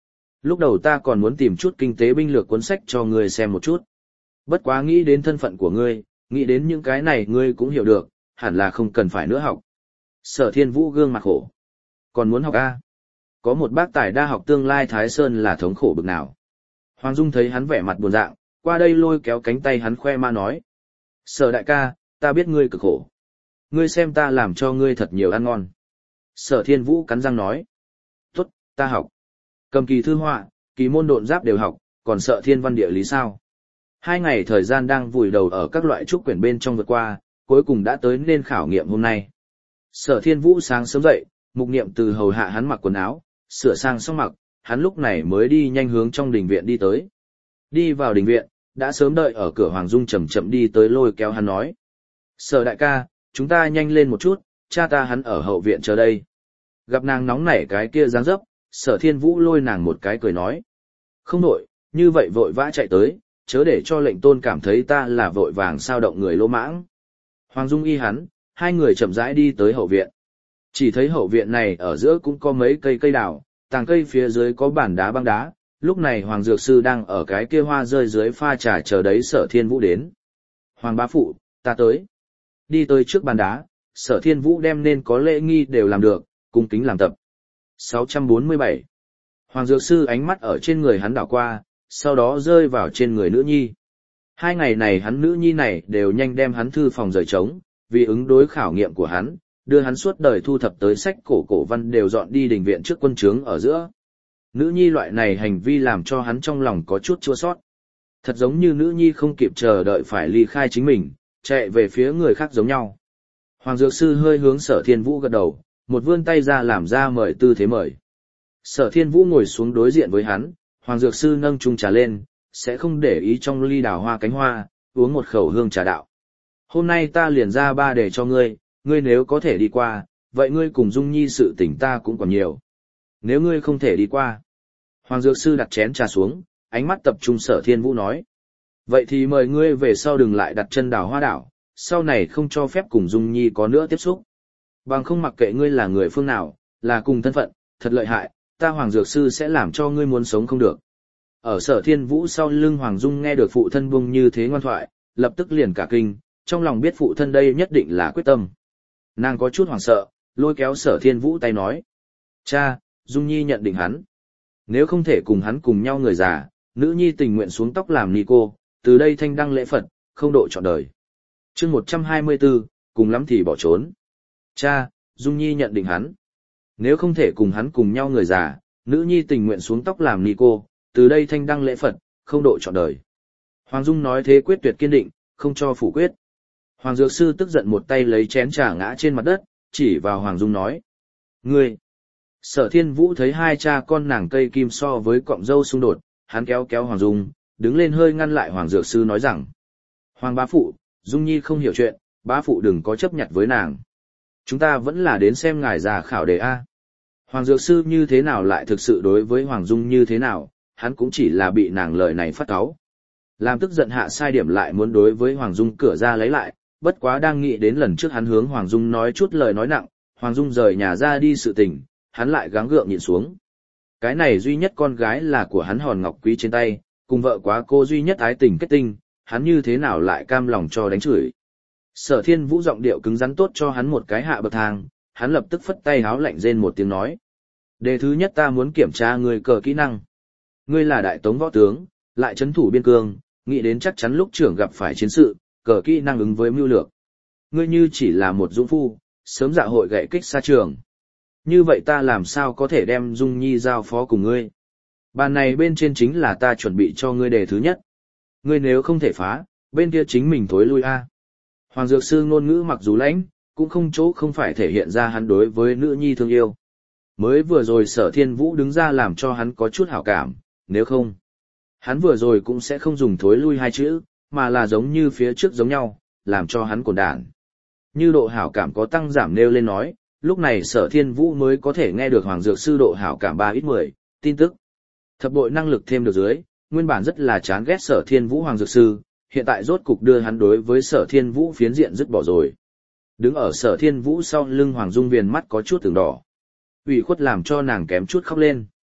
Lúc đầu ta còn muốn tìm chút kinh tế binh lược cuốn sách cho ngươi xem một chút. Bất quá nghĩ đến thân phận của ngươi, nghĩ đến những cái này ngươi cũng hiểu được, hẳn là không cần phải nữa học. Sở Thiên Vũ gương mặt khổ. Còn muốn học A? Có một bác tài đa học tương lai Thái Sơn là thống khổ bực nào. Hoàng Dung thấy hắn vẻ mặt buồn dạng, qua đây lôi kéo cánh tay hắn khoe ma nói. Sở đại ca, ta biết ngươi cực khổ. Ngươi xem ta làm cho ngươi thật nhiều ăn ngon. Sở Thiên Vũ cắn răng nói. Tốt, ta học. Cầm kỳ thư họa, kỳ môn độn giáp đều học, còn sợ thiên văn địa lý sao. 2 ngày thời gian đang vùi đầu ở các loại trúc quyển bên trong vượt qua, cuối cùng đã tới nên khảo nghiệm hôm nay. Sở Thiên Vũ sáng sớm dậy, Mục Niệm từ hầu hạ hắn mặc quần áo, sửa sang xong mặc, hắn lúc này mới đi nhanh hướng trong đình viện đi tới. Đi vào đình viện, đã sớm đợi ở cửa Hoàng Dung chậm chậm đi tới lôi kéo hắn nói. Sở đại ca, chúng ta nhanh lên một chút, cha ta hắn ở hậu viện chờ đây. Gặp nàng nóng nảy cái kia dáng dấp, Sở Thiên Vũ lôi nàng một cái cười nói. Không nổi, như vậy vội vã chạy tới, chớ để cho lệnh tôn cảm thấy ta là vội vàng sao động người lỗ mãng. Hoàng Dung y hắn, hai người chậm rãi đi tới hậu viện. Chỉ thấy hậu viện này ở giữa cũng có mấy cây đào, tàng cây phía dưới có bàn đá băng đá, lúc này Hoàng Dược Sư đang ở cái kia hoa rơi dưới pha trà chờ đấy Sở Thiên Vũ đến. Hoàng bá phụ, ta tới. Đi tới trước bàn đá, Sở Thiên Vũ đem nên có lễ nghi đều làm được, cung kính làm tập. 647. Hoàng Dược Sư ánh mắt ở trên người hắn đảo qua, sau đó rơi vào trên người nữ nhi. 2 ngày này hắn nữ nhi này đều nhanh đem hắn thư phòng rời trống, vì ứng đối khảo nghiệm của hắn, đưa hắn suốt đời thu thập tới sách cổ văn đều dọn đi đình viện trước quân trướng ở giữa. Nữ nhi loại này hành vi làm cho hắn trong lòng có chút chua sót. Thật giống như nữ nhi không kịp chờ đợi phải ly khai chính mình, chạy về phía người khác giống nhau. Hoàng Dược Sư hơi hướng Sở Thiên Vũ gật đầu, một vươn tay ra làm ra mời tư thế mời. Sở Thiên Vũ ngồi xuống đối diện với hắn, Hoàng Dược Sư nâng chung trà lên, sẽ không để ý trong ly đào hoa cánh hoa, uống một khẩu hương trà đạo. Hôm nay ta liền ra 3 đề cho ngươi, ngươi nếu có thể đi qua, vậy ngươi cùng Dung Nhi sự tình ta cũng còn nhiều. Nếu ngươi không thể đi qua. Hoàng Dược Sư đặt chén trà xuống, ánh mắt tập trung Sở Thiên Vũ nói. Vậy thì mời ngươi về sau đừng lại đặt chân đào hoa đảo, sau này không cho phép cùng Dung Nhi có nữa tiếp xúc. Bằng không mặc kệ ngươi là người phương nào, là cùng thân phận, thật lợi hại, ta Hoàng Dược Sư sẽ làm cho ngươi muốn sống không được. Ở Sở Thiên Vũ sau lưng Hoàng Dung nghe được phụ thân buông như thế ngoan thoại, lập tức liền cả kinh, trong lòng biết phụ thân đây nhất định là quyết tâm. Nàng có chút hoảng sợ, lôi kéo Sở Thiên Vũ tay nói. Cha, Dung Nhi nhận định hắn. Nếu không thể cùng hắn cùng nhau người già, nữ nhi tình nguyện xuống tóc làm ni cô, từ đây thanh đăng lễ Phật, không độ trọn đời. Chương 124, cùng lắm thì bỏ trốn. Cha, Dung Nhi nhận định hắn. Nếu không thể cùng hắn cùng nhau người già, nữ nhi tình nguyện xuống tóc làm ni cô, từ đây thanh đăng lễ Phật, không độ trọn đời. Hoàng Dung nói thế quyết tuyệt kiên định, không cho phủ quyết. Hoàng Dược Sư tức giận một tay lấy chén trà ngã trên mặt đất, chỉ vào Hoàng Dung nói. Ngươi! Sở Thiên Vũ thấy hai cha con nàng cây kim so với cọng dâu xung đột, hắn kéo kéo Hoàng Dung, đứng lên hơi ngăn lại Hoàng Dược Sư nói rằng. Hoàng bá phụ, Dung Nhi không hiểu chuyện, bá phụ đừng có chấp nhặt với nàng. Chúng ta vẫn là đến xem ngài già khảo đề A. Hoàng Dược Sư như thế nào lại thực sự đối với Hoàng Dung như thế nào, hắn cũng chỉ là bị nàng lời này phát cáu. Làm tức giận hạ sai điểm lại muốn đối với Hoàng Dung cửa ra lấy lại, bất quá đang nghĩ đến lần trước hắn hướng Hoàng Dung nói chút lời nói nặng, Hoàng Dung rời nhà ra đi sự tình, hắn lại gắng gượng nhịn xuống. Cái này duy nhất con gái là của hắn hòn ngọc quý trên tay, cùng vợ quá cô duy nhất ái tình kết tinh, hắn như thế nào lại cam lòng cho đánh chửi. Sở Thiên Vũ giọng điệu cứng rắn tốt cho hắn một cái hạ bậc thang, hắn lập tức phất tay háo lạnh rên một tiếng nói. Đề thứ nhất ta muốn kiểm tra người cờ kỹ năng. Ngươi là đại tống võ tướng, lại trấn thủ biên cương, nghĩ đến chắc chắn lúc trưởng gặp phải chiến sự, cờ kỹ năng ứng với mưu lược. Ngươi như chỉ là một dũng phu, sớm dạ hội gậy kích xa trường. Như vậy ta làm sao có thể đem Dung Nhi giao phó cùng ngươi? Bàn này bên trên chính là ta chuẩn bị cho ngươi đề thứ nhất. Ngươi nếu không thể phá, bên kia chính mình thối lui a. Hoàng Dược Sư ngôn ngữ mặc dù lãnh, cũng không chỗ không phải thể hiện ra hắn đối với nữ nhi thương yêu. Mới vừa rồi Sở Thiên Vũ đứng ra làm cho hắn có chút hảo cảm, nếu không, hắn vừa rồi cũng sẽ không dùng thối lui hai chữ, mà là giống như phía trước giống nhau, làm cho hắn cồn đản. Như độ hảo cảm có tăng giảm nêu lên nói, lúc này Sở Thiên Vũ mới có thể nghe được Hoàng Dược Sư độ hảo cảm 3x10, tin tức. Thập bội năng lực thêm được dưới, nguyên bản rất là chán ghét Sở Thiên Vũ Hoàng Dược Sư, hiện tại rốt cục đưa hắn đối với Sở Thiên Vũ phiến diện dứt bỏ rồi. Đứng ở Sở Thiên Vũ sau lưng Hoàng Dung viền mắt có chút từng đỏ. Ủy khuất làm cho nàng kém chút khóc lên.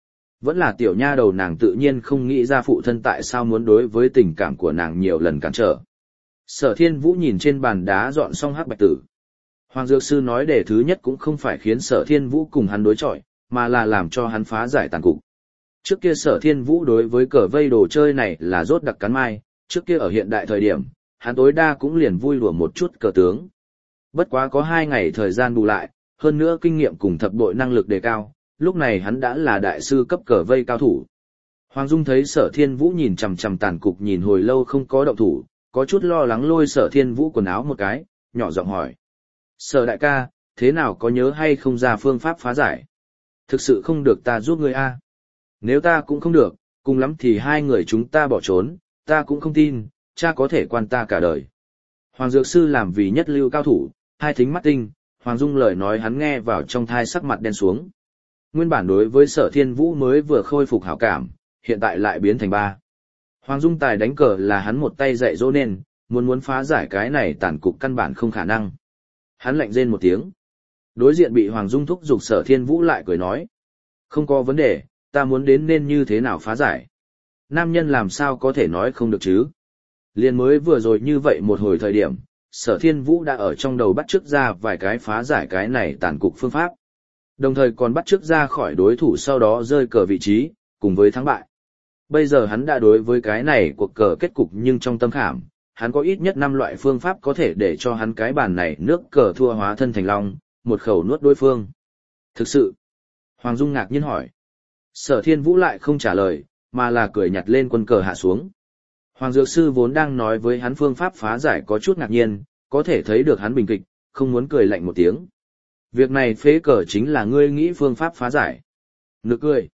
Vẫn là tiểu nha đầu nàng tự nhiên không nghĩ ra phụ thân tại sao muốn đối với tình cảm của nàng nhiều lần cản trở. Sở Thiên Vũ nhìn trên bàn đá dọn xong hắc bạch tử. Hoàng Dược Sư nói đề thứ nhất cũng không phải khiến Sở Thiên Vũ cùng hắn đối chọi, mà là làm cho hắn phá giải tàn cục. Trước kia Sở Thiên Vũ đối với cờ vây đồ chơi này là rốt đặc cắn mai, trước kia ở hiện đại thời điểm, hắn tối đa cũng liền vui đùa một chút cờ tướng. Bất quá có 2 ngày thời gian bù lại, hơn nữa kinh nghiệm cùng thập bội năng lực đề cao, lúc này hắn đã là đại sư cấp cờ vây cao thủ. Hoàng Dung thấy Sở Thiên Vũ nhìn chằm chằm tàn cục nhìn hồi lâu không có động thủ, có chút lo lắng lôi Sở Thiên Vũ quần áo một cái, nhỏ giọng hỏi. Sở đại ca, thế nào có nhớ hay không ra phương pháp phá giải? Thực sự không được ta giúp ngươi a. Nếu ta cũng không được, cùng lắm thì 2 người chúng ta bỏ trốn, ta cũng không tin, cha có thể quan ta cả đời. Hoàng Dược Sư làm vì nhất lưu cao thủ, hai thính mắt tinh, Hoàng Dung lời nói hắn nghe vào trong thai sắc mặt đen xuống. Nguyên bản đối với Sở Thiên Vũ mới vừa khôi phục hảo cảm, hiện tại lại biến thành 3. Hoàng Dung tài đánh cờ là hắn một tay dạy dỗ nên, muốn phá giải cái này tàn cục căn bản không khả năng. Hắn lạnh rên một tiếng. Đối diện bị Hoàng Dung thúc giục Sở Thiên Vũ lại cười nói. Không có vấn đề, ta muốn đến nên như thế nào phá giải. Nam nhân làm sao có thể nói không được chứ. Liên mới vừa rồi như vậy một hồi thời điểm, Sở Thiên Vũ đã ở trong đầu bắt chước ra vài cái phá giải cái này tàn cục phương pháp. Đồng thời còn bắt chước ra khỏi đối thủ sau đó rơi cờ vị trí, cùng với thắng bại. Bây giờ hắn đã đối với cái này cuộc cờ kết cục nhưng trong tâm khảm, hắn có ít nhất 5 loại phương pháp có thể để cho hắn cái bàn này nước cờ thua hóa thân thành long, một khẩu nuốt đối phương. Thực sự, Hoàng Dung ngạc nhiên hỏi. Sở Thiên Vũ lại không trả lời, mà là cười nhặt lên quân cờ hạ xuống. Hoàng Dược Sư vốn đang nói với hắn phương pháp phá giải có chút ngạc nhiên, có thể thấy được hắn bình kịch, không muốn cười lạnh một tiếng. Việc này phế cờ chính là ngươi nghĩ phương pháp phá giải. Nực cười.